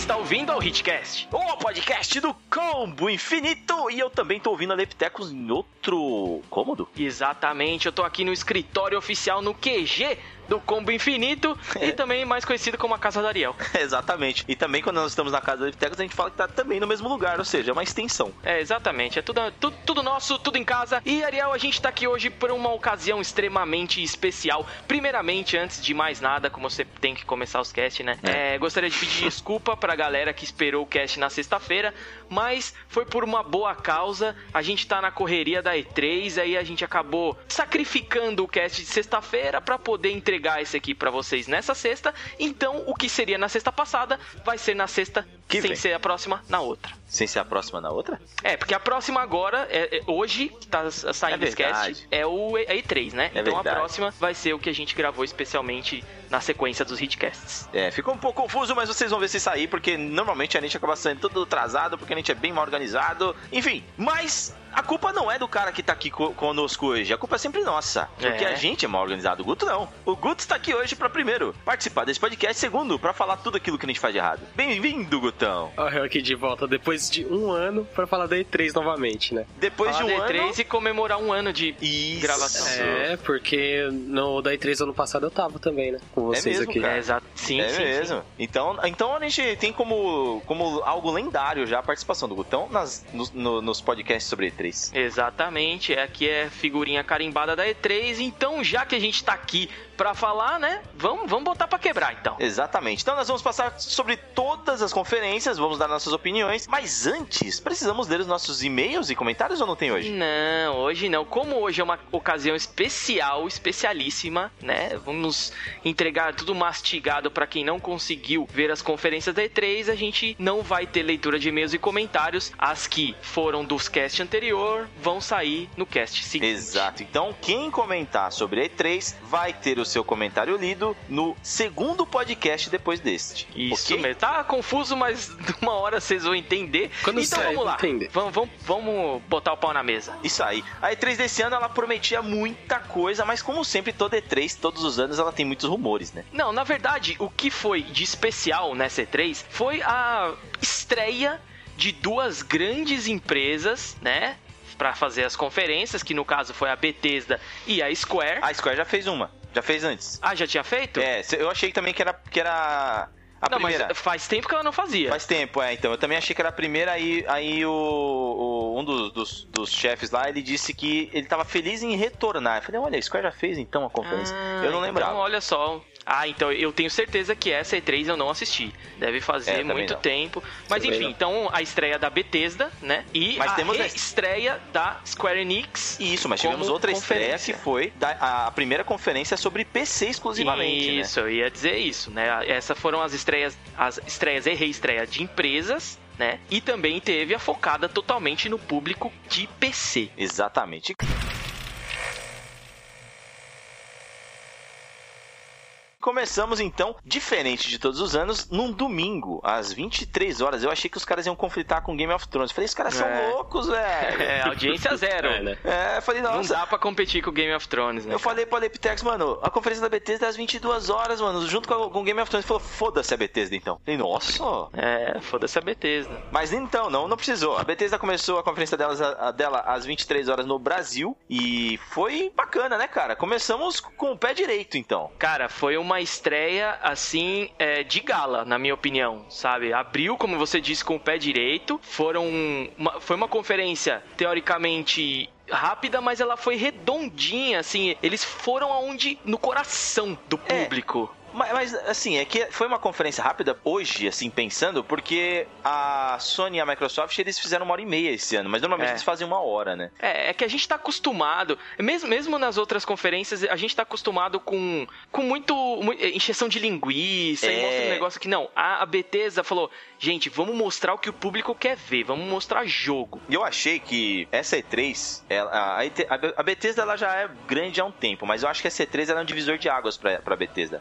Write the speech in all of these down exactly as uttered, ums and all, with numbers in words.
está ouvindo ao Hitcast, o podcast do Combo Infinito, e eu também tô ouvindo a Leptecos em outro cômodo. Exatamente, eu tô aqui no escritório oficial, no Q G do Combo Infinito, e também mais conhecido como a Casa da Ariel. Exatamente, e também quando nós estamos na Casa da Leptecos, a gente fala que tá também no mesmo lugar, ou seja, é uma extensão. É, exatamente, é tudo, tudo, tudo nosso, tudo em casa. E Ariel, a gente tá aqui hoje por uma ocasião extremamente especial. Primeiramente, antes de mais nada, como você tem que começar os cast, né? É. É, gostaria de pedir desculpa pra galera que esperou o cast na sexta-feira, mas foi por uma boa causa. A gente tá na correria da E três, aí a gente acabou sacrificando o cast de sexta-feira pra poder entregar esse aqui pra vocês nessa sexta. Então, o que seria na sexta passada vai ser na sexta, que sem vem. ser a próxima, na outra. Sem ser a próxima na outra? É, porque a próxima agora, é, é, hoje, que tá saindo é esse cast, é o a E três, né? É então verdade. A próxima vai ser o que a gente gravou especialmente na sequência dos Hitcasts. É, ficou um pouco confuso, mas vocês vão ver se sair, porque normalmente a gente acaba saindo tudo atrasado, porque a gente é bem mal organizado. Enfim, mas a culpa não é do cara que tá aqui co- conosco hoje, a culpa é sempre nossa, porque É. a gente é mal organizado. O Guto não. O Guto está aqui hoje pra, primeiro, participar desse podcast, segundo, pra falar tudo aquilo que a gente faz de errado. Bem-vindo, Gutão. Olha eu aqui de volta, depois de um ano pra falar da E três novamente, né? Depois Falar de um da E três ano... e comemorar um ano de Isso. gravação. É, porque no da E três ano passado eu tava também, né? Com vocês mesmo, aqui. cara? É, exato. Sim, é sim, mesmo. sim. Então, então a gente tem como, como algo lendário já a participação do Gutão nas, nos, no, nos podcasts sobre E três. Exatamente, aqui é figurinha carimbada da E três, então já que a gente tá aqui pra falar, né, vamos, vamos botar pra quebrar então. Exatamente. Então nós vamos passar sobre todas as conferências, vamos dar nossas opiniões, mas antes, precisamos ler os nossos e-mails e comentários ou não tem hoje? Não, hoje não. Como hoje é uma ocasião especial, especialíssima, né, vamos entregar tudo mastigado pra quem não conseguiu ver as conferências da E três, a gente não vai ter leitura de e-mails e comentários, as que foram dos cast anterior vão sair no cast seguinte. Exato. Então quem comentar sobre a E três vai ter o seu comentário lido no segundo podcast depois deste. Isso Ok? mesmo. Tá confuso, mas uma hora vocês vão entender. Quando então sair, vamos lá. entender. Vamos, vamos, vamos botar o pau na mesa. Isso aí. A E três desse ano, ela prometia muita coisa, mas como sempre, toda E três, todos os anos, ela tem muitos rumores, né? Não, na verdade, o que foi de especial nessa E três foi a estreia de duas grandes empresas, né? Pra fazer as conferências, que no caso foi a Bethesda e a Square. A Square já fez uma. Já fez antes. Ah, já tinha feito? É, eu achei também que era, que era a não, primeira. mas faz tempo que ela não fazia. Faz tempo, é. Então, eu também achei que era a primeira. Aí, aí o, o- um dos, dos, dos chefes lá, ele disse que ele tava feliz em retornar. Eu falei, olha, a Square já fez então a conferência. Ah, eu não lembrava. Então, olha só. Ah, então eu tenho certeza que essa E três eu não assisti. Deve É, fazer também muito não. tempo. Mas Também enfim, não. então a estreia da Bethesda, né? E Mas a temos essa- estreia da Square Enix. Isso, mas como tivemos outra estreia conferência. que foi da, a, a primeira conferência sobre P C exclusivamente, Isso, eu ia dizer isso, né? Essas foram as estreias, as estreias e reestreia de empresas, né? E também teve a focada totalmente no público de P C. né? Exatamente. Começamos então, diferente de todos os anos, num domingo, às vinte e três horas. Eu achei que os caras iam conflitar com Game of Thrones. Falei, os caras são É. loucos, velho. É, audiência zero. É, né? É, falei, Não nossa. dá pra competir com o Game of Thrones, né? Eu falei pra Leptex, mano, a conferência da Bethesda é às vinte e duas horas, mano, junto com o com o Game of Thrones. Ele falou, foda-se a Bethesda então. Falei, nossa. É, foda-se a Bethesda. Mas então, não, não precisou. A Bethesda começou a conferência delas, a, a dela às vinte e três horas no Brasil e foi bacana, né, cara? Começamos com o pé direito, então. Cara, foi uma estreia, assim, é, de gala, na minha opinião, sabe? Abriu, como você disse, com o pé direito. Foram uma, foi uma conferência, teoricamente, rápida, mas ela foi redondinha, assim. Eles foram aonde? No coração do É. público. Mas, mas, assim, é que foi uma conferência rápida hoje, assim, pensando, porque a Sony e a Microsoft, eles fizeram uma hora e meia esse ano, mas normalmente É. eles fazem uma hora, né? É, é que a gente tá acostumado, mesmo, mesmo nas outras conferências, a gente tá acostumado com, com muito, muito encheção de linguiça, É. e mostra um negócio que não, a, a Bethesda falou, gente, vamos mostrar o que o público quer ver, vamos mostrar jogo. E eu achei que essa E três, ela, a, a, a Bethesda ela já é grande há um tempo, mas eu acho que essa E três era um divisor de águas pra, pra Bethesda. Eles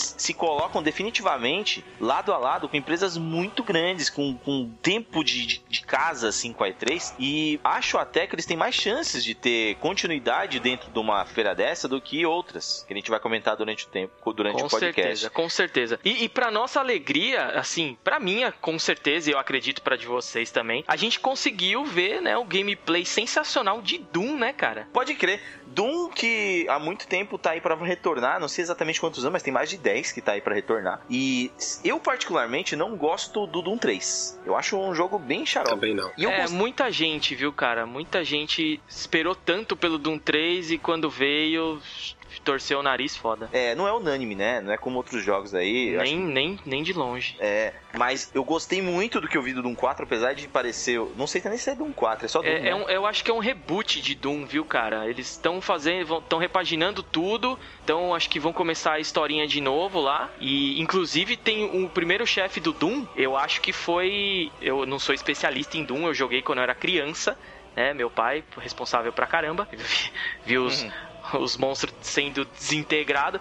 eles se colocam definitivamente lado a lado com empresas muito grandes, com, com tempo de, de, de casa, assim, com a E três, e acho até que eles têm mais chances de ter continuidade dentro de uma feira dessa do que outras, que a gente vai comentar durante o tempo, durante com o podcast. Certeza, com certeza. E, e pra nossa alegria, assim, pra minha, com certeza, e eu acredito pra de vocês também, a gente conseguiu ver, né, o gameplay sensacional de Doom, né, cara? Pode crer. Doom que há muito tempo tá aí pra retornar, não sei exatamente quantos anos, mas tem mais de dez que tá aí pra retornar. E eu particularmente não gosto do Doom três. Eu acho um jogo bem xarope. Também não. E eu é, gost... muita gente, viu, cara? Muita gente esperou tanto pelo Doom três e quando veio... torceu o nariz foda. É, não é unânime, né? Não é como outros jogos aí. Nem, acho... nem, nem de longe. É, mas eu gostei muito do que eu vi do Doom quatro, apesar de parecer... Não sei nem se é Doom quatro, é só Doom, é, né? é um, eu acho que é um reboot de Doom, viu, cara? Eles estão fazendo, estão repaginando tudo, então acho que vão começar a historinha de novo lá. E, inclusive, tem o primeiro chefe do Doom, eu acho que foi... Eu não sou especialista em Doom, eu joguei quando eu era criança, né? Meu pai, responsável pra caramba, viu os... Uhum. os monstros sendo desintegrados,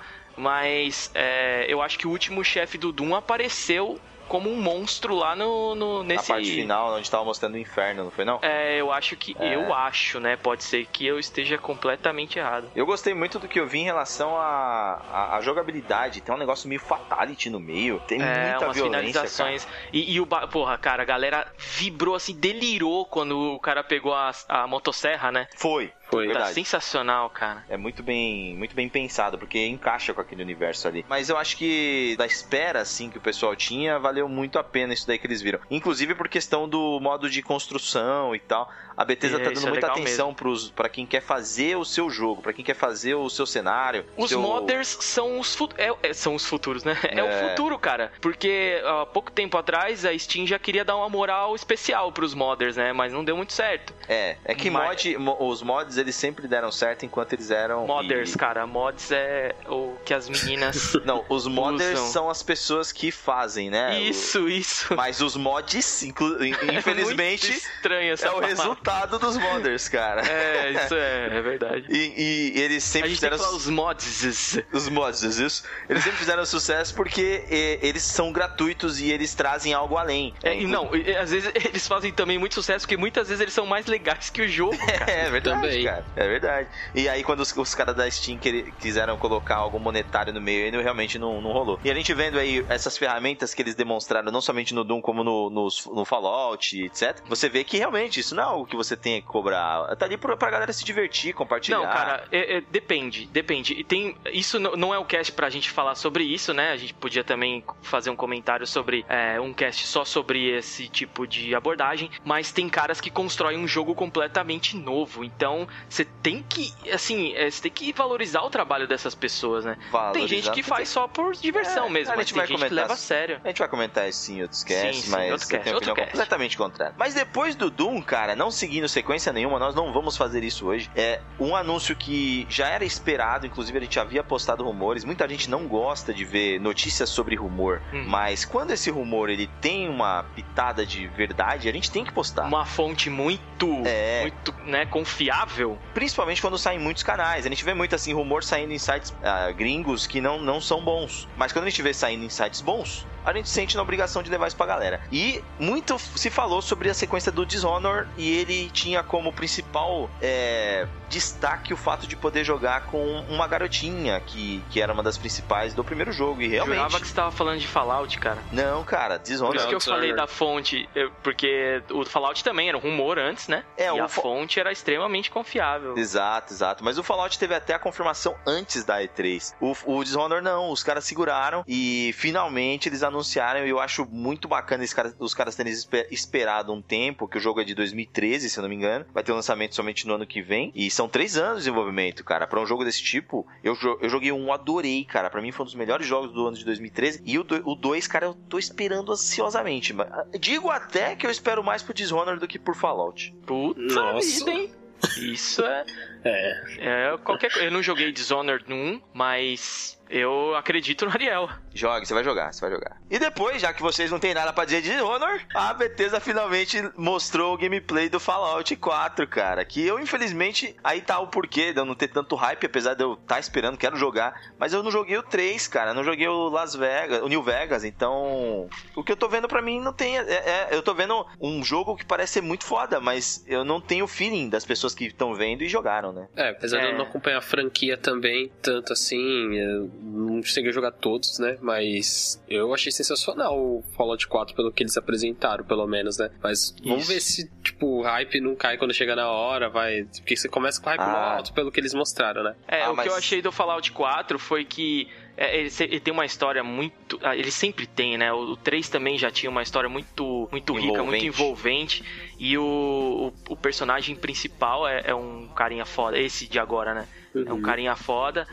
mas é, eu acho que o último chefe do Doom apareceu como um monstro lá no, no nesse... Na parte final, onde tava mostrando o inferno, não foi não? É, eu acho que... É. Eu acho, né? Pode ser que eu esteja completamente errado. Eu gostei muito do que eu vi em relação à a, a, a jogabilidade. Tem um negócio meio fatality no meio. Tem é, muita umas violência, finalizações. cara. E, e o... Porra, cara, a galera vibrou assim, delirou quando o cara pegou a, a motosserra, né? Foi. Foi. Tá sensacional, cara. É muito bem, muito bem pensado, porque encaixa com aquele universo ali. Mas eu acho que da espera, assim, que o pessoal tinha, valeu muito a pena isso daí que eles viram. Inclusive por questão do modo de construção e tal. A Bethesda é, tá dando é muita atenção mesmo. pros, pra quem quer fazer o seu jogo, pra quem quer fazer o seu cenário. Os seu... modders são os, fu- é, é, são os futuros, né? É. É. o futuro, cara. Porque há pouco tempo atrás a Steam já queria dar uma moral especial pros modders, né? Mas não deu muito certo. É, é que Mas... mod, mo, os mods eles sempre deram certo enquanto eles eram... Modders, e... cara. Mods é o que as meninas... Não, os modders usam. São as pessoas que fazem, né? Isso, o... isso. Mas os mods, inclu... infelizmente, é muito estranho essa é o palavra. resultado dos modders, cara. É, isso é, é verdade. E, e eles sempre a gente fizeram... tem que falar os mods. Os mods, isso. Eles sempre fizeram sucesso porque e, eles são gratuitos e eles trazem algo além. É, e não, e, às vezes eles fazem também muito sucesso porque muitas vezes eles são mais legais que o jogo, cara. É, é verdade, Também. cara. É verdade. E aí quando os, os caras da Steam que, quiseram colocar algo monetário no meio, ele realmente não, não rolou. E a gente vendo aí essas ferramentas que eles demonstraram, não somente no Doom, como no, no, no Fallout, etcétera. Você vê que realmente isso não é algo que você tem que cobrar. Tá ali pra, pra galera se divertir, compartilhar. Não, cara, é, é, depende, depende. E tem, isso não, não é o cast pra gente falar sobre isso, né? A gente podia também fazer um comentário sobre é, um cast só sobre esse tipo de abordagem, mas tem caras que constroem um jogo completamente novo, então você tem que, assim, é, você tem que valorizar o trabalho dessas pessoas, né? Valorizar, tem gente que faz só por diversão é, mesmo, a mas gente tem vai gente comentar, que leva a sério. A gente vai comentar isso em outros casts, Sim, sim, mas outro eu cast, tenho outro opinião cast. completamente contrária. Mas depois do Doom, cara, não seguindo sequência nenhuma, nós não vamos fazer isso hoje. É um anúncio que já era esperado, inclusive a gente havia postado rumores. Muita gente não gosta de ver notícias sobre rumor, Hum. mas quando esse rumor ele tem uma pitada de verdade, a gente tem que postar. Uma fonte muito, É. muito, né, confiável. Principalmente quando saem muitos canais. A gente vê muito assim, rumor saindo em sites ah, gringos que não, não são bons. Mas quando a gente vê saindo em sites bons, a gente sente na obrigação de levar isso pra galera. E muito se falou sobre a sequência do Dishonored, e ele tinha como principal é, destaque o fato de poder jogar com uma garotinha que, que era uma das principais do primeiro jogo. E realmente... Jurava que você tava falando de Fallout, cara. Não, cara, Por Dishonored... isso que eu Dishonored. falei da fonte, eu- porque o Fallout também era um rumor antes, né? É, e o a fa- fonte era extremamente confiável. Exato, exato. Mas o Fallout teve até a confirmação antes da E três. O, o Dishonored não, os caras seguraram e finalmente eles anunciaram. E eu acho muito bacana esse cara, os caras terem espe- esperado um tempo, que o jogo é de dois mil e treze, se eu não me engano. Vai ter um lançamento somente no ano que vem. E são três anos de desenvolvimento, cara. Pra um jogo desse tipo, eu, jo- eu joguei um, adorei, cara. Pra mim foi um dos melhores jogos do ano de dois mil e treze. E o dois, cara, eu tô esperando ansiosamente. Mas, digo até que eu espero mais pro Dishonored do que por Fallout. Puta Nossa. vida, hein? Isso é, É. é qualquer coisa. Eu não joguei Dishonored no um, mas eu acredito no Ariel. Jogue, você vai jogar, você vai jogar. E depois, já que vocês não tem nada pra dizer de Honor, a Bethesda finalmente mostrou o gameplay do Fallout quatro, cara. Que eu, infelizmente, aí tá o porquê de eu não ter tanto hype, apesar de eu estar tá esperando, quero jogar. Mas eu não joguei o três, cara. Não joguei o Las Vegas, o New Vegas. Então, o que eu tô vendo pra mim não tem... É, é, eu tô vendo um jogo que parece ser muito foda, mas eu não tenho o feeling das pessoas que estão vendo e jogaram, né? É, apesar é. de eu não acompanhar a franquia também, tanto assim, eu não cheguei a jogar todos, né? Mas eu achei sensacional o Fallout quatro pelo que eles apresentaram, pelo menos, né? Mas vamos Isso. ver se, tipo, o hype não cai quando chega na hora, vai... Porque você começa com o hype ah. alto pelo que eles mostraram, né? É, ah, o mas... que eu achei do Fallout quatro foi que É, ele, ele tem uma história muito... Ele sempre tem, né? O, o três também já tinha uma história muito, muito rica, muito envolvente. E o, o, o personagem principal é, é um carinha foda. Esse de agora, né? Uhum. É um carinha foda.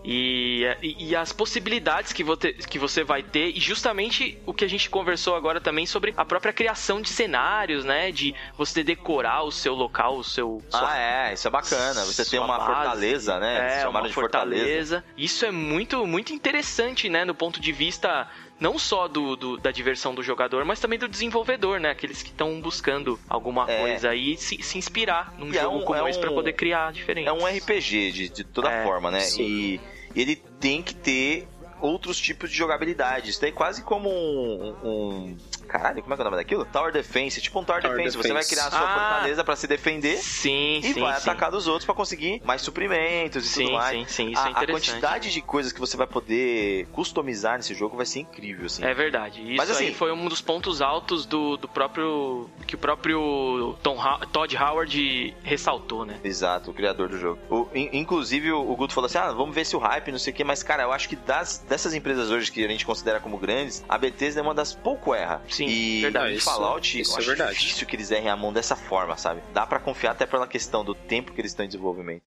E, e, e as possibilidades que você, que você vai ter, e justamente o que a gente conversou agora também sobre a própria criação de cenários, né? De você decorar o seu local, o seu... Sua, ah, é, isso é bacana. Você tem uma base, fortaleza, né? É, uma de fortaleza. fortaleza. Isso é muito, muito interessante, né? No ponto de vista... Não só do, do, da diversão do jogador, mas também do desenvolvedor, né? Aqueles que estão buscando alguma é. coisa aí, se, se inspirar num e jogo é um, como é esse um, pra poder criar diferente. É um R P G de, de toda é, forma, né? E, e ele tem que ter outros tipos de jogabilidade. Isso daí é quase como um... um... Caralho, como é que é o nome daquilo? Tower Defense, tipo um Tower, Tower Defense. Defense. Você vai criar a sua ah, fortaleza pra se defender. Sim, e sim, vai sim. atacar dos outros pra conseguir mais suprimentos e sim, tudo mais. Sim, sim, isso a, é interessante. A quantidade de coisas que você vai poder customizar nesse jogo vai ser incrível, assim. É verdade. Isso Mas, assim, aí foi um dos pontos altos do, do próprio... Que o próprio Tom ha- Todd Howard ressaltou, né? Exato, o criador do jogo. O, in, inclusive, o, o Guto falou assim, ah, vamos ver se o hype, não sei o que, mas, cara, eu acho que das, dessas empresas hoje que a gente considera como grandes, a Bethesda é uma das pouco erra. Sim, e, verdade. E Fallout, isso eu é acho verdade. difícil que eles errem a mão dessa forma, sabe? Dá pra confiar até pela questão do tempo que eles estão em desenvolvimento.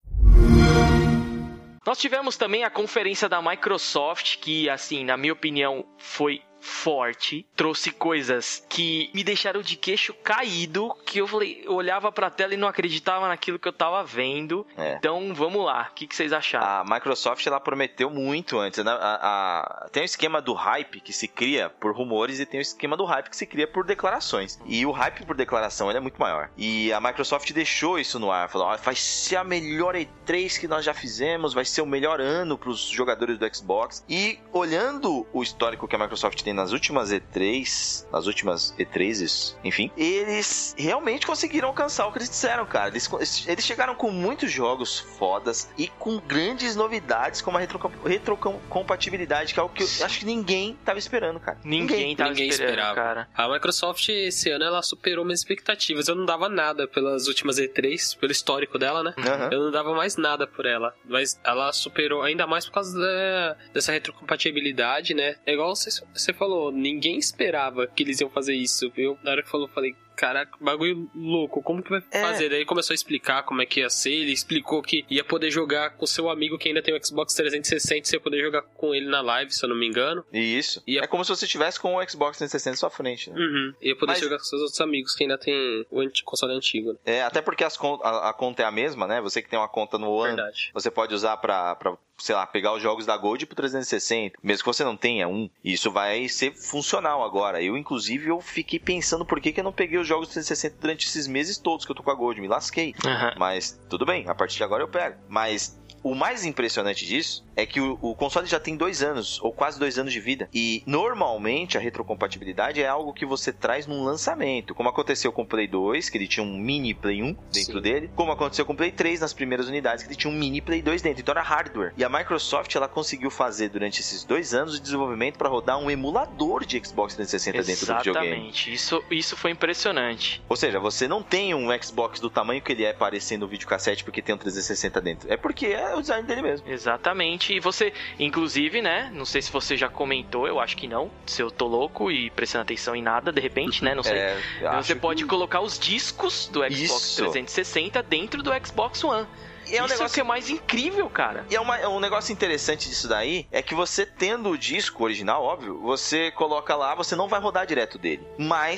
Nós tivemos também a conferência da Microsoft, que, assim, na minha opinião, foi forte, trouxe coisas que me deixaram de queixo caído, que eu falei, eu olhava pra tela e não acreditava naquilo que eu tava vendo. É. Então, vamos lá, o que, que vocês acharam? A Microsoft, ela prometeu muito antes, né? A, a, tem o esquema do hype que se cria por rumores e tem o esquema do hype que se cria por declarações. E o hype por declaração, ele é muito maior. E a Microsoft deixou isso no ar, falou, ó, vai ser a melhor E três que nós já fizemos, vai ser o melhor ano pros jogadores do Xbox. E olhando o histórico que a Microsoft tem nas últimas E três, nas últimas E três, enfim, eles realmente conseguiram alcançar o que eles disseram, cara. Eles, eles chegaram com muitos jogos fodas e com grandes novidades, como a retrocompatibilidade, que é o que eu acho que ninguém tava esperando, cara. Ninguém, ninguém tava ninguém esperando, esperava. Cara. A Microsoft, esse ano, ela superou minhas expectativas. Eu não dava nada pelas últimas E três, pelo histórico dela, né? Uhum. Eu não dava mais nada por ela. Mas ela superou ainda mais por causa da, dessa retrocompatibilidade, né? É igual você, você falou, ninguém esperava que eles iam fazer isso. Eu, na hora que falou, falei, caraca, bagulho louco, como que vai é. fazer? Daí começou a explicar como é que ia ser, ele explicou que ia poder jogar com seu amigo que ainda tem o Xbox trezentos e sessenta, você ia poder jogar com ele na live, se eu não me engano. Isso. Ia... É como se você estivesse com o Xbox trezentos e sessenta à sua frente, né? Uhum. Ia poder Mas... jogar com seus outros amigos que ainda tem o console antigo. Né? É, até porque as con- a, a conta é a mesma, né? Você que tem uma conta no One, Verdade. Você pode usar pra, pra, sei lá, pegar os jogos da Gold pro trezentos e sessenta, mesmo que você não tenha um. Isso vai ser funcional agora. Eu, inclusive, eu fiquei pensando por que, que eu não peguei os jogos do trezentos e sessenta durante esses meses todos que eu tô com a Gold. Me lasquei. Uhum. Mas, tudo bem, a partir de agora eu pego. Mas... o mais impressionante disso é que o, o console já tem dois anos, ou quase dois anos de vida. E, normalmente, a retrocompatibilidade é algo que você traz num lançamento. Como aconteceu com o Play dois, que ele tinha um mini Play um dentro Sim. dele. Como aconteceu com o Play três, nas primeiras unidades, que ele tinha um mini Play dois dentro. Então, era hardware. E a Microsoft, ela conseguiu fazer, durante esses dois anos de desenvolvimento, para rodar um emulador de Xbox trezentos e sessenta Exatamente. Dentro do videogame. Exatamente. Isso, isso foi impressionante. Ou seja, você não tem um Xbox do tamanho que ele é aparecendo no videocassete porque tem um trezentos e sessenta dentro. É porque é o design dele mesmo. Exatamente. E você, inclusive, né? Não sei se você já comentou, eu acho que não. Se eu tô louco e prestando atenção em nada, de repente, né? Não sei. É, você pode que... colocar os discos do Xbox Isso. trezentos e sessenta dentro do Xbox One. E é um Isso negócio que é mais incrível, cara. E é uma, um negócio interessante disso daí, é que você tendo o disco original, óbvio, você coloca lá, você não vai rodar direto dele. Mas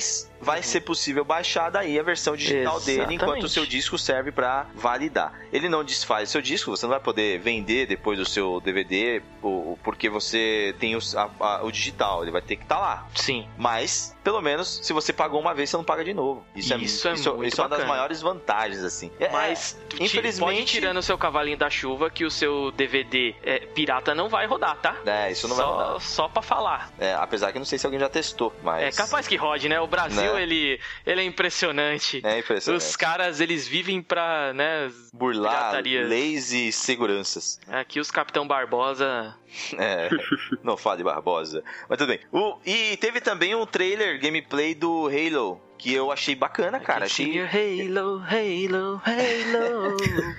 vai uhum. ser possível baixar daí a versão digital Exatamente. dele, enquanto o seu disco serve para validar. Ele não desfaz o seu disco, você não vai poder vender depois o seu D V D, porque você tem o, a, a, o digital, ele vai ter que estar tá lá. Sim. Mas, pelo menos, se você pagou uma vez, você não paga de novo. Isso, isso é, é, isso, muito isso é uma das maiores vantagens, assim. Mas, é, infelizmente... pode ir tirando o seu cavalinho da chuva que o seu D V D é, pirata não vai rodar, tá? É, isso não só, vai rodar. Só pra falar. É, apesar que eu não sei se alguém já testou, mas... É capaz que rode, né? O Brasil, né? ele, ele é impressionante. É impressionante. Os caras, eles vivem pra, né... burlar piratarias. Leis e seguranças. Aqui os Capitão Barbosa... É, não fale Barbosa. Mas tudo bem. O, e teve também um trailer, gameplay do Halo, que eu achei bacana, cara. Achei... Halo, Halo, Halo.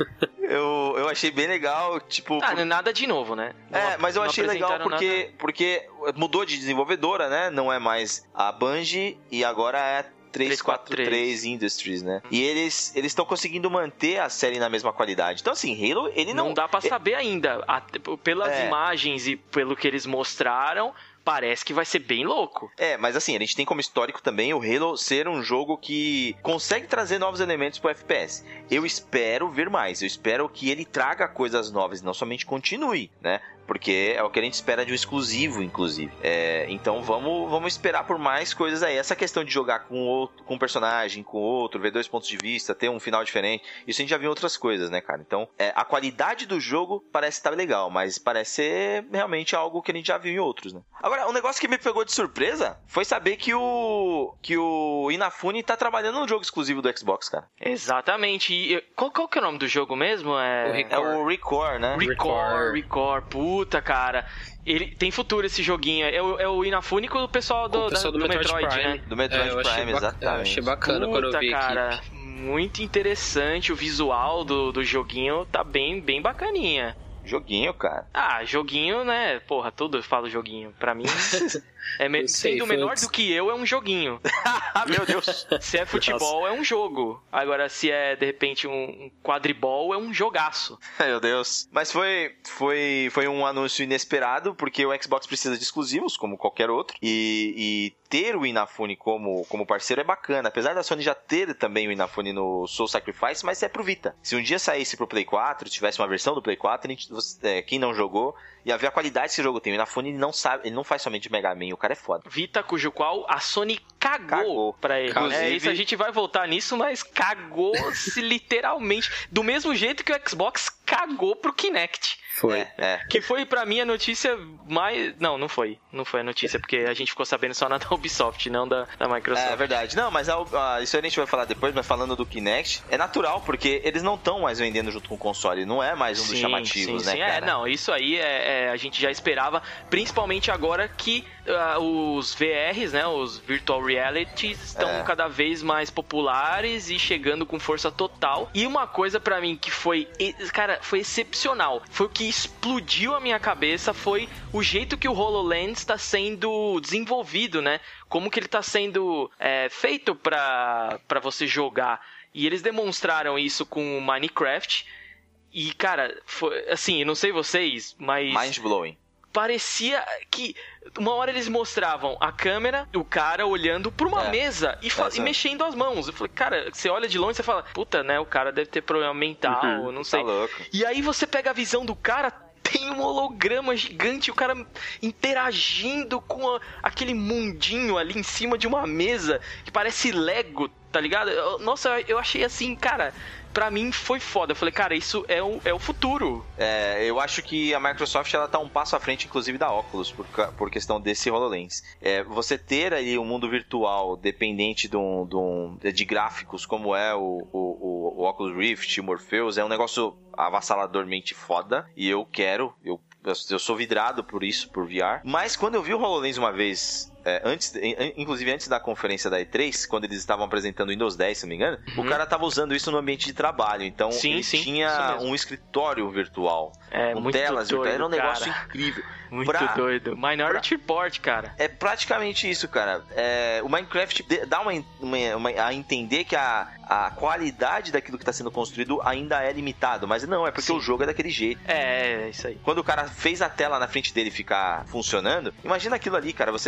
eu, eu achei bem legal, tipo... Ah, por... nada de novo, né? Não, é, mas eu achei legal porque, porque mudou de desenvolvedora, né? Não é mais a Bungie e agora é três quatro três Industries, né? E eles eles estão conseguindo manter a série na mesma qualidade. Então, assim, Halo, ele não... Não dá pra saber ainda. Pelas é. imagens e pelo que eles mostraram... parece que vai ser bem louco. É, mas assim, a gente tem como histórico também o Halo ser um jogo que consegue trazer novos elementos pro F P S. Eu espero ver mais, eu espero que ele traga coisas novas, não somente continue, né? Porque é o que a gente espera de um exclusivo, inclusive. É, então vamos, vamos esperar por mais coisas aí. Essa questão de jogar com, outro, com um personagem, com outro, ver dois pontos de vista, ter um final diferente, isso a gente já viu em outras coisas, né, cara? Então, é, a qualidade do jogo parece estar legal, mas parece ser realmente algo que a gente já viu em outros, né? Agora, um negócio que me pegou de surpresa foi saber que o que o Inafune tá trabalhando num jogo exclusivo do Xbox, cara. Exatamente. E qual, qual que é o nome do jogo mesmo? É o Record, é o Record, né? Record, Record. Puta, cara. Ele tem futuro esse joguinho. É o, é o Inafune com o pessoal do, o pessoal da, do, do Metroid, Metroid né? Do Metroid é, Prime, exatamente. Eu achei bacana Puta, quando eu vi cara, aqui. Muito interessante. O visual do, do joguinho tá bem, bem bacaninha. Joguinho, cara. Ah, joguinho, né? Porra, tudo eu falo joguinho. Pra mim, é me... sendo menor antes. do que eu, é um joguinho. Meu Deus. Se é futebol, Nossa. é um jogo. Agora, se é, de repente, um quadribol, é um jogaço. Meu Deus. Mas foi, foi, foi um anúncio inesperado, porque o Xbox precisa de exclusivos, como qualquer outro. E, e ter o Inafune como, como parceiro é bacana. Apesar da Sony já ter também o Inafune no Soul Sacrifice, mas é pro Vita. Se um dia saísse pro Play quatro, tivesse uma versão do Play quatro, a gente, é, quem não jogou, ia ver a qualidade que esse jogo tem. O Inafune ele não sabe, ele não faz somente Mega Man, o cara é foda. Vita, cujo qual a Sony cagou, cagou. pra ele. Inclusive... É isso, a gente vai voltar nisso, mas cagou-se literalmente. Do mesmo jeito que o Xbox cagou pro Kinect. Foi. É, é. Que foi pra mim a notícia mais... Não, não foi. Não foi a notícia, porque a gente ficou sabendo só na da Ubisoft, não da, da Microsoft. É verdade. Não, mas a, a, isso a gente vai falar depois, mas falando do Kinect, é natural, porque eles não estão mais vendendo junto com o console. Não é mais um sim, dos chamativos, sim, né, sim. cara? É, não, isso aí é, é, a gente já esperava, principalmente agora que uh, os V Rs, né, os Virtual Realities, estão é. cada vez mais populares e chegando com força total. E uma coisa pra mim que foi, cara, foi excepcional, foi o que explodiu a minha cabeça, foi o jeito que o HoloLens está sendo desenvolvido, né? Como que ele está sendo é, feito para para você jogar. E eles demonstraram isso com o Minecraft. E, cara, foi, assim, eu não sei vocês, mas... Mind-blowing. Parecia que uma hora eles mostravam a câmera, o cara olhando pra uma é. mesa e, fa- é, e mexendo as mãos. Eu falei, cara, você olha de longe e você fala, puta, né, o cara deve ter problema mental, uhum, não sei. Tá louco. E aí você pega a visão do cara, tem um holograma gigante, o cara interagindo com a, aquele mundinho ali em cima de uma mesa que parece Lego, tá ligado? Eu, nossa, eu achei assim, cara... Pra mim foi foda. Eu falei, cara, isso é o, é o futuro. É, eu acho que a Microsoft ela tá um passo à frente, inclusive, da Oculus, por, por questão desse HoloLens. É, você ter aí um mundo virtual dependente de, um, de, um, de gráficos, como é o, o, o Oculus Rift, o Morpheus, é um negócio avassaladormente foda. E eu quero, eu, eu sou vidrado por isso, por V R. Mas quando eu vi o HoloLens uma vez... É, antes, inclusive antes da conferência da E três, quando eles estavam apresentando o Windows dez, se não me engano, uhum. o cara tava usando isso no ambiente de trabalho. Então sim, ele sim, tinha um escritório virtual, é, com muito telas doido, virtuais. Era um negócio cara. incrível. Muito pra, doido. Minority pra, Report, cara. É praticamente isso, cara. É, o Minecraft dá uma, uma, uma, a entender que a, a qualidade daquilo que está sendo construído ainda é limitado. Mas não, é porque sim. o jogo é daquele jeito. É, é isso aí. Quando o cara fez a tela na frente dele ficar funcionando, imagina aquilo ali, cara. Você, você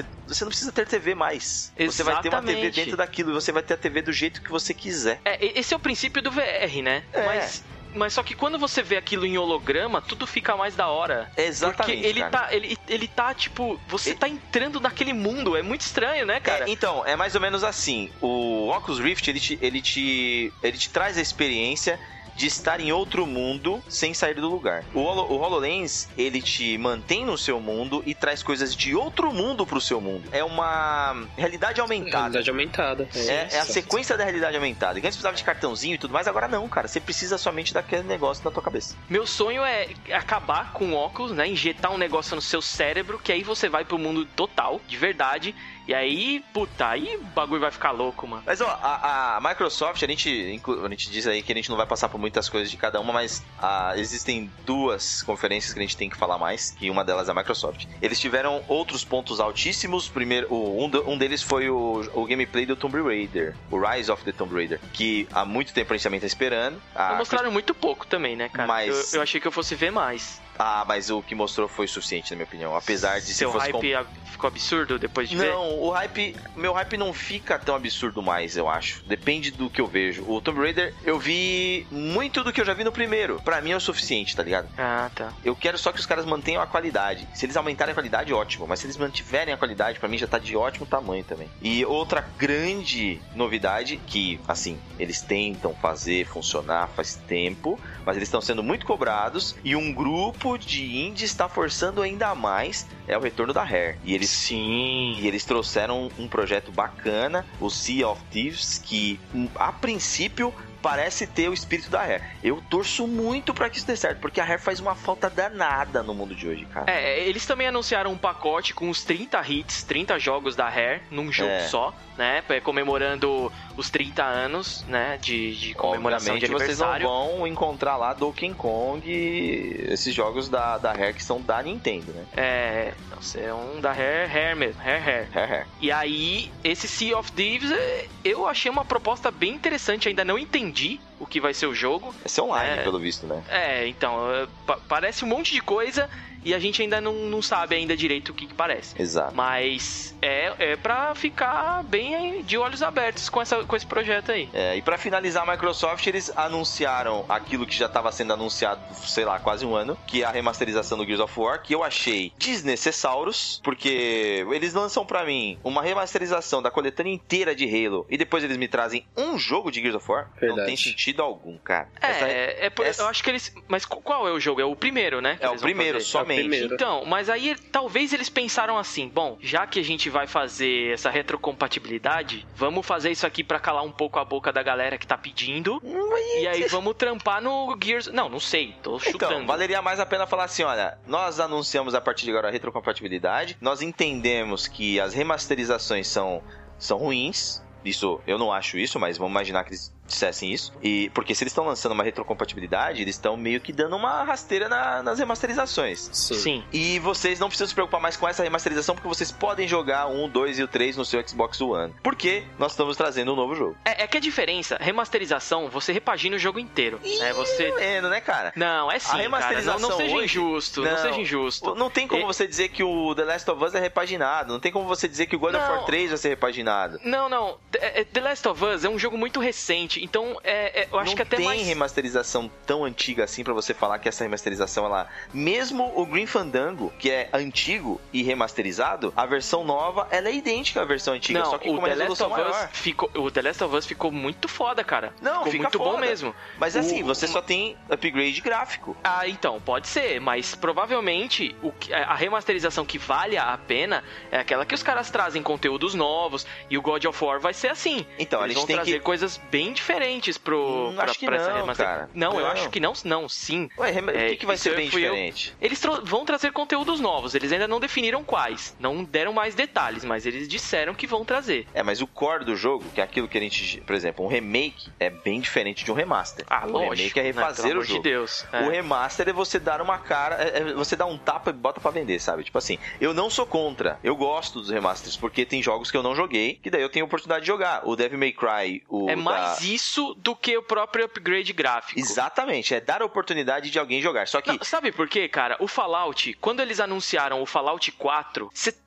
não precisa ter T V mais. Exatamente. Você vai ter uma T V dentro daquilo e você vai ter a T V do jeito que você quiser. É, esse é o princípio do V R, né? É. Mas... Mas só que quando você vê aquilo em holograma, tudo fica mais da hora. Exatamente, Porque ele cara. tá, ele, ele tá, tipo... Você Ele- tá entrando naquele mundo. É muito estranho, né, cara? É, então, é mais ou menos assim. O Oculus Rift, ele te, ele te, ele te traz a experiência de estar em outro mundo sem sair do lugar. O, Holo, o HoloLens, ele te mantém no seu mundo e traz coisas de outro mundo pro seu mundo. É uma realidade aumentada. Realidade aumentada. É, é a isso. sequência da realidade aumentada. Que antes precisava de cartãozinho e tudo mais, agora não, cara. Você precisa somente daquele negócio na tua cabeça. Meu sonho é acabar com o óculos, né? Injetar um negócio no seu cérebro, que aí você vai pro mundo total, de verdade. E aí, puta, aí o bagulho vai ficar louco, mano. Mas ó, a, a Microsoft, a gente, inclu- a gente diz aí que a gente não vai passar por muitas coisas de cada uma, mas ah, existem duas conferências que a gente tem que falar mais, que uma delas é a Microsoft. Eles tiveram outros pontos altíssimos. Primeiro, o- um, do- um deles foi o, o gameplay do Tomb Raider, o Rise of the Tomb Raider, que há muito tempo a gente também tá esperando. A- Mas mostraram muito pouco também, né, cara? Mas- Eu, eu achei que eu fosse ver mais. Ah, mas o que mostrou foi suficiente, na minha opinião. Apesar de Seu se fosse hype com- ficou absurdo depois de ver? Não, o hype, meu hype não fica tão absurdo mais, eu acho. Depende do que eu vejo. O Tomb Raider, eu vi muito do que eu já vi no primeiro. Pra mim é o suficiente, tá ligado? Ah, tá. Eu quero só que os caras mantenham a qualidade. Se eles aumentarem a qualidade, ótimo. Mas se eles mantiverem a qualidade, pra mim já tá de ótimo tamanho também. E outra grande novidade, que, assim, eles tentam fazer funcionar faz tempo, mas eles estão sendo muito cobrados. E um grupo de indies está forçando ainda mais, é o retorno da Rare. E eles Sim. E eles trouxeram um projeto bacana, o Sea of Thieves, que a princípio parece ter o espírito da Rare. Eu torço muito pra que isso dê certo, porque a Rare faz uma falta danada no mundo de hoje, cara. É, eles também anunciaram um pacote com os trinta hits, trinta jogos da Rare num jogo É. só, né? Comemorando os trinta anos, né? De, de comemoração de Obviamente, vocês não aniversário. vão encontrar lá Donkey Kong, esses jogos da, da Rare que são da Nintendo, né? É, nossa, é um da Rare, Rare mesmo, Rare, Rare. Rare, Rare. E aí, esse Sea of Thieves, é, eu achei uma proposta bem interessante, ainda não entendi o que vai ser o jogo. Vai ser online, É. pelo visto, né? É, então, é, pa- parece um monte de coisa e a gente ainda não, não sabe ainda direito o que, que parece. Exato. Mas é, é pra ficar bem de olhos abertos com, essa, com esse projeto aí. É, e pra finalizar a Microsoft, eles anunciaram aquilo que já estava sendo anunciado, sei lá, quase um ano, que é a remasterização do Gears of War, que eu achei desnecessários, porque eles lançam pra mim uma remasterização da coletânea inteira de Halo e depois eles me trazem um jogo de Gears of War. Verdade. Não tem sentido algum, cara. É, Essa é por- essa- eu acho que eles... Mas qual é o jogo? É o primeiro, né? que É o eles vão primeiro, fazer? somente. É o primeiro. Então, mas aí talvez eles pensaram assim, bom, já que a gente vai fazer essa retrocompatibilidade, vamos fazer isso aqui pra calar um pouco a boca da galera que tá pedindo, e aí vamos trampar no Gears... Não, não sei, tô chutando. Então, valeria mais a pena falar assim, olha, nós anunciamos a partir de agora a retrocompatibilidade, nós entendemos que as remasterizações são, são ruins, isso, eu não acho isso, mas vamos imaginar que eles dissessem isso, e porque se eles estão lançando uma retrocompatibilidade, eles estão meio que dando uma rasteira na- nas remasterizações. Sim. Sim. E vocês não precisam se preocupar mais com essa remasterização, porque vocês podem jogar o um, dois e o três no seu Xbox One. Porque nós estamos trazendo um novo jogo. É, é que a diferença, remasterização, você repagina o jogo inteiro, né? Você... Vendo, né, cara? Não, é sim, A remasterização cara. Não, não seja hoje- injusto, não, Não. seja injusto. Não tem como E- você dizer que o The Last of Us é repaginado. Não tem como você dizer que o God of Não. War três vai ser repaginado. Não, não. The, The Last of Us é um jogo muito recente, então é, é, eu acho não que até tem mais... remasterização tão antiga assim pra você falar que essa remasterização, ela... Mesmo o Grim Fandango, que é antigo e remasterizado, a versão nova, ela é idêntica à versão antiga, Não, só que com o uma The Last resolução of Us maior. ficou, o The Last of Us ficou muito foda, cara. Não, ficou fica muito bom foda. mesmo. Mas assim, O- você uma- só tem upgrade gráfico. Ah, então, pode ser, mas provavelmente o que- a remasterização que vale a pena é aquela que os caras trazem conteúdos novos e o God of War vai ser assim. Então, Eles a gente vão tem trazer que... coisas bem diferentes pro, Hum, pra, acho que pra essa não, remaster- cara. Não, eu Não. acho que não, não, sim. Ué, rem- É, o que, que vai isso ser eu- bem fui eu- diferente? Eles tro- vão trazer conteúdos novos, eles ainda não definiram quais, não deram mais detalhes, mas eles disseram que vão trazer. É, mas o core do jogo, que é aquilo que a gente... Por exemplo, um remake é bem diferente de um remaster. Ah, o lógico. remake é né? refazer Pelo o amor jogo. de Deus. O É. remaster é você dar uma cara, é é você dar um tapa e bota pra vender, sabe? Tipo assim, eu não sou contra, eu gosto dos remasters, porque tem jogos que eu não joguei, que daí eu tenho oportunidade de jogar. O Devil May Cry, o É da- mais isso do que o próprio upgrade gráfico. Exatamente, é dar a oportunidade de alguém jogar. Só que Não, sabe por quê, cara? O Fallout, quando eles anunciaram o Fallout quatro, você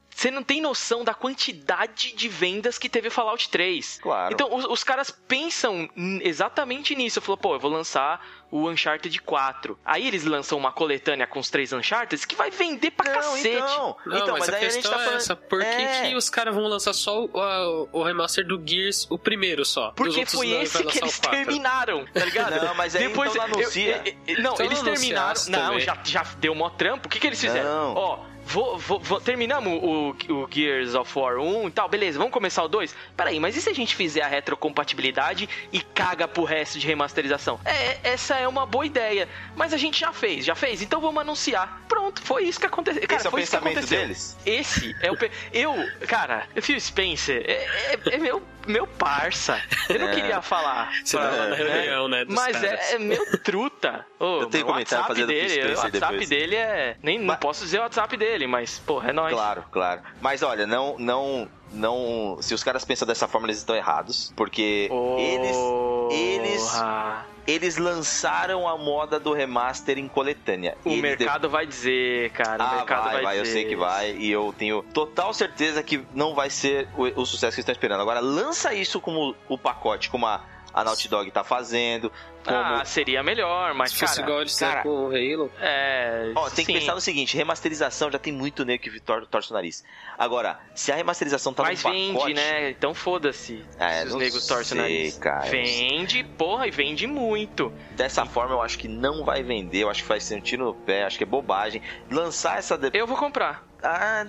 você não tem noção da quantidade de vendas que teve Fallout três. Claro. Então, os, os caras pensam exatamente nisso. Falou, pô, eu vou lançar o Uncharted quatro. Aí eles lançam uma coletânea com os três Uncharted que vai vender pra não, cacete. Então, Não, então mas, mas a aí a gente questão tá é falando... essa. Por que, É. que os caras vão lançar só o, a- o remaster do Gears, o primeiro só? Dos Porque outros foi não, esse vai que lançar o eles quatro. terminaram, tá ligado? Não, mas aí Depois então não eu- anuncia. eu- eu- não, Então eles não terminaram. anunciasse Não, também. já, já deu mó trampo. O que, que eles fizeram? Não. Ó, vou, vou, vou- terminamos o, o Gears of War um e tal, beleza, vamos começar o dois? Peraí, mas e se a gente fizer a retrocompatibilidade e caga pro resto de remasterização? É, essa é uma boa ideia. Mas a gente já fez, já fez, então vamos anunciar. Pronto, foi isso que aconteceu. Cara, Esse é o foi isso que pensamento aconteceu. deles? Esse é o. Pe... Eu, cara, o Phil Spencer é, é- é meu, meu parça. Eu não É. queria falar. Você pra- tava na né? reunião, né, dos Mas caras. é, é meu truta. Ô, Eu tenho o comentário a WhatsApp fazer do Phil dele, Spencer o WhatsApp depois. dele é. Nem, não Mas- posso dizer o WhatsApp dele, mas, porra, é nóis. Claro, claro. Mas olha, não, não, não. Se os caras pensam dessa forma, eles estão errados. Porque eles. Eles. Porra. Eles lançaram a moda do remaster em coletânea. O Eles mercado vai dizer, cara. Ah, o mercado vai, vai, vai, eu dizer. sei que vai. E eu tenho total certeza que não vai ser o, o sucesso que estão esperando. Agora, lança isso como o pacote, como a, a Naughty Dog tá fazendo. Como... Ah, seria melhor, mas, Se fosse cara. igual eles fizeram cara, com o Halo. É. Ó, tem que sim. pensar no seguinte, remasterização já tem muito nego que tor torce o nariz. Agora, se a remasterização tá Mas no vende, pacote... né? Então foda-se. É, se os não negros torcem o sei, nariz. cara, eu Vende, porra, e vende muito. Dessa forma, eu acho que não vai vender. Eu acho que vai ser um tiro no pé. Acho que é bobagem. Lançar essa... De... Eu vou comprar. Ah,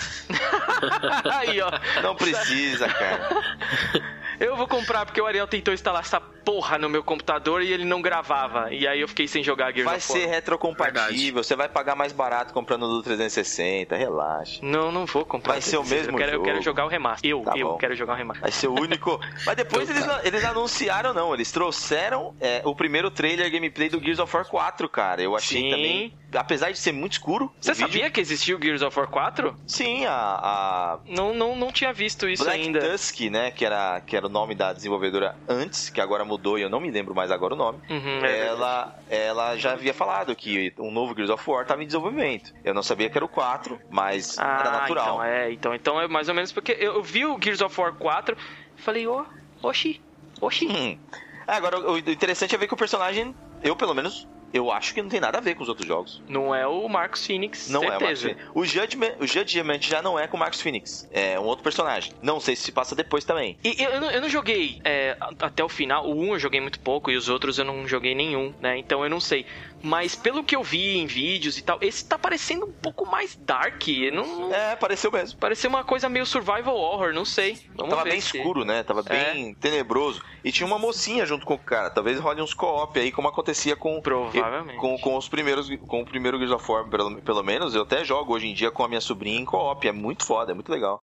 Aí, ó. não precisa, cara. Eu vou comprar porque o Ariel tentou instalar essa porra no meu computador e ele não gravava. E aí eu fiquei sem jogar Gears Vai of War. ser retrocompatível. Verdade. Você vai pagar mais barato comprando do trezentos e sessenta. Relaxa. Não, não vou comprar. Vai ser o mesmo eu quero, jogo. Eu quero jogar o remaster. Eu, Tá eu bom. quero jogar o remaster. Vai ser o único. Mas depois eles, eles anunciaram, não. Eles trouxeram é, o primeiro trailer gameplay do Gears of War quatro, cara. Eu achei Sim. também. Apesar de ser muito escuro. Você o vídeo- sabia que existia o Gears of War quatro? Sim, a. a... Não, não, não tinha visto isso Black ainda. Tusk, né? Que era, que era o nome da desenvolvedora antes, que agora mudou e eu não me lembro mais agora o nome. Uhum, é ela, ela já havia falado que um novo Gears of War estava em desenvolvimento. Eu não sabia que era o quatro, mas Ah, era natural. então é, então, então é mais ou menos porque eu, eu vi o Gears of War quatro e falei, ô, oxi, oxi. Hum. Ah, agora, o o interessante é ver que o personagem, eu pelo menos, eu acho que não tem nada a ver com os outros jogos. Não é o Marcus Phoenix, Não é o Marcus certeza. Phoenix. O Judgment, o Judgment já não é com o Marcus Phoenix. É um outro personagem. Não sei se se passa depois também. E eu, eu não, eu não joguei é, a- até o final. O um eu joguei muito pouco e os outros eu não joguei nenhum, né? Então eu não sei. Mas pelo que eu vi em vídeos e tal, esse tá parecendo um pouco mais dark. Não, não- É, pareceu mesmo. Pareceu uma coisa meio survival horror, não sei. Vamos Tava ver bem se- escuro, né? Tava bem tenebroso. E tinha uma mocinha junto com o cara. Talvez role uns co-op aí, como acontecia com, Provavelmente. com, com os primeiros, com o primeiro Gears of War, pelo, pelo menos. Eu até jogo hoje em dia com a minha sobrinha em co-op. É muito foda, é muito legal.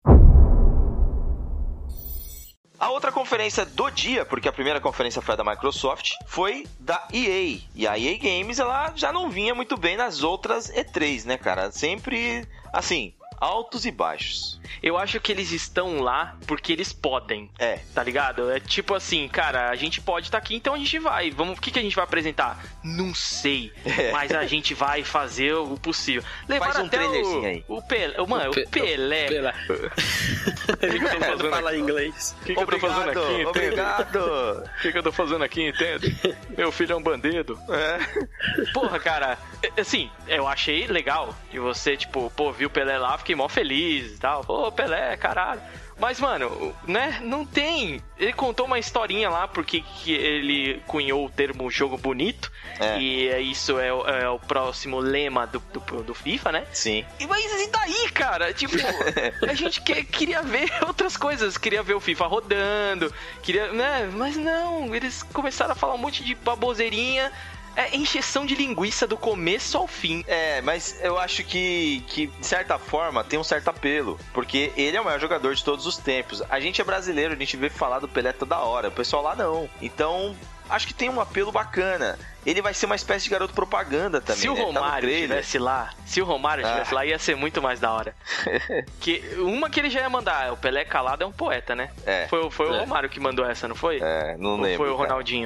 A outra conferência do dia, porque a primeira conferência foi a da Microsoft, foi da E A. E a E A Games, ela já não vinha muito bem nas outras E três, né, cara? Sempre, assim, altos e baixos. Eu acho que eles estão lá porque eles podem. É. Tá ligado? É tipo assim, cara, a gente pode estar aqui, então a gente vai. Vamos, o que, que a gente vai apresentar? Não sei. É. Mas a gente vai fazer o possível. Levaram Faz um até trailerzinho o, aí. O Pelé. O, mano, o, Pe- Pelé. Pelé. Ele que eu tô fazendo fala inglês. O que, que eu tô fazendo aqui, entende? obrigado. O que, que eu tô fazendo aqui, entende? Meu filho é um bandido. É. Porra, cara, assim, eu achei legal de você, tipo, pô, viu o Pelé lá, fiquei mó feliz e tal. Pô, Pelé, caralho. Mas, mano, né, não tem. Ele contou uma historinha lá porque que ele cunhou o termo jogo bonito. É. E isso é, o- é o próximo lema do, do, do FIFA, né? Sim. E mas e daí, cara? Tipo, a gente que, queria ver outras coisas. Queria ver o FIFA rodando. Queria, né? Mas não, eles começaram a falar um monte de baboseirinha. É encheção de linguiça do começo ao fim. É, mas eu acho que, que, de certa forma, tem um certo apelo. Porque ele é o maior jogador de todos os tempos. A gente é brasileiro, a gente vê falar do Pelé toda hora. O pessoal lá não. Então, acho que tem um apelo bacana. Ele vai ser uma espécie de garoto propaganda também. Se o né? Tá no Romário trailer. estivesse lá, se o Romário Ah. estivesse lá, ia ser muito mais da hora. que uma que ele já ia mandar, o Pelé calado é um poeta, né? É. Foi, foi o É. Romário que mandou essa, não foi? É, não Ou lembro. foi o cara. Ronaldinho?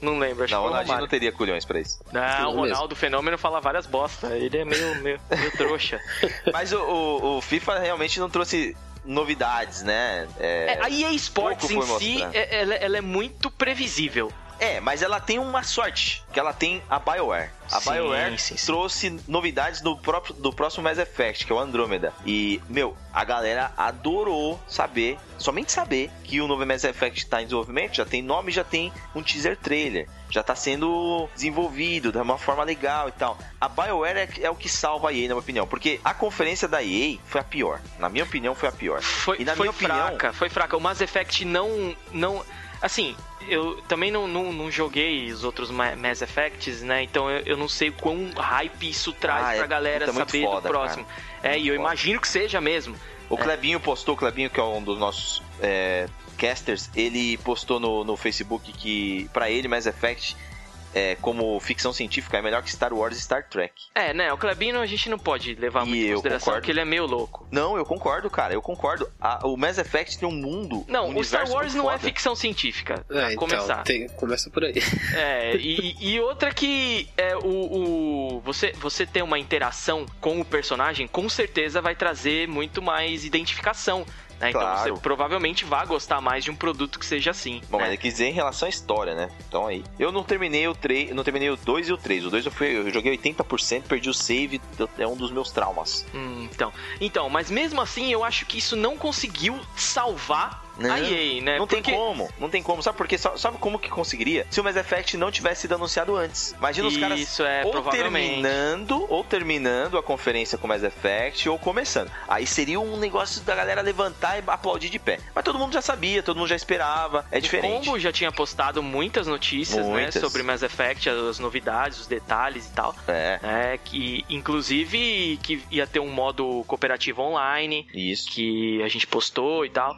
Não lembro, acho não, que foi o o Ronaldinho Romário. não teria culhões pra isso. Não, o Ronaldo Fenômeno fala várias bosta. Ele é meio, meio, meio trouxa. Mas o, o, o FIFA realmente não trouxe novidades, né? É, a E A Sports em si, é, ela, ela é muito previsível. É, mas ela tem uma sorte, que ela tem a BioWare. A sim, BioWare sim, sim. trouxe novidades do, próprio, do próximo Mass Effect, que é o Andromeda. E, meu, a galera adorou saber, somente saber, que o novo Mass Effect tá em desenvolvimento, já tem nome, já tem um teaser trailer, já tá sendo desenvolvido de uma forma legal e tal. A BioWare é, é o que salva a E A, na minha opinião, porque a conferência da E A foi a pior. Na minha opinião, foi a pior. Foi, e na foi minha fraca, opinião, foi fraca. O Mass Effect não... não assim... Eu também não, não, não joguei os outros Mass Effects, né? Então eu, eu não sei o quão hype isso traz ah, pra é, galera é saber foda, do próximo. Cara. É, e eu foda. imagino que seja mesmo. O é. Clebinho postou, o Clebinho, que é um dos nossos é, casters, ele postou no, no Facebook que, pra ele, Mass Effect, é, como ficção científica, é melhor que Star Wars e Star Trek. É, né? O Clebinho a gente não pode levar muito em consideração, porque ele é meio louco. Não, eu concordo, cara, eu concordo. A, o Mass Effect tem um mundo, Não, um o Star Wars não foda. é ficção científica, pra é, então, começar. Tem, começa por aí. É, e, e outra que é, o, o você, você ter uma interação com o personagem, com certeza vai trazer muito mais identificação. Né? Então Claro. você provavelmente vai gostar mais de um produto que seja assim. Bom, né? mas ele quis dizer em relação à história, né? Então aí. Eu não terminei o três, não terminei o dois e o três. O dois eu fui, eu joguei oitenta por cento, perdi o save, é um dos meus traumas. Hum, então, então, mas mesmo assim eu acho que isso não conseguiu salvar Não, a E A, né? Não Porque... tem como, não tem como. Sabe por quê? Sabe como que conseguiria? Se o Mass Effect não tivesse sido anunciado antes. Imagina os caras Isso é, ou provavelmente. terminando, ou terminando a conferência com o Mass Effect, ou começando. Aí seria um negócio da galera levantar e aplaudir de pé. Mas todo mundo já sabia, todo mundo já esperava. É diferente. O Combo já tinha postado muitas notícias, Muitas. né, sobre Mass Effect, as novidades, os detalhes e tal. É. É, que inclusive que ia ter um modo cooperativo online. Isso. Que a gente postou e tal.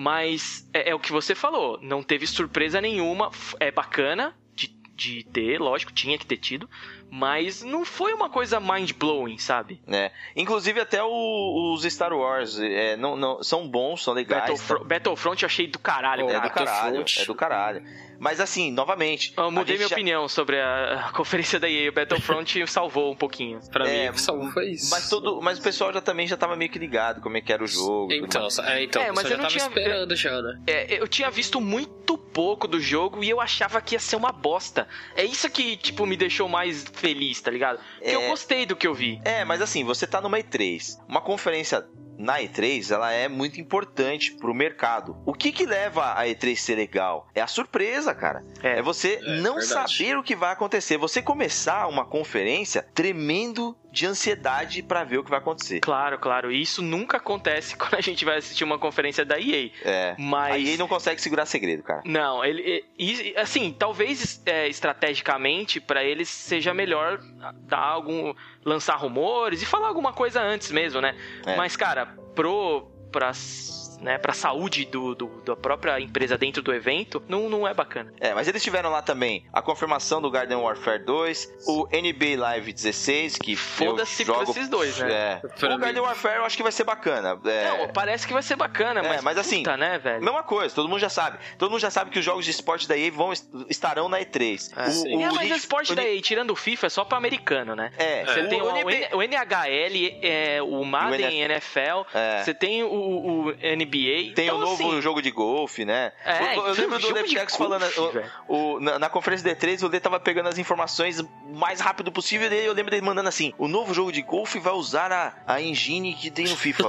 Mas é, é o que você falou, não teve surpresa nenhuma. É bacana de, de ter, lógico, tinha que ter tido. Mas não foi uma coisa mind-blowing, sabe? É. Inclusive até o, os Star Wars é, não, não, são bons, são legais. Battlefront, tá? Battlefront eu achei do caralho, É cara. do caralho, é do caralho. Mas assim, novamente... Eu mudei minha já... opinião sobre a, a conferência da E A. O Battlefront salvou um pouquinho. Pra é, mim, o que salvou foi isso. Mas, todo, mas o pessoal já também já tava meio que ligado como é que era o jogo. Então, é, então é, mas eu já não tava tinha... esperando já, né? É, eu tinha visto muito pouco do jogo e eu achava que ia ser uma bosta. É isso que, tipo, me deixou mais feliz, tá ligado? Porque É... eu gostei do que eu vi. É, mas assim, você tá numa E três. Uma conferência na E três, ela é muito importante pro mercado. O que que leva a E três ser legal? É a surpresa, cara. É, é você é, não verdade. saber o que vai acontecer. Você começar uma conferência tremendo de ansiedade pra ver o que vai acontecer. Claro, claro. E isso nunca acontece quando a gente vai assistir uma conferência da E A. É. Mas... A E A não consegue segurar segredo, cara. Não, ele, e, assim, talvez é, estrategicamente pra eles seja melhor dar algum, lançar rumores e falar alguma coisa antes mesmo, né? É. Mas, cara, pro, pra, né, pra saúde do, do, da própria empresa dentro do evento, não, não é bacana. É, mas eles tiveram lá também a confirmação do Garden Warfare dois, o N B A Live dezesseis, que foda-se eu jogo... pra esses dois, né? É. O Garden Warfare eu acho que vai ser bacana. É... Não, parece que vai ser bacana, É, mas, mas assim, puta, né, velho? Mesma coisa, todo mundo já sabe. Todo mundo já sabe que os jogos de esporte da E A vão, estarão na E três. É, o, o, é, mas o esporte o, da E A, tirando o FIFA, é só pra americano, né? É. Você o, tem o, o, N B... o N H L, é, o Madden o N F... N F L, é. você tem o, o N B A. Tem então, o novo assim, jogo de golfe, né? É, eu, eu lembro do Leptex falando... O, o, na, na conferência da E três, o Lê tava pegando as informações o mais rápido possível, e eu lembro dele mandando assim, o novo jogo de golfe vai usar a, a engine que tem no FIFA.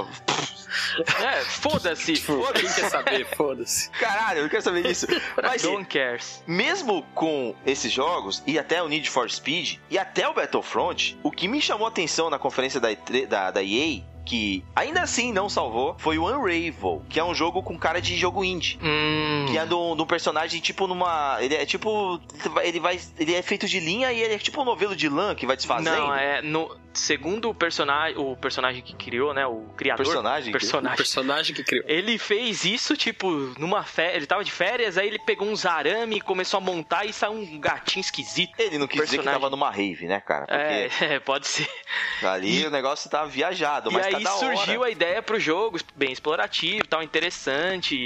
É, foda-se. Foda-se. Quem quer saber? Foda-se. Caralho, eu não quero saber disso. Mas, Don't cares. Mesmo com esses jogos, e até o Need for Speed, e até o Battlefront, o que me chamou a atenção na conferência da, da, da E A, que ainda assim não salvou, foi o Unravel, que é um jogo com cara de jogo indie. Hum. Que é de um personagem tipo numa... Ele é tipo... Ele vai... Ele é feito de linha e ele é tipo um novelo de lã que vai desfazendo. Não, é... No, segundo o personagem... O personagem que criou, né? O criador... Personagem? Personagem. O personagem que criou. Ele fez isso, tipo, numa férias... Ele tava de férias, aí ele pegou uns arame, começou a montar e saiu um gatinho esquisito. Ele não quis dizer que tava numa rave, né, cara? Porque é, é, pode ser. Ali e... o negócio tava viajado, mas e tá aí da hora. surgiu a ideia pro jogo, bem explorativo, tal, interessante...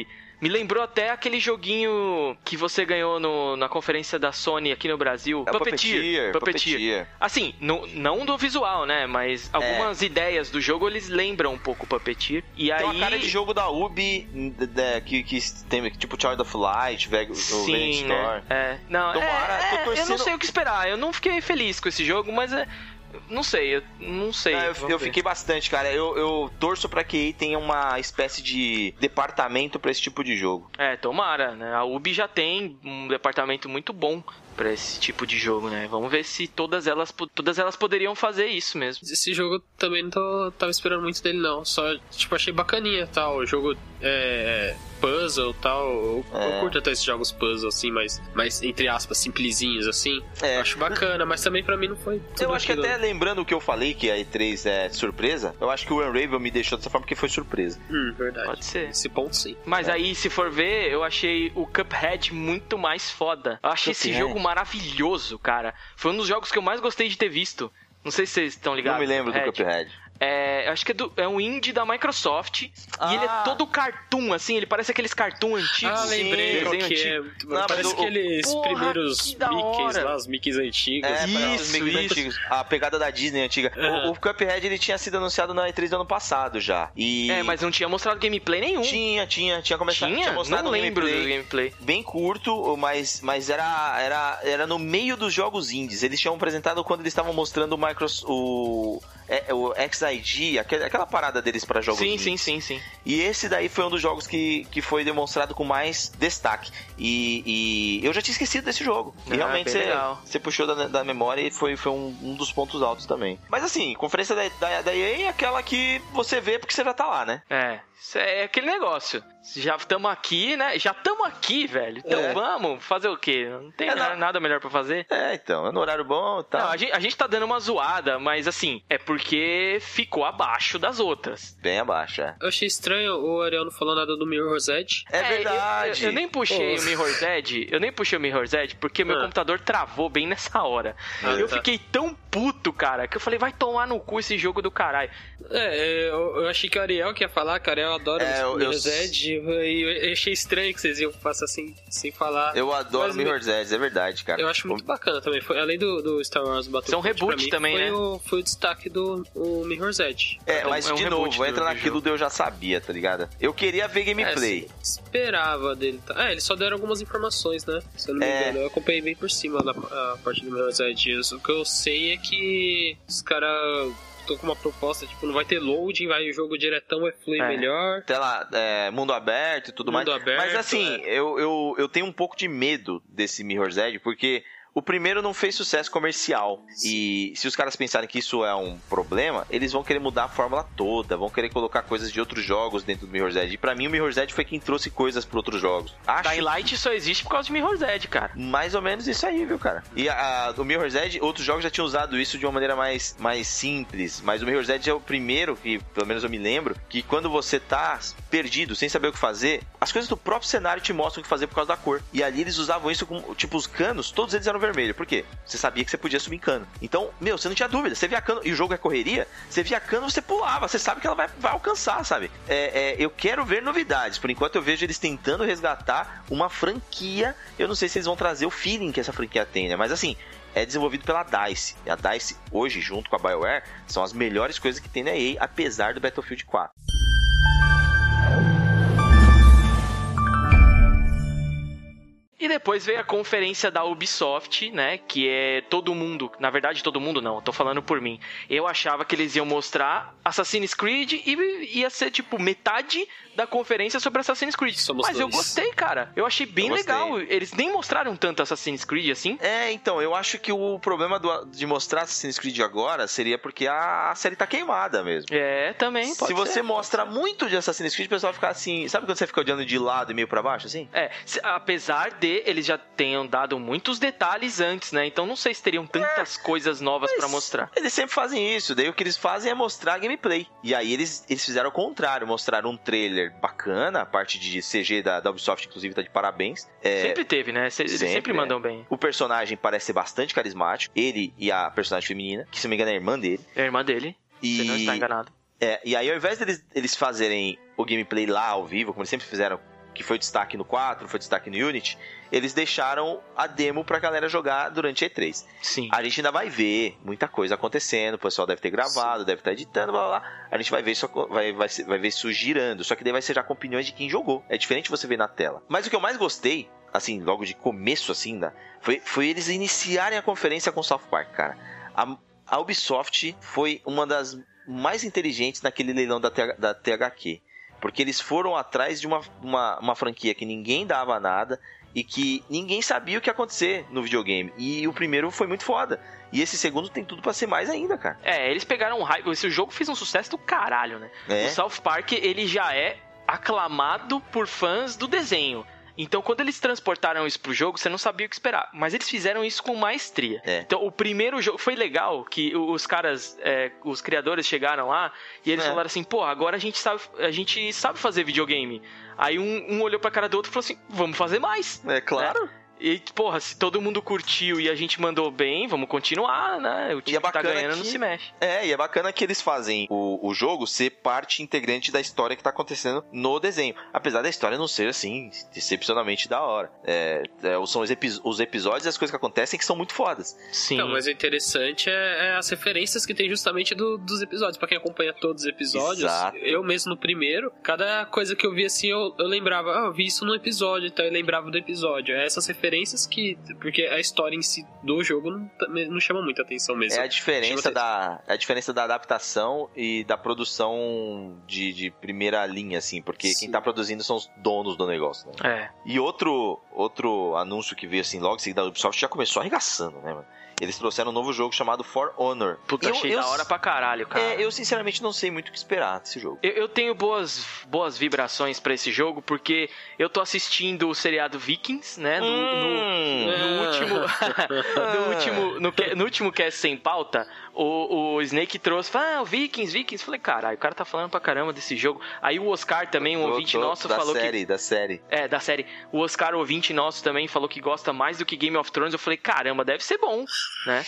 Me lembrou até aquele joguinho que você ganhou no, na conferência da Sony aqui no Brasil. É Puppeteer. Puppeteer. Puppeteer. Assim, no, não do visual, né? Mas algumas é. ideias do jogo, eles lembram um pouco o Puppeteer. E tem aí... uma cara de jogo da Ubi, né, que, que tem tipo Child of Light, Veg, Sim, né? É. Não, Tomara, é, é, torcendo... eu não sei o que esperar. Eu não fiquei feliz com esse jogo, mas é... Não sei, eu não sei. Não, eu eu fiquei bastante, cara. Eu, eu torço pra que aí tenha uma espécie de departamento pra esse tipo de jogo. É, tomara, né? A Ubi já tem um departamento muito bom pra esse tipo de jogo, né? Vamos ver se todas elas, todas elas poderiam fazer isso mesmo. Esse jogo também não tô, tava esperando muito dele, não. Só, tipo, achei bacaninha, tal. O jogo é... puzzle, tal. Eu, é. eu curto até esses jogos puzzle, assim, mas, mas entre aspas, simplesinhos, assim. É. Eu acho bacana, mas também pra mim não foi tudo Eu acho aquilo. que até lembrando o que eu falei, que a E três é surpresa, eu acho que o Unravel me deixou dessa forma porque foi surpresa. Hum, verdade. Pode ser. Esse ponto, sim. Mas é. aí, se for ver, eu achei o Cuphead muito mais foda. Eu achei Cuphead. Esse jogo maravilhoso, cara. Foi um dos jogos que eu mais gostei de ter visto. Não sei se vocês estão ligados. Não me lembro do Cuphead. É, acho que é, do, é um indie da Microsoft. Ah. E ele é todo cartoon, assim. Ele parece aqueles cartoon antigos. Ah, lembrei. Sim, qual que é. Não, parece aqueles o... primeiros Porra, Mickeys lá, os Mickeys antigos. É, isso, os Mickeys isso. antigos. A pegada da Disney antiga. Uhum. O, o Cuphead, ele tinha sido anunciado na E três do ano passado já. E... É, mas não tinha mostrado gameplay nenhum. Tinha, tinha. Tinha começado. Tinha? Tinha mostrado não um lembro gameplay do gameplay. Bem curto, mas, mas era, era, era no meio dos jogos indies. Eles tinham apresentado quando eles estavam mostrando o Microsoft... O... É, o X I D, aquela, aquela parada deles pra jogos Sim, indies. sim, sim, sim. E esse daí foi um dos jogos que, que foi demonstrado com mais destaque. E, e eu já tinha esquecido desse jogo. E ah, realmente você, você puxou da, da memória e foi, foi um, um dos pontos altos também. Mas assim, conferência da, da, da E A é aquela que você vê porque você já tá lá, né? É. É aquele negócio. Já estamos aqui, né? Já estamos aqui, velho. Então é. vamos fazer o quê? Não tem é nada, nada melhor pra fazer. É, então. É no horário bom e tal. Não, a gente, a gente tá dando uma zoada, mas assim, é porque ficou abaixo das outras. Bem abaixo, é. Eu achei estranho o Ariel não falou nada do Mirror's Edge. É, é verdade. Eu, eu, eu nem puxei Pô. o Mirror's Edge. Eu nem puxei o Mirror's Edge porque meu ah. computador travou bem nessa hora. Ah, eu tá. fiquei tão puto, cara, que eu falei, vai tomar no cu esse jogo do caralho. É, eu, eu achei que o Ariel que ia falar, que o Ariel adora é, o Mirror's eu... Edge, e eu achei estranho que vocês iam passar assim, sem falar. Eu adoro o Mirror's Edge, é verdade, cara. Eu acho muito o... bacana também, foi, além do, do Star Wars Battlefield, Isso é um reboot mim, também, foi né? O, foi o destaque do o Mirror's Edge. É, então, mas é um de novo, entra naquilo do eu já sabia, tá ligado? Eu queria ver gameplay. É, esperava dele. Tá? É, eles só deram algumas informações, né? Se eu não me é... engano, eu acompanhei bem por cima da a parte do Mirror's Edge. O que eu sei é que os caras... tô com uma proposta, tipo, não vai ter loading, vai o jogo diretão, vai fluir é. melhor. Tela, é, mundo aberto e tudo mundo mais. Aberto, Mas assim, é. eu, eu, eu tenho um pouco de medo desse Mirror's Edge, porque o primeiro não fez sucesso comercial. Sim. E se os caras pensarem que isso é um problema, eles vão querer mudar a fórmula toda, vão querer colocar coisas de outros jogos dentro do Mirror's Edge. E pra mim o Mirror's Edge foi quem trouxe coisas para outros jogos. Acho Dying Light só existe por causa de Mirror's Edge, cara. Mais ou menos isso aí, viu, cara? E a, a, o Mirror's Edge, outros jogos já tinham usado isso de uma maneira mais, mais simples, mas o Mirror's Edge é o primeiro, que pelo menos eu me lembro, que quando você tá perdido, sem saber o que fazer, as coisas do próprio cenário te mostram o que fazer por causa da cor. E ali eles usavam isso com, tipo, os canos, todos eles eram vermelhos. Por quê? Você sabia que você podia subir em cano. Então, meu, você não tinha dúvida. Você via cano, e o jogo é correria, você via cano, você pulava. Você sabe que ela vai, vai alcançar, sabe? É, é, eu quero ver novidades. Por enquanto eu vejo eles tentando resgatar uma franquia. Eu não sei se eles vão trazer o feeling que essa franquia tem, né? Mas assim, é desenvolvido pela DICE. E a DICE, hoje, junto com a BioWare, são as melhores coisas que tem na E A, apesar do Battlefield quatro. E depois veio a conferência da Ubisoft, né, que é todo mundo, na verdade todo mundo não, eu tô falando por mim. Eu achava que eles iam mostrar Assassin's Creed e ia ser tipo metade da conferência sobre Assassin's Creed. Somos Mas dois. eu gostei, cara. Eu achei bem eu legal. Eles nem mostraram tanto Assassin's Creed assim. É, então, eu acho que o problema do, de mostrar Assassin's Creed agora seria porque a, a série tá queimada mesmo. É, também, pode Se você ser, mostra muito de Assassin's Creed, o pessoal vai ficar assim... Sabe quando você fica olhando de lado e meio pra baixo, assim? É, se, apesar de eles já tenham dado muitos detalhes antes, né? Então não sei se teriam tantas é, coisas novas pra mostrar. Eles sempre fazem isso. Daí o que eles fazem é mostrar gameplay. E aí eles, eles fizeram o contrário. Mostraram um trailer bacana. A parte de C G da, da Ubisoft, inclusive, tá de parabéns. É, sempre teve, né? Eles sempre, sempre mandam é. bem. O personagem parece ser bastante carismático. Ele e a personagem feminina, que se não me engano é a irmã dele. É a irmã dele. E... Você não está enganado. É, e aí ao invés deles eles fazerem o gameplay lá ao vivo, como eles sempre fizeram que foi destaque no quatro, foi destaque no Unity, eles deixaram a demo pra galera jogar durante a E três. Sim. A gente ainda vai ver muita coisa acontecendo, o pessoal deve ter gravado, Sim. deve estar editando, blá, blá, blá. A gente vai ver, isso, vai, vai, vai ver isso girando, só que daí vai ser já com opiniões de quem jogou. É diferente você ver na tela. Mas o que eu mais gostei, assim, logo de começo, assim, né, foi, foi eles iniciarem a conferência com o South Park, cara. A, a Ubisoft foi uma das mais inteligentes naquele leilão da, da T H Q. Porque eles foram atrás de uma, uma, uma franquia que ninguém dava nada e que ninguém sabia o que ia acontecer no videogame. E o primeiro foi muito foda. E esse segundo tem tudo pra ser mais ainda, cara. É, eles pegaram um hype. Esse jogo fez um sucesso do caralho, né? É. O South Park, ele já é aclamado por fãs do desenho. Então, quando eles transportaram isso pro jogo, você não sabia o que esperar. Mas eles fizeram isso com maestria. É. Então, o primeiro jogo... Foi legal que os caras... É, os criadores chegaram lá e eles é. falaram assim... Pô, agora a gente sabe, a gente sabe fazer videogame. Aí um, um olhou pra cara do outro e falou assim... Vamos fazer mais. É claro. Né? E, porra, se todo mundo curtiu e a gente mandou bem, vamos continuar, né? O time que tá ganhando que, não se mexe. É, e é bacana que eles fazem o, o jogo ser parte integrante da história que tá acontecendo no desenho. Apesar da história não ser, assim, excepcionalmente da hora. É, é, são os, epi- os episódios e as coisas que acontecem que são muito fodas. Sim. Então, mas o interessante é, é as referências que tem justamente do, dos episódios. Pra quem acompanha todos os episódios, Exato. eu mesmo no primeiro, cada coisa que eu vi assim, eu, eu lembrava, ah, eu vi isso no episódio, então eu lembrava do episódio. É essas referências que... Porque a história em si do jogo não, não chama muita atenção mesmo. É a diferença, da, é a diferença da adaptação e da produção de, de primeira linha, assim. Porque Sim. quem tá produzindo são os donos do negócio, né? É. E outro, outro anúncio que veio assim logo em seguida da Ubisoft já começou arregaçando, né, mano? Eles trouxeram um novo jogo chamado For Honor. Puta, eu, achei eu, da hora pra caralho, cara. É, eu sinceramente não sei muito o que esperar desse jogo. Eu, eu tenho boas, boas vibrações pra esse jogo, porque eu tô assistindo o seriado Vikings, né? Do, hum, no, no, no último... no último... No, no último cast sem pauta, o, o Snake trouxe... Ah, Vikings, Vikings. Falei, caralho, o cara tá falando pra caramba desse jogo. Aí o Oscar também, um do, ouvinte do, nosso, da falou série, que... Da série, É, da série. O Oscar, ouvinte nosso, também falou que gosta mais do que Game of Thrones. Eu falei, caramba, deve ser bom, né?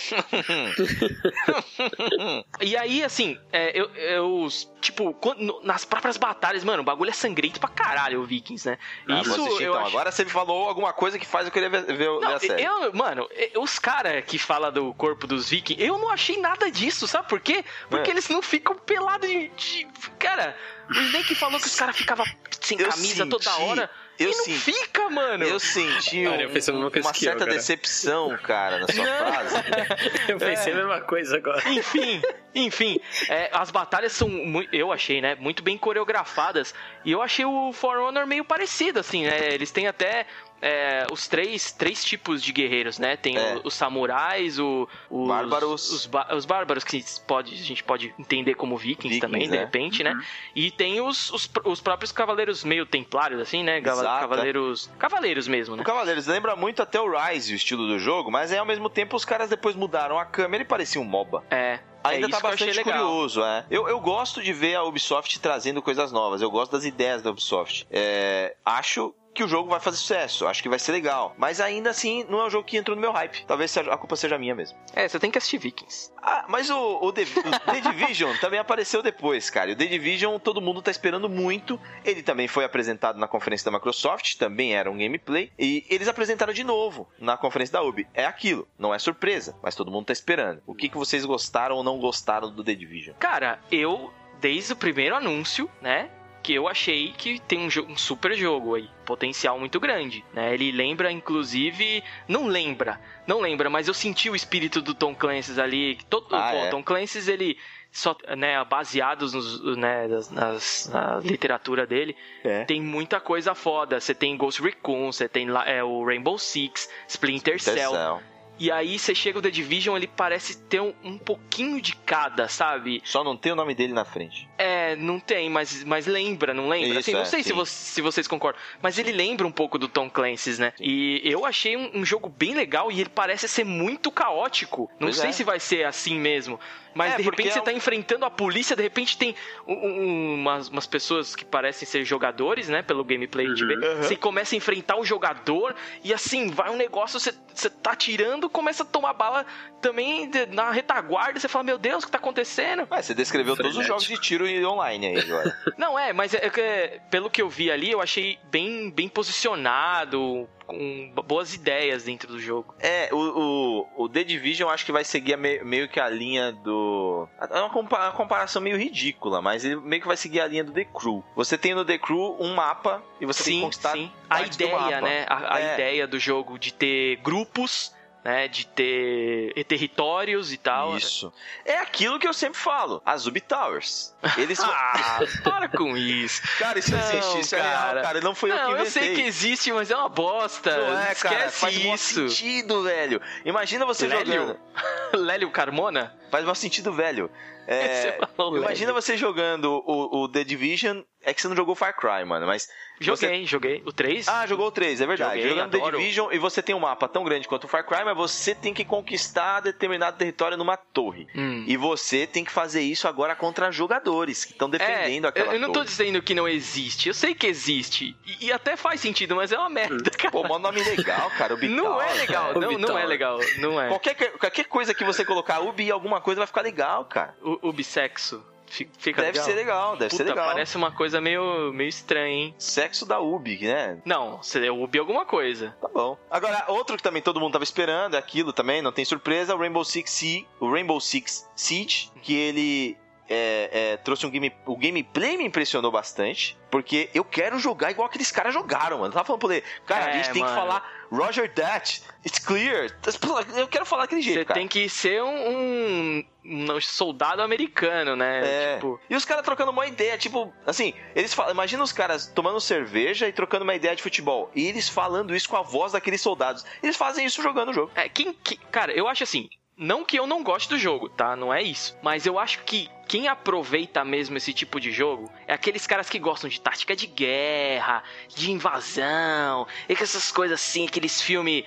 E aí, assim, é, eu, eu tipo, quando, nas próprias batalhas, mano, o bagulho é sangrento pra caralho, o Vikings, né? Ah, Isso, assistir, eu então. acho... Agora você me falou alguma coisa que faz eu querer ver, ver, não, ver a série. Eu, mano, os caras que falam do corpo dos Vikings, eu não achei nada disso, sabe por quê? Porque é. eles não ficam pelados de, de... Cara, o Snake falou que os caras ficavam sem eu camisa senti... toda hora. Eu e não senti, fica, mano. Eu senti um, cara, eu uma, uma certa eu, decepção, cara, na sua frase. Eu pensei é. a mesma coisa agora. Enfim, enfim. É, as batalhas são, muito, eu achei, né, muito bem coreografadas. E eu achei o For Honor meio parecido, assim, né? Eles têm até... É, os três, três tipos de guerreiros, né? Tem é. os, os samurais, o, os bárbaros, os, os bárbaros que pode, a gente pode entender como vikings, vikings também, é. de repente, uhum. né? E tem os, os, os próprios cavaleiros meio templários, assim, né? Exato. Cavaleiros, cavaleiros mesmo, né? O Cavaleiros lembra muito até o Rise, o estilo do jogo, mas aí, ao mesmo tempo os caras depois mudaram a câmera e parecia um MOBA. É. Ainda é tá bastante curioso, é. Eu, eu gosto de ver a Ubisoft trazendo coisas novas. Eu gosto das ideias da Ubisoft. É, acho que o jogo vai fazer sucesso. Acho que vai ser legal. Mas ainda assim, não é um jogo que entrou no meu hype. Talvez a culpa seja minha mesmo. É, você tem que assistir Vikings. Ah, mas o, o, The, o The Division também apareceu depois, cara. E o The Division todo mundo tá esperando muito. Ele também foi apresentado na conferência da Microsoft. Também era um gameplay. E eles apresentaram de novo na conferência da Ubi. É aquilo. Não é surpresa. Mas todo mundo tá esperando. O que, que vocês gostaram ou não gostaram do The Division? Cara, eu, desde o primeiro anúncio, né? Que eu achei que tem um, um super jogo aí, potencial muito grande, né? Ele lembra, inclusive... Não lembra, não lembra, mas eu senti o espírito do Tom Clancy ali. Todo, ah, pô, é? Tom Clancy, ele... Só, né, baseados nos, né, nas, nas, na literatura dele, é. Tem muita coisa foda. Você tem Ghost Recon, você tem é, o Rainbow Six, Splinter, Splinter Cell... Cell. E aí você chega o The Division, ele parece ter um, um pouquinho de cada, sabe? Só não tem o nome dele na frente. É, não tem, mas, mas lembra, não lembra? Isso, assim, não é, sei se, vo- se vocês concordam, mas ele lembra um pouco do Tom Clancy's, né? Sim. E eu achei um, um jogo bem legal e ele parece ser muito caótico. Não pois sei é. se vai ser assim mesmo. Mas é, de repente você é um... tá enfrentando a polícia, de repente tem um, um, umas, umas pessoas que parecem ser jogadores, né? Pelo gameplay de ver. Uhum. Você começa a enfrentar o jogador e assim, vai um negócio, você, você tá tirando quando começa a tomar bala também na retaguarda, você fala, meu Deus, o que tá acontecendo? Ah, você descreveu todos os jogos de tiro online aí agora. Não, é, mas é, é, pelo que eu vi ali, eu achei bem, bem posicionado, com boas ideias dentro do jogo. É, o, o, o The Division eu acho que vai seguir me, meio que a linha do... É uma, compa- uma comparação meio ridícula, mas ele meio que vai seguir a linha do The Crew. Você tem no The Crew um mapa e você sim, tem que conquistar sim. A ideia, né? A, a é. ideia do jogo de ter grupos, né, de ter territórios e tal. Isso. É aquilo que eu sempre falo. As Ubi Towers. Eles... ah, para com isso. Cara, isso não, existe. Isso cara. é real, cara. Não foi eu que Não, inventei. eu sei que existe, mas é uma bosta. Não é, Esquece cara. Faz isso. um sentido, velho. Imagina você Lélio? jogando... Lélio Carmona? Faz um sentido, velho. É, imagina Lélio. você jogando o, o The Division. É que você não jogou Far Cry, mano, mas... Joguei, você... joguei. O três? Ah, jogou o três, é verdade. Joguei, jogando adoro. The Division e você tem um mapa tão grande quanto o Far Cry, mas você tem que conquistar determinado território numa torre. Hum. E você tem que fazer isso agora contra jogadores que estão defendendo é, aquela torre. Eu não tô dizendo que não existe. Eu sei que existe. E, e até faz sentido, mas é uma merda, cara. Pô, mó nome legal, cara. Ubi Não Tower, é legal. cara. Não, Ubi não é Tower. legal. Não é. Qualquer, qualquer coisa que você colocar Ubi alguma coisa vai ficar legal, cara. O, o bissexo. Fica Deve legal. ser legal, deve Puta, ser legal. Parece uma coisa meio, meio estranha, hein? Sexo da Ubi, né? Não, seria o Ubi alguma coisa. Tá bom. Agora, outro que também todo mundo tava esperando, é aquilo também, não tem surpresa, o Rainbow Six Siege, o Rainbow Six Siege, que ele é, é, trouxe um game... O gameplay me impressionou bastante, porque eu quero jogar igual aqueles caras jogaram, mano. Eu tava falando pra ele, cara, É, a gente tem mano. que falar Roger that, it's clear. Eu quero falar daquele jeito, Você cara. tem que ser um, um, um soldado americano, né? É. Tipo, E os caras trocando uma ideia, tipo, assim, eles falam, imagina os caras tomando cerveja e trocando uma ideia de futebol. E eles falando isso com a voz daqueles soldados. Eles fazem isso jogando o jogo. é, quem, que, cara, eu acho assim, não que eu não goste do jogo, tá? Não é isso. Mas eu acho que quem aproveita mesmo esse tipo de jogo é aqueles caras que gostam de tática de guerra, de invasão, e com essas coisas assim, aqueles filmes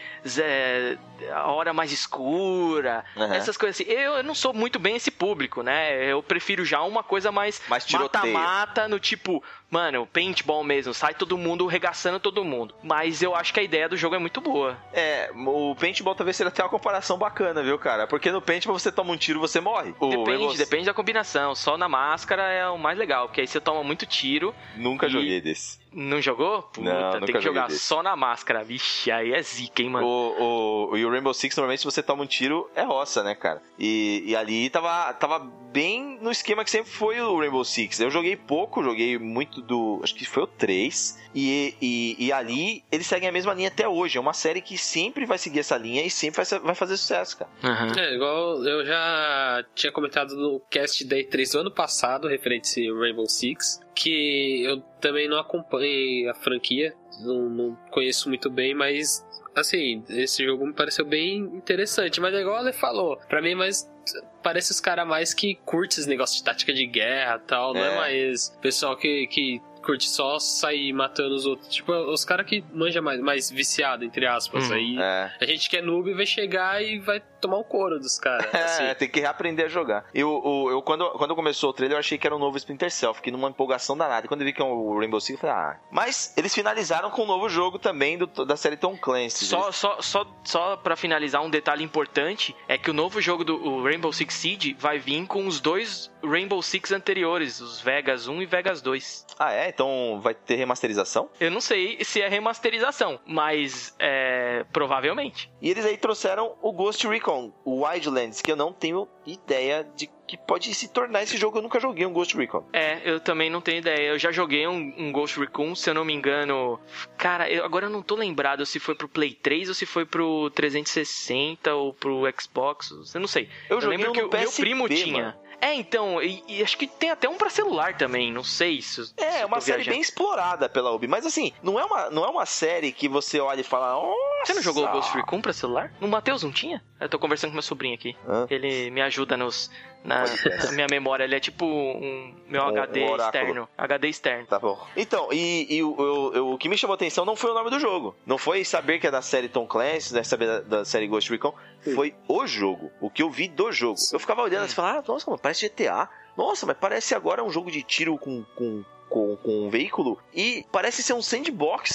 é, A Hora Mais Escura, Uhum. essas coisas assim. Eu, eu não sou muito bem esse público, né? Eu prefiro já uma coisa mais Mais tiroteio. mata-mata, no tipo, mano, paintball mesmo, sai todo mundo regaçando todo mundo. Mas eu acho que a ideia do jogo é muito boa. É, o paintball talvez seja até uma comparação bacana, viu, cara? Porque no paintball você toma um tiro, você morre. O Depende, Rainbow- depende da combinação. Só na máscara é o mais legal, porque aí você toma muito tiro. Nunca E- joguei desse. Não jogou? Puta, Não, tem nunca que jogar joguei desse. só na máscara. Vixe, aí é zica, hein, mano. O, o, e o Rainbow Six, normalmente, se você toma um tiro, é roça, né, cara? E, e ali tava, tava bem no esquema que sempre foi o Rainbow Six. Eu joguei pouco, joguei muito do... Acho que foi o três. E, e, e ali, eles seguem a mesma linha até hoje. É uma série que sempre vai seguir essa linha e sempre vai, ser- vai fazer sucesso, cara. Uhum. É, igual eu já tinha comentado no cast da E três do ano passado, referente ao Rainbow Six, que eu também não acompanhei a franquia, não, não conheço muito bem, mas assim, esse jogo me pareceu bem interessante, mas é igual a Ale falou, pra mim é mais... Parece os caras mais que curtem esse negócio de tática de guerra e tal, não é É. mais pessoal que, que curte só sair matando os outros. Tipo, os caras que manjam mais, mais viciado, entre aspas. Hum, Aí É. a gente que é noob vai chegar e vai tomar o couro dos caras. Assim. É, tem que reaprender a jogar. Eu, eu, eu, quando, quando começou o trailer, eu achei que era um novo Splinter Cell. Fiquei numa empolgação danada. E quando eu vi que é o Rainbow Six, eu falei, ah. Mas eles finalizaram com um novo jogo também do, da série Tom Clancy. Só, Eles- só, só, só pra finalizar, um detalhe importante é que o novo jogo do o Rainbow Six Siege vai vir com os dois Rainbow Six anteriores, os Vegas um e Vegas dois. Ah, é? Então vai ter remasterização? Eu não sei se é remasterização, mas é, provavelmente. E eles aí trouxeram o Ghost Recon, o Wildlands, que eu não tenho ideia de que pode se tornar esse jogo. Eu nunca joguei um Ghost Recon. É, eu também não tenho ideia. Eu já joguei um, um Ghost Recon, se eu não me engano. Cara, eu, agora eu não tô lembrado se foi pro Play três ou se foi pro trezentos e sessenta ou pro Xbox. Eu não sei. Eu joguei lembro um que no o meu P S P, primo tinha. mano. É, então, e, e acho que tem até um pra celular também, não sei se. se É, eu uma tô série viajando. bem explorada pela Ubi. Mas assim, não é uma, não é uma série que você olha e fala... Nossa! Você não jogou o Ghost Recon pra celular? No Matheus não tinha? Eu tô conversando com meu sobrinho aqui. Hã? Ele me ajuda nos. Na, Podcast. na minha memória. Ele é tipo um meu Um- H D um oráculo. externo. H D externo. Tá bom. Então, e, e o, o, o que me chamou a atenção não foi o nome do jogo. Não foi saber que é da série Tom Clancy, né, saber da, da série Ghost Recon. Foi o jogo. O que eu vi do jogo. Eu ficava olhando e falava, ah, nossa, mano, parece G T A. Nossa, mas parece agora um jogo de tiro com, com, com, com um veículo. E parece ser um sandbox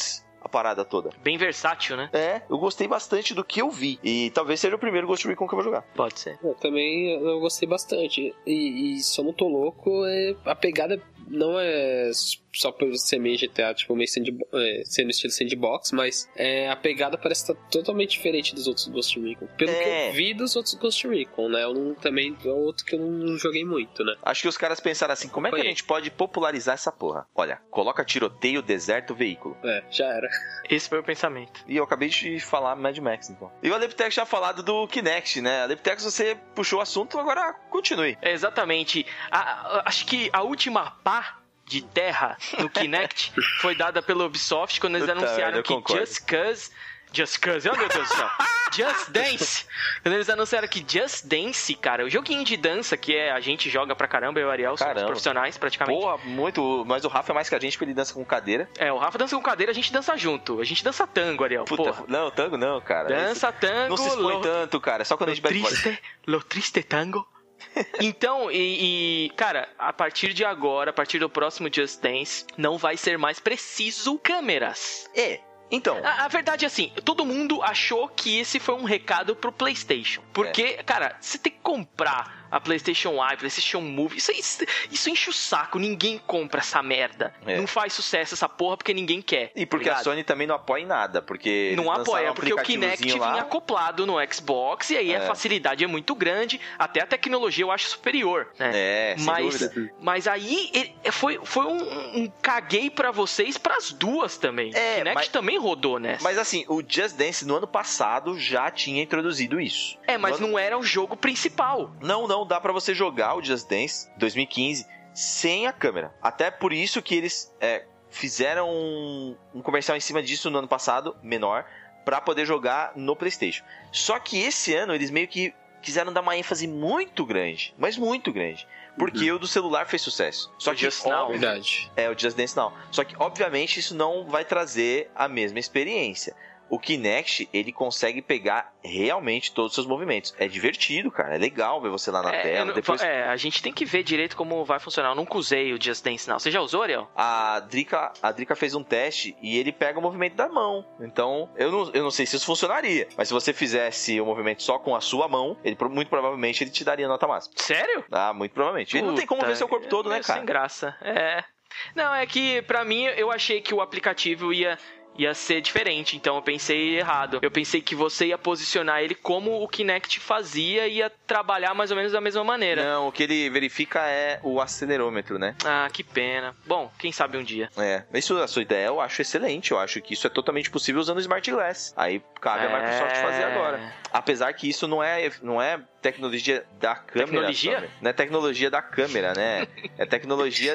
a parada toda. Bem versátil, né? É, eu gostei bastante do que eu vi. E talvez seja o primeiro Ghost Recon que eu vou jogar. Pode ser. Eu também eu gostei bastante. E, e só não tô louco, é, a pegada não é só por ser meio G T A, tipo, meio sand, é, sendo estilo sandbox, mas é, a pegada parece estar totalmente diferente dos outros Ghost Recon. Pelo É. que eu vi dos outros Ghost Recon, né? Eu não, também é outro que eu não joguei muito, né? Acho que os caras pensaram assim, como é que a gente pode popularizar essa porra? Olha, coloca tiroteio, deserto, veículo. É, já era. Esse foi o pensamento. E eu acabei de falar Mad Max, então. E o Adeptex já falado do Kinect, né? Adeptex, você puxou o assunto, agora continue. É, exatamente. A- a- acho que a última pá de terra no Kinect foi dada pela Ubisoft quando eles Puta anunciaram merda, eu que concordo. Just Cause... Just Cause, oh meu Deus do céu. Just Dance. Quando eles anunciaram que Just Dance, cara, o joguinho de dança que é, a gente joga pra caramba, eu e o Ariel, somos Caramba. profissionais praticamente. Porra, muito. Mas o Rafa é mais que a gente, porque ele dança com cadeira. É, o Rafa dança com cadeira, a gente dança junto. A gente dança tango, Ariel. Puta, Porra. não, tango não, cara. Dança Esse- tango. Não se expõe lo- tanto, cara. É só quando a Lo gente bate bola. triste, lo triste tango. Então, e, e, cara, a partir de agora, a partir do próximo Just Dance, não vai ser mais preciso câmeras. É, então. A, a verdade é assim, todo mundo achou que esse foi um recado pro PlayStation. Porque, cara, você tem que comprar a PlayStation Eye, PlayStation Move, isso, isso, isso enche o saco, ninguém compra essa merda. É. Não faz sucesso essa porra porque ninguém quer. E porque tá a ligado? Sony também não apoia em nada, porque... Não eles lançaram apoia, um porque o Kinect aplicativozinho lá. vinha acoplado no Xbox e aí É. a facilidade é muito grande, até a tecnologia eu acho superior, né? É, sem mas, dúvida. mas aí ele- foi, foi um, um caguei pra vocês pras duas também. É, o Kinect mas- também rodou nessa. Mas assim, o Just Dance no ano passado já tinha introduzido isso. é, mas no ano- não era o jogo principal. Não, não, dá pra você jogar o Just Dance dois mil e quinze sem a câmera. Até por isso que eles é, fizeram um, um comercial em cima disso no ano passado, menor, pra poder jogar no PlayStation. Só que esse ano eles meio que quiseram dar uma ênfase muito grande, mas muito grande. Porque o do celular fez sucesso. Só O que Just Now. óbvio- Verdade. É, o Just Dance Now. Só que, obviamente, isso não vai trazer a mesma experiência. O Kinect, ele consegue pegar realmente todos os seus movimentos. É divertido, cara. É legal ver você lá na é, eu tela. não- Depois, é, a gente tem que ver direito como vai funcionar. Eu nunca usei o Just Dance, não. Você já usou, Ariel? a Drica, a Drica fez um teste e ele pega o movimento da mão. Então, eu não, eu não sei se isso funcionaria. Mas se você fizesse o movimento só com a sua mão, ele pro- muito provavelmente ele te daria nota máxima. Sério? Ah, muito provavelmente. Ele não tem como Puta, ver seu corpo todo, é né, meio cara? Sem graça. É. Não, é que pra mim eu achei que o aplicativo ia ia ser diferente, então eu pensei errado. Eu pensei que você ia posicionar ele como o Kinect fazia e ia trabalhar mais ou menos da mesma maneira. Não, o que ele verifica é o acelerômetro, né? Ah, que pena. Bom, quem sabe um dia. É, isso, a sua ideia eu acho excelente. Eu acho que isso é totalmente possível usando o Smart Glass. Aí cabe a É. Microsoft fazer agora. Apesar que isso não é, não é tecnologia da câmera. Tecnologia? Summer. Não é tecnologia da câmera, né? É tecnologia...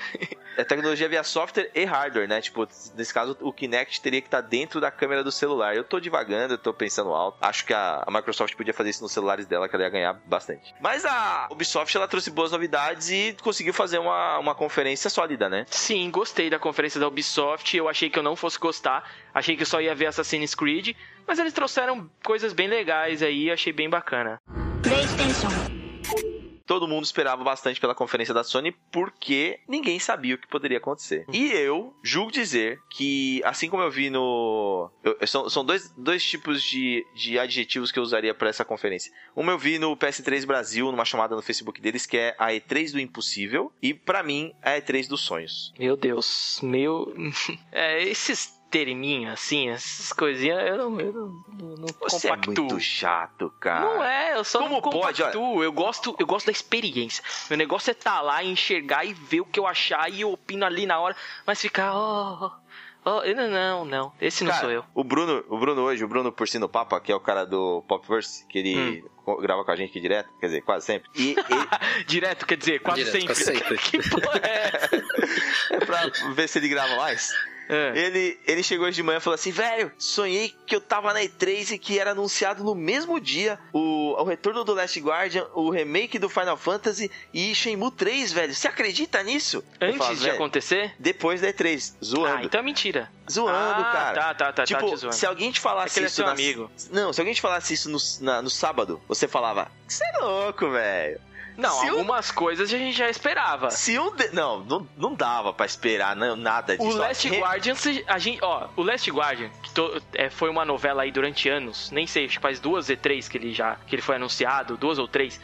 É tecnologia via software e hardware, né? Tipo, nesse caso, o Kinect teria que estar dentro da câmera do celular. Eu tô divagando, eu tô pensando alto. Acho que a, a Microsoft podia fazer isso nos celulares dela, que ela ia ganhar bastante. Mas a Ubisoft, ela trouxe boas novidades e conseguiu fazer uma, uma conferência sólida, né? Sim, gostei da conferência da Ubisoft. Eu achei que eu não fosse gostar. Achei que eu só ia ver Assassin's Creed. Mas eles trouxeram coisas bem legais aí. Achei bem bacana. PlayStation. Todo mundo esperava bastante pela conferência da Sony porque ninguém sabia o que poderia acontecer. E eu julgo dizer que, assim como eu vi no... eu- são são dois, dois tipos de, de adjetivos que eu usaria para essa conferência. Uma eu vi no P S três Brasil, numa chamada no Facebook deles, que é a E três do impossível. E, pra mim, a E três dos sonhos. Meu Deus, meu... É, esses terminhos, assim, essas coisinhas, eu não, eu não, não, não Você é compactuo. muito chato, cara. Não é, eu só Como não pode? compactuo. Eu gosto, eu gosto da experiência. Meu negócio é estar lá, enxergar e ver o que eu achar e eu opino ali na hora, mas ficar, ó, ó, ó, não, não, não, esse não Cara, sou eu. O Bruno, o Bruno hoje, o Bruno Porcino Papa, que é o cara do Popverse, que ele Hum. grava com a gente aqui direto, quer dizer, quase sempre. E ele, Direto, quer dizer, quase Direto, sempre. quase sempre. Que porra é essa? é pra ver se ele grava mais. É. Ele, ele chegou hoje de manhã e falou assim: velho, sonhei que eu tava na E três e que era anunciado no mesmo dia o, o retorno do Last Guardian, o remake do Final Fantasy e Shenmue três, velho. Você acredita nisso? Eu Antes falo, de "Velho, acontecer? depoando da E três, zoando. Ah, então é mentira. Zoando, Ah, cara. tá, tá, tá, Tipo, tá te zoando. se alguém te É falasse que ele é isso seu na- amigo. Não, se alguém te falasse isso no, na- no sábado, você falava: você é louco, velho. Não, Se algumas o... coisas a gente já esperava. Se um de... não, não, não dava pra esperar não, nada disso. O Last ó, Guardian, a gente, ó, o Last Guardian, que to, é, foi uma novela aí durante anos, nem sei, acho que faz duas E três que ele já, que ele foi anunciado, duas ou três.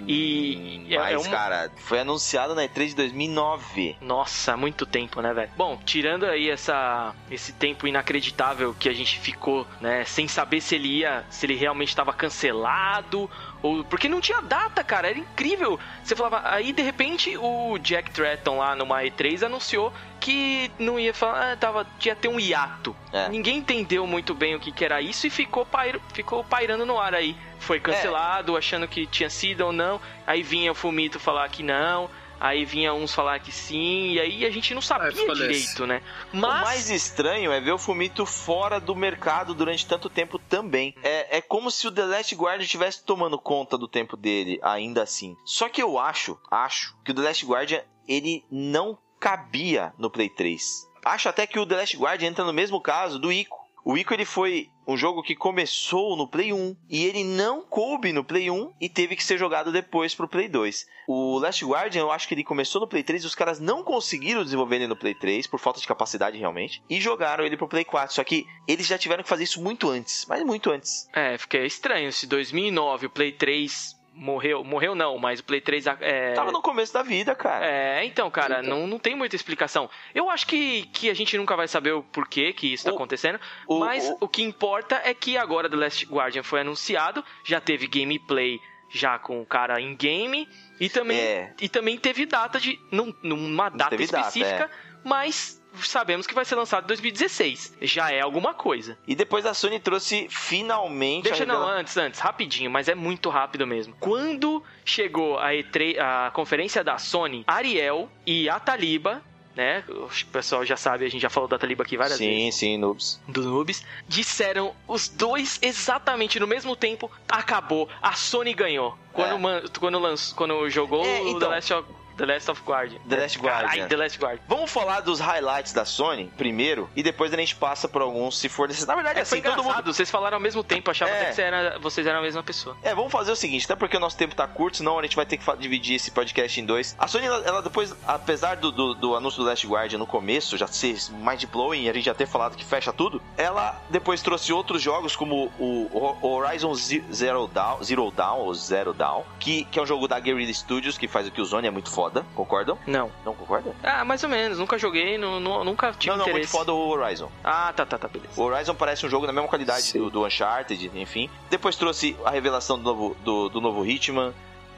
E Mas, é um... cara, foi anunciado na E três de dois mil e nove. Nossa, muito tempo, né, velho? Bom, tirando aí essa, esse tempo inacreditável que a gente ficou, né, sem saber se ele ia, se ele realmente estava cancelado, ou porque não tinha data, cara, era incrível. Você falava, aí de repente o Jack Tretton lá numa E três anunciou que não ia falar, ah, tava, ia ter um hiato. É. Ninguém entendeu muito bem o que, que era isso e ficou, pair, ficou pairando no ar aí. Foi cancelado, é. achando que tinha sido ou não. Aí vinha o Fumito falar que não. Aí vinha uns falar que sim. E aí a gente não sabia é, direito, né? Mas... O mais estranho é ver o Fumito fora do mercado durante tanto tempo também. É, é como se o The Last Guardian estivesse tomando conta do tempo dele, ainda assim. Só que eu acho, acho que o The Last Guardian, ele não cabia no Play três. Acho até que o The Last Guardian entra no mesmo caso do Ico. O Ico, ele foi um jogo que começou no Play um e ele não coube no Play um e teve que ser jogado depois pro Play dois. O Last Guardian, eu acho que ele começou no Play três e os caras não conseguiram desenvolver ele no Play três por falta de capacidade realmente e jogaram ele pro Play quatro. Só que eles já tiveram que fazer isso muito antes, mas muito antes. É, fica estranho. Se dois mil e nove o Play três... Morreu, morreu não, mas o Play três... É... Tava no começo da vida, cara. É, então, cara, então... Não, não tem muita explicação. Eu acho que, que a gente nunca vai saber o porquê que isso tá o, acontecendo, o, mas o... o que importa é que agora The Last Guardian foi anunciado, já teve gameplay já com o cara em game, e também, é. e também teve data de... Num, numa data específica, data, é. mas... sabemos que vai ser lançado em dois mil e dezesseis. Já é alguma coisa. E depois a Sony trouxe finalmente... Deixa a não, antes, antes, rapidinho, mas é muito rápido mesmo. Quando chegou a E três, a conferência da Sony, Ariel e a Taliba, né? O pessoal já sabe, a gente já falou da Taliba aqui várias sim, vezes. Sim, sim, noobs. Do noobs. Disseram os dois exatamente no mesmo tempo, acabou, a Sony ganhou. Quando, é. man, quando, lançou, quando jogou é, então... The Last of... The Last of Guardian. The Last Guardian. Carai, The Last Guardian. Vamos falar dos highlights da Sony primeiro e depois a gente passa por alguns, se for necessário. Na verdade, é, assim, foi todo mundo... Vocês falaram ao mesmo tempo, achavam é. até que você era, vocês eram a mesma pessoa. É, vamos fazer o seguinte, até porque o nosso tempo tá curto, senão a gente vai ter que dividir esse podcast em dois. A Sony, ela, ela depois, apesar do, do, do anúncio do Last Guardian no começo, já ser mind-blowing e a gente já ter falado que fecha tudo, ela depois trouxe outros jogos como o, o Horizon Zero Dawn, Zero Dawn, ou Zero Dawn, que, que é um jogo da Guerrilla Studios, que faz o Killzone, é muito foda, concordam? Não. Não concorda? Ah, mais ou menos. Nunca joguei, não, não, nunca tive não, não, interesse. Não, não, muito foda o Horizon. Ah, tá, tá, tá, beleza. O Horizon parece um jogo na mesma qualidade do, do Uncharted, enfim. Depois trouxe a revelação do novo, do, do novo Hitman.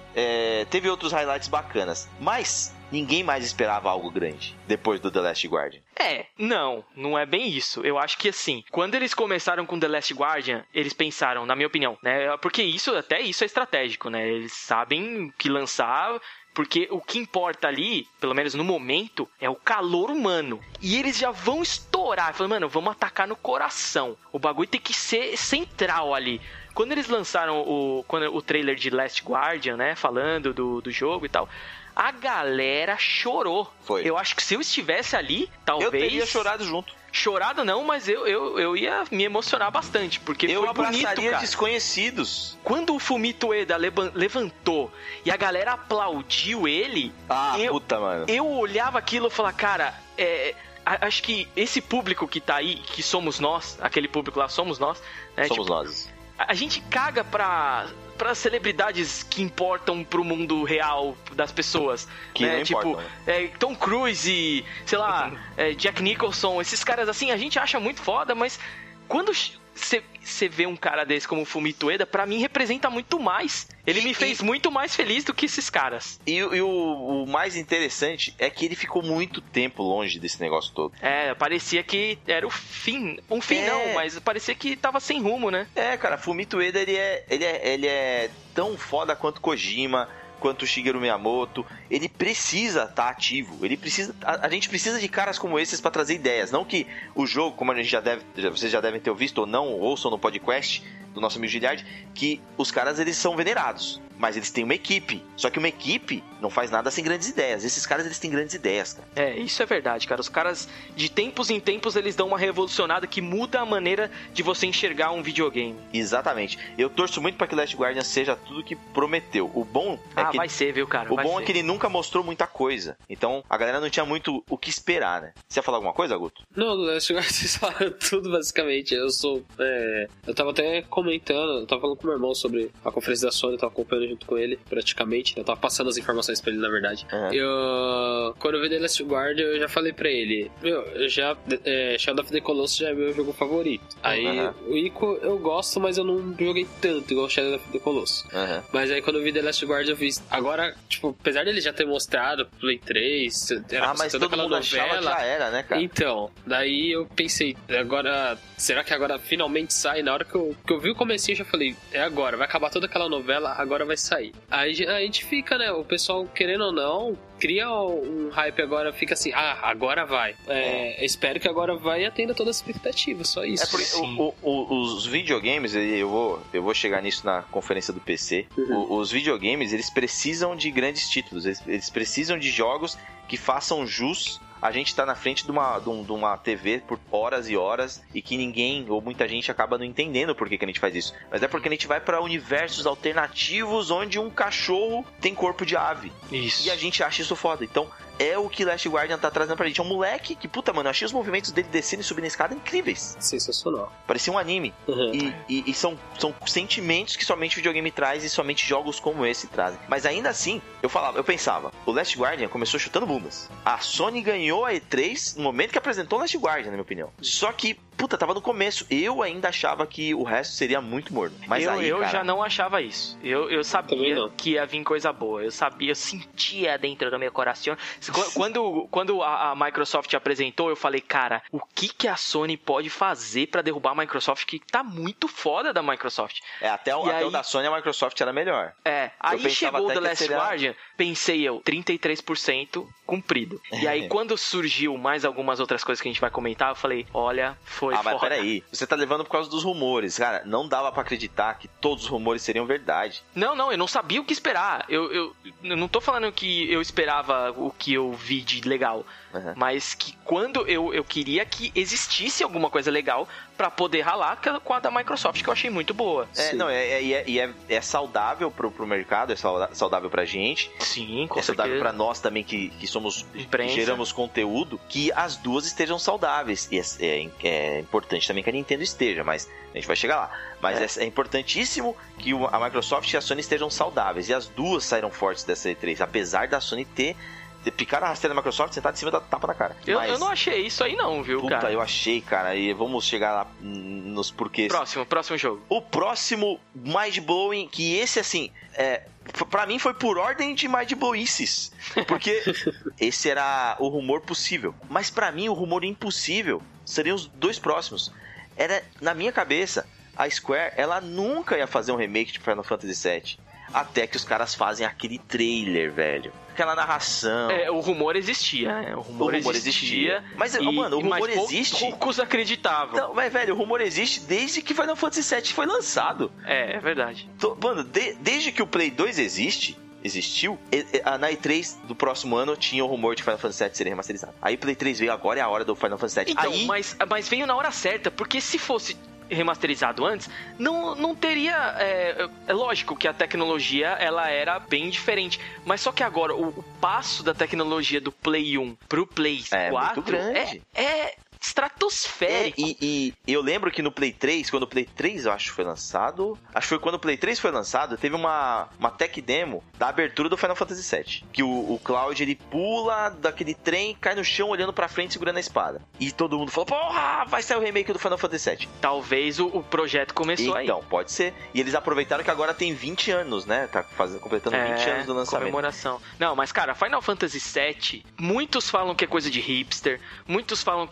É, teve outros highlights bacanas. Mas ninguém mais esperava algo grande depois do The Last Guardian. É, não, não é bem isso. Eu acho que assim, quando eles começaram com The Last Guardian, eles pensaram, na minha opinião, né? Porque isso, até isso é estratégico, né? Eles sabem que lançar... Porque o que importa ali, pelo menos no momento, é o calor humano. E eles já vão estourar. Falando, mano, vamos atacar no coração. O bagulho tem que ser central ali. Quando eles lançaram o, quando, o trailer de Last Guardian, né? Falando do, do jogo e tal... A galera chorou. Foi. Eu acho que se eu estivesse ali, talvez... Eu teria chorado junto. Chorado não, mas eu, eu, eu ia me emocionar bastante, porque eu foi bonito, cara. Eu desconhecidos. Quando o Fumito Ueda levantou e a galera aplaudiu ele... Ah, eu, puta, mano. Eu olhava aquilo e falava, cara, é... acho que esse público que tá aí, que somos nós, aquele público lá, somos nós, né? Somos tipo, nós. A gente caga pra... para celebridades que importam pro mundo real das pessoas, que né? Não tipo, importam, né? é, Tom Cruise, sei lá, é, Jack Nicholson, esses caras assim, a gente acha muito foda, mas quando você vê um cara desse como o Fumito Ueda, pra mim representa muito mais. Ele e, me fez e... muito mais feliz do que esses caras. E, e o, o mais interessante é que ele ficou muito tempo longe desse negócio todo. É, parecia que era o fim. Um fim é... não, mas parecia que tava sem rumo, né? É, cara, Fumito Ueda, ele é, ele é, ele é tão foda quanto Kojima, quanto o Shigeru Miyamoto. Ele precisa estar tá ativo. Ele precisa, a, a gente precisa de caras como esses para trazer ideias. Não que o jogo, como a gente já deve, já, vocês já devem ter visto ou não, ouçam no podcast do nosso amigo Giliard, que os caras, eles são venerados. mas eles têm uma equipe. Só que uma equipe não faz nada sem grandes ideias. Esses caras, eles têm grandes ideias, cara. É, isso é verdade, cara. Os caras, de tempos em tempos, eles dão uma revolucionada que muda a maneira de você enxergar um videogame. Exatamente. Eu torço muito pra que Last Guardian seja tudo que prometeu. O bom é ah, que... vai ser, viu, cara? O vai bom ser. é que ele nunca mostrou muita coisa. Então, a galera não tinha muito o que esperar, né? Você ia falar alguma coisa, Guto? Não, Last Guardian, vocês falaram tudo, basicamente. Eu sou... É... Eu tava até comentando, eu tava falando com meu irmão sobre a conferência da Sony, eu tava acompanhando junto com ele, praticamente. Eu tava passando as informações pra ele, na verdade. Uhum. Eu... Quando eu vi The Last Guardian, eu já falei pra ele, meu, eu já... É, Shadow of the Colossus já é meu jogo favorito. Aí, uhum. o Ico eu gosto, mas eu não joguei tanto igual Shadow of the Colossus. Uhum. Mas aí quando eu vi The Last Guardian, eu vi... Agora, tipo, apesar dele já ter mostrado Play três... Era ah, mas toda todo mundo novela, achava que já era, né, cara? Então, daí eu pensei, agora... Será que agora finalmente sai? Na hora que eu, que eu vi o comecinho, eu já falei, é agora, vai acabar toda aquela novela, agora vai sair. Aí a gente fica, né, o pessoal, querendo ou não, cria um hype agora, fica assim, ah, agora vai. É, é. Espero que agora vai e atenda todas as expectativas, só isso. É porque o, o, os videogames, eu vou, eu vou chegar nisso na conferência do P C, uhum. o, os videogames, eles precisam de grandes títulos, eles, eles precisam de jogos que façam jus. A gente tá na frente de uma, de, um, de uma T V por horas e horas e que ninguém, ou muita gente, acaba não entendendo por que, que a gente faz isso. Mas é porque a gente vai pra universos alternativos onde um cachorro tem corpo de ave. Isso. E a gente acha isso foda. Então, é o que Last Guardian tá trazendo pra gente. É um moleque que, puta, mano, eu achei os movimentos dele descendo e subindo a escada incríveis. Sensacional. Parecia um anime. Uhum. E, e, e são, são sentimentos que somente o videogame traz e somente jogos como esse trazem. Mas ainda assim, eu falava, eu pensava, o Last Guardian começou chutando bundas. A Sony ganhou a E três no momento que apresentou o Last Guardian, na minha opinião. Só que, puta, tava no começo. Eu ainda achava que o resto seria muito morno. Mas eu, aí, eu cara... já não achava isso. Eu, eu sabia que ia vir coisa boa. Eu sabia, eu sentia dentro do meu coração. Quando, quando a, a Microsoft apresentou, eu falei, cara, o que, que a Sony pode fazer pra derrubar a Microsoft, que tá muito foda da Microsoft. É, até, o, até aí, o da Sony, a Microsoft era melhor. É, aí chegou o The Last seria... Guardian, pensei eu, trinta e três por cento cumprido. E aí, quando surgiu mais algumas outras coisas que a gente vai comentar, eu falei, olha, foi Ah, foda. mas peraí, você tá levando por causa dos rumores. Cara, não dava pra acreditar que todos os rumores seriam verdade. Não, não, eu não sabia o que esperar. Eu, eu, eu não tô falando que eu esperava o que eu vi de legal, uhum. mas que quando eu, eu queria que existisse alguma coisa legal pra poder ralar com a da Microsoft, que eu achei muito boa. É, Sim. não, é, é, é, é, é saudável pro, pro mercado, é saudável pra gente. Sim, com É saudável certeza. pra nós também, que, que somos, Imprensa. que geramos conteúdo, que as duas estejam saudáveis. E é, é, é importante também que a Nintendo esteja, mas a gente vai chegar lá. Mas é, é importantíssimo que a Microsoft e a Sony estejam saudáveis. E as duas saíram fortes dessa E três, apesar da Sony ter picar a rasteira da Microsoft, sentar de cima da tapa na cara. Eu, Mas, eu não achei isso aí não, viu, puta, cara? eu achei, cara, e vamos chegar lá nos porquês. Próximo, próximo jogo. O próximo, mind-blowing, que esse, assim, é, pra mim foi por ordem de mind-blowices, porque esse era o rumor possível. Mas pra mim, o rumor impossível seriam os dois próximos. Era, na minha cabeça, a Square, ela nunca ia fazer um remake de Final Fantasy sete. Até que os caras fazem aquele trailer, velho. Aquela narração. É, o rumor existia, né? O rumor, o rumor existia. existia. Mas, e, mano, o rumor mas existe. Poucos acreditavam. Não, mas, velho, o rumor existe desde que Final Fantasy sete foi lançado. É, é verdade. Tô, mano, de, desde que o Play dois existe, existiu, na E três do próximo ano tinha o rumor de Final Fantasy sete ser remasterizado. Aí Play três veio, agora é a hora do Final Fantasy sete. Então, Aí... mas, mas veio na hora certa, porque se fosse remasterizado antes, não, não teria... É, é lógico que a tecnologia, ela era bem diferente, mas só que agora, o, o passo da tecnologia do Play um pro Play é quatro muito grande. é... é estratosférico. É, e, e eu lembro que no Play três, quando o Play três, eu acho, foi lançado... Acho que foi quando o Play três foi lançado, teve uma, uma tech demo da abertura do Final Fantasy sete. Que o, o Cloud, ele pula daquele trem, cai no chão, olhando pra frente, segurando a espada. E todo mundo falou, porra, vai sair o remake do Final Fantasy sete. Talvez o, o projeto começou então, aí. Então, pode ser. E eles aproveitaram que agora tem vinte anos, né? Tá fazendo, completando é, vinte anos do lançamento. Comemoração. Não, mas cara, Final Fantasy sete, muitos falam que é coisa de hipster, muitos falam que é... Ah,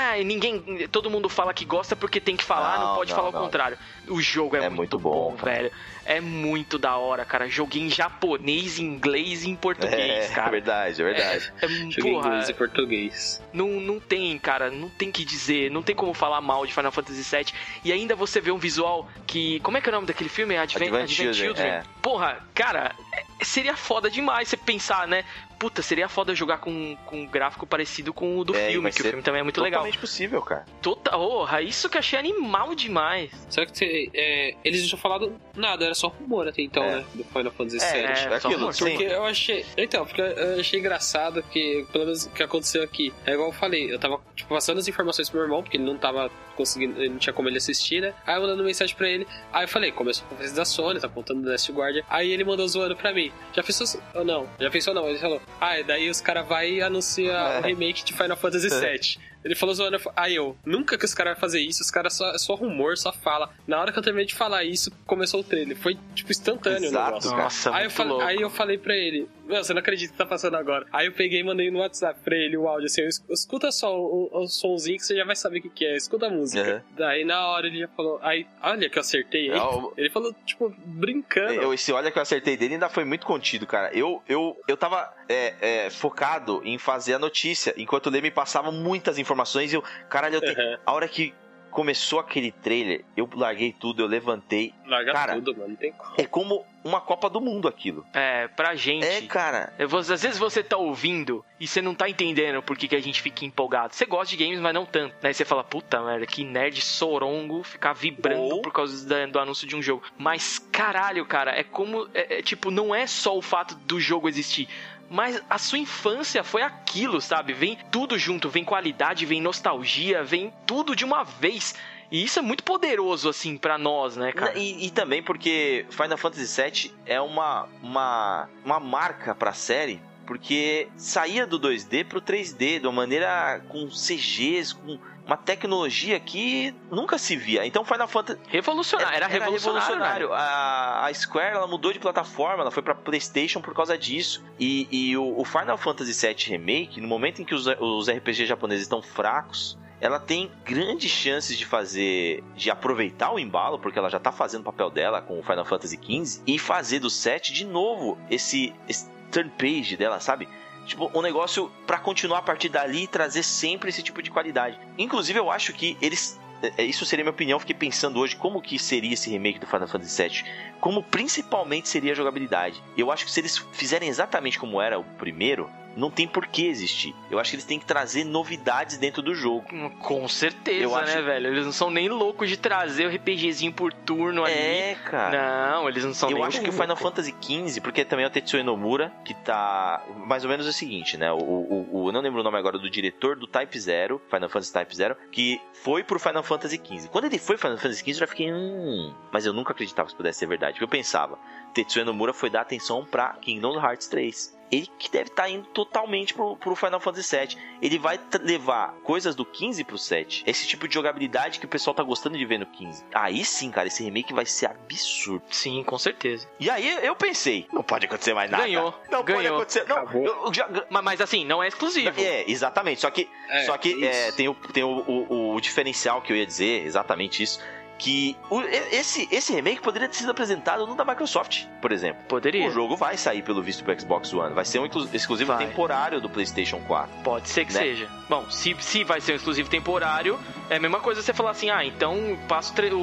ah, ninguém, todo mundo fala que gosta porque tem que falar, não, não pode não, falar não. o contrário. O jogo é, é muito, muito bom, bom velho. É muito da hora, cara. Joguei em japonês, em inglês e em português, é, cara. É verdade, é verdade. É, é, Joguei em inglês e português. Não, não tem, cara, não tem que dizer, não tem como falar mal de Final Fantasy sete. E ainda você vê um visual que... Como é que é o nome daquele filme? Advent, Advent, Advent Children. Children. É. Porra, cara, seria foda demais você pensar, né? Puta, seria foda jogar com, com um gráfico parecido com o do é, filme, que o filme também é muito legal. Totalmente possível, cara. Total, porra, isso que eu achei animal demais. Só que é, eles não tinham falado nada, era só rumor até então, é. né? Do Final Fantasy sete. É, é aquilo, rumor, porque eu achei. Então, porque eu achei engraçado que, pelo menos o que aconteceu aqui, é igual eu falei, eu tava tipo, passando as informações pro meu irmão, porque ele não tava conseguindo, ele não tinha como ele assistir, né? Aí eu mandando mensagem pra ele, aí eu falei, começou a conferência da Sony, tá contando do Last Guardian, aí ele mandou zoando pra mim. Já pensou ou não? Já pensou ou não? Ele falou, ah, daí os caras vai e anuncia é. o remake de Final Fantasy sete. Ele falou zoando, aí eu, nunca que os caras vão fazer isso, os caras só, só rumor, só fala. Na hora que eu terminei de falar isso, começou o trailer. Foi, tipo, instantâneo Exato, o negócio. Nossa, aí, eu falei, aí eu falei pra ele, meu, você não acredita que tá passando agora. Aí eu peguei e mandei no WhatsApp pra ele o áudio, assim, eu, escuta só o, o, o somzinho que você já vai saber o que, que é, escuta a música. Uhum. Daí na hora ele já falou, aí, olha que eu acertei. Ele, eu... ele falou, tipo, brincando. Eu, esse olha que eu acertei dele ainda foi muito contido, cara. Eu, eu, eu tava é, é, focado em fazer a notícia, enquanto o Lê me passava muitas informações e eu... Caralho, eu te... uhum. a hora que começou aquele trailer, eu larguei tudo, eu levantei. Larga cara, tudo, mano, não tem como. É como uma Copa do Mundo aquilo. É, pra gente. É, cara. Eu, às vezes você tá ouvindo e você não tá entendendo por que, que a gente fica empolgado. Você gosta de games, mas não tanto. Aí você fala, puta merda, que nerd sorongo ficar vibrando oh. por causa do, do anúncio de um jogo. Mas, caralho, cara, é como... É, é, tipo, não é só o fato do jogo existir. Mas a sua infância foi aquilo, sabe? Vem tudo junto, vem qualidade, vem nostalgia, vem tudo de uma vez. E isso é muito poderoso, assim, pra nós, né, cara? E, e também porque Final Fantasy sete é uma, uma, uma marca pra série, porque saía do dois D pro três D, de uma maneira com C Gs, com uma tecnologia que nunca se via. Então Final Fantasy... Revolucionário, era, era revolucionário. revolucionário. A, a Square, ela mudou de plataforma, ela foi pra PlayStation por causa disso. E, e o, o Final Fantasy sete Remake, no momento em que os, os R P Gs japoneses estão fracos, ela tem grandes chances de fazer, de aproveitar o embalo, porque ela já tá fazendo o papel dela com o Final Fantasy quinze, e fazer do sete de novo esse, esse turn page dela, sabe? Tipo, um negócio pra continuar a partir dali e trazer sempre esse tipo de qualidade. Inclusive, eu acho que eles... Isso seria minha opinião, fiquei pensando hoje como que seria esse remake do Final Fantasy sete. Como principalmente seria a jogabilidade. Eu acho que se eles fizerem exatamente como era o primeiro, não tem por que existir. Eu acho que eles têm que trazer novidades dentro do jogo. Com certeza, eu né, acho... velho? Eles não são nem loucos de trazer o RPGzinho por turno ali. É, cara. Não, eles não são eu nem Eu acho louco. que o Final Fantasy quinze, porque também é o Tetsuya Nomura, que tá... Mais ou menos o seguinte, né? O, o, o, eu não lembro o nome agora do diretor do Type Zero, Final Fantasy Type Zero, que foi pro Final Fantasy quinze. Quando ele foi pro Final Fantasy quinze, eu já fiquei... Hum... Mas eu nunca acreditava que isso pudesse ser verdade. Porque eu pensava, Tetsuya Nomura foi dar atenção pra Kingdom Hearts três. Ele que deve estar tá indo totalmente pro, pro Final Fantasy sete. Ele vai levar coisas do quinze pro sete. Esse tipo de jogabilidade que o pessoal tá gostando de ver no quinze. Aí sim, cara, esse remake vai ser absurdo. Sim, com certeza. E aí eu pensei, não pode acontecer mais nada. Ganhou. Não ganhou. pode acontecer. Não, eu, eu já... mas, mas assim, não é exclusivo. É, exatamente. Só que, é, só que é, tem, o, tem o, o, o diferencial que eu ia dizer, exatamente isso. Que o, esse, esse remake poderia ter sido apresentado no da Microsoft, por exemplo. Poderia. O jogo vai sair pelo visto pro Xbox One. Vai ser um exclusivo vai. temporário do PlayStation quatro. Pode ser que né? seja. Bom, se, se vai ser um exclusivo temporário, é a mesma coisa você falar assim, ah, então passa o,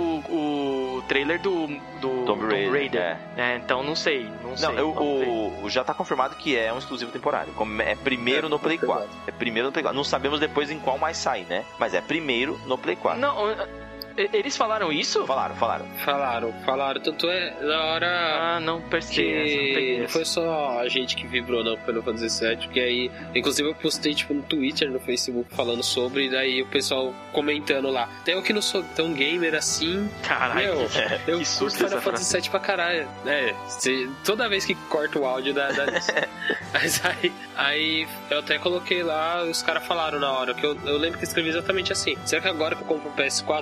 o, o trailer do, do Tomb Raider. Tomb Raider. É. É, então não sei. Não, não sei, eu, o, o, já tá confirmado que é um exclusivo temporário. É primeiro é, no Play quatro. É primeiro no Play quatro. Não sabemos depois em qual mais sai, né? Mas é primeiro no Play quatro. Não... Eles falaram isso? Falaram, falaram. Falaram, falaram. Tanto é na hora. Ah, não percebi. Não foi só a gente que vibrou não pelo Final Fantasy sete, porque aí, inclusive eu postei tipo no Twitter, no Facebook falando sobre, e daí o pessoal comentando lá. Até eu que não sou tão gamer assim. Caralho, meu, é, eu curto Final Fantasy sete pra caralho. É, se, toda vez que corta o áudio dá, dá isso. Mas aí, aí eu até coloquei lá, os caras falaram na hora, que eu, eu lembro que escrevi exatamente assim. Será que agora que eu compro o P S quatro jogar Final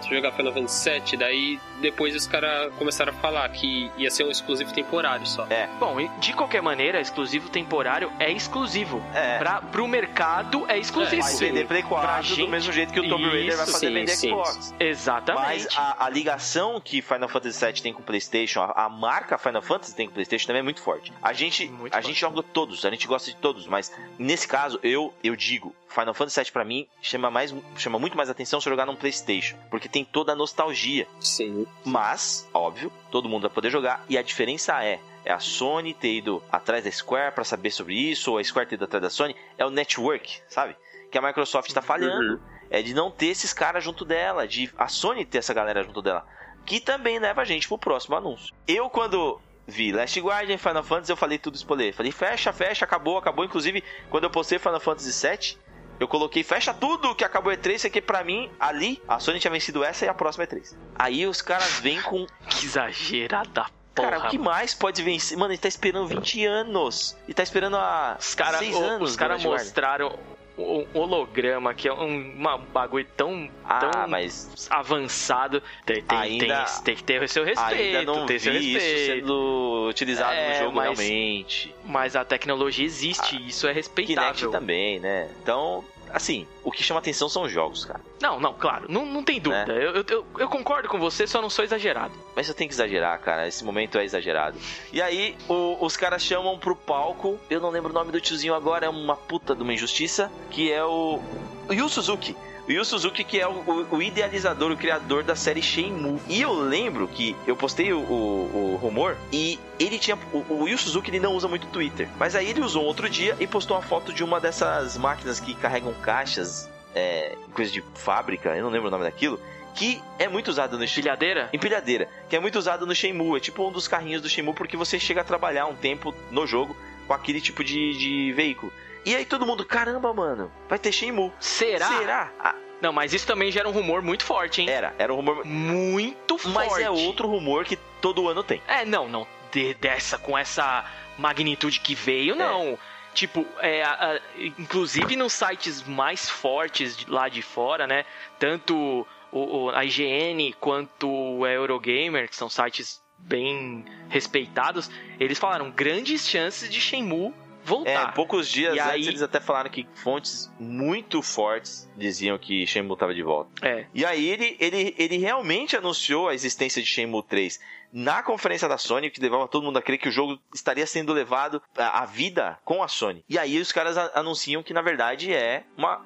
Final Fantasy sete, daí depois os caras começaram a falar que ia ser um exclusivo temporário só. É. Bom, de qualquer maneira, exclusivo temporário é exclusivo. É. Pra, pro mercado é exclusivo. Vai vender Play quatro gente... do mesmo jeito que o Tomb Raider vai fazer sim, vender sim. Xbox. Exatamente. Mas a, a ligação que Final Fantasy sete tem com o PlayStation, a, a marca Final Fantasy tem com o PlayStation também é muito forte. A gente, Muito a forte. gente joga todos, a gente gosta de todos, mas nesse caso, eu, eu digo, Final Fantasy sete pra mim chama, mais, chama muito mais atenção se eu jogar num PlayStation, porque tem toda a nostalgia. Sim. Mas, óbvio, todo mundo vai poder jogar, e a diferença é, é a Sony ter ido atrás da Square pra saber sobre isso, ou a Square ter ido atrás da Sony, é o network, sabe? Que a Microsoft tá falhando. Uhum. É de não ter esses caras junto dela, de a Sony ter essa galera junto dela, que também leva a gente pro próximo anúncio. Eu, quando vi Last Guardian e Final Fantasy, eu falei tudo spoiler. Falei, fecha, fecha, acabou, acabou. Inclusive, quando eu postei Final Fantasy sete, eu coloquei, fecha tudo que acabou E três, porque pra mim, ali, a Sony tinha vencido essa e a próxima E três. Aí os caras vêm com... Que exagerada porra. Cara, o que mais pode vencer? Mano, ele tá esperando vinte anos. E tá esperando há Os caras anos. os cara do Last Guardian. mostraram o holograma, que é um uma bagulho tão, Ah, tão mas avançado. Tem, tem, Ainda- tem, tem que ter o seu respeito. ainda não tem vi seu isso respeito. sendo utilizado É, no jogo mas- realmente. Mas a tecnologia existe, e isso é Kinect respeitável. também, né? Então, assim, o que chama atenção são os jogos, cara. Não, não, claro, não, não tem dúvida. É. Eu, eu, eu, eu concordo com você, só não sou exagerado. Mas eu tenho que exagerar, cara. Esse momento é exagerado. E aí, o- os caras chamam pro palco. Eu não lembro o nome do tiozinho agora, é uma puta de uma injustiça. Que é o. O Yu Suzuki. O Yu Suzuki, que é o, o- o idealizador, o criador da série Shenmue. E eu lembro que eu postei o, o- o rumor e ele tinha. O, o Yu Suzuki ele não usa muito Twitter. Mas aí ele usou um outro dia e postou uma foto de uma dessas máquinas que carregam caixas. É, coisa de fábrica, eu não lembro o nome daquilo. Que é muito usado no Shenmue. Empilhadeira? Empilhadeira, que é muito usado no Shenmue. É tipo um dos carrinhos do Shenmue, porque você chega a trabalhar um tempo no jogo com aquele tipo de, de veículo. E aí todo mundo, caramba, mano, vai ter Shenmue. Será? Será? Ah, Não, mas isso também gera um rumor muito forte, hein? era, era um rumor. Muito forte. Mas é outro rumor que todo ano tem. É, não, não. De, dessa, com essa magnitude que veio, não. Tipo, é, a- a- inclusive nos sites mais fortes de- lá de fora, né? Tanto o, o- a I G N quanto o Eurogamer, que são sites bem respeitados, eles falaram grandes chances de Shenmue voltar. É, poucos dias E antes aí- eles até falaram que fontes muito fortes diziam que Shenmue tava de volta. É. E aí ele, ele, ele realmente anunciou a existência de Shenmue três na conferência da Sony, que levava todo mundo a crer que o jogo estaria sendo levado à à vida com a Sony. E aí os caras a- anunciam que na verdade é uma,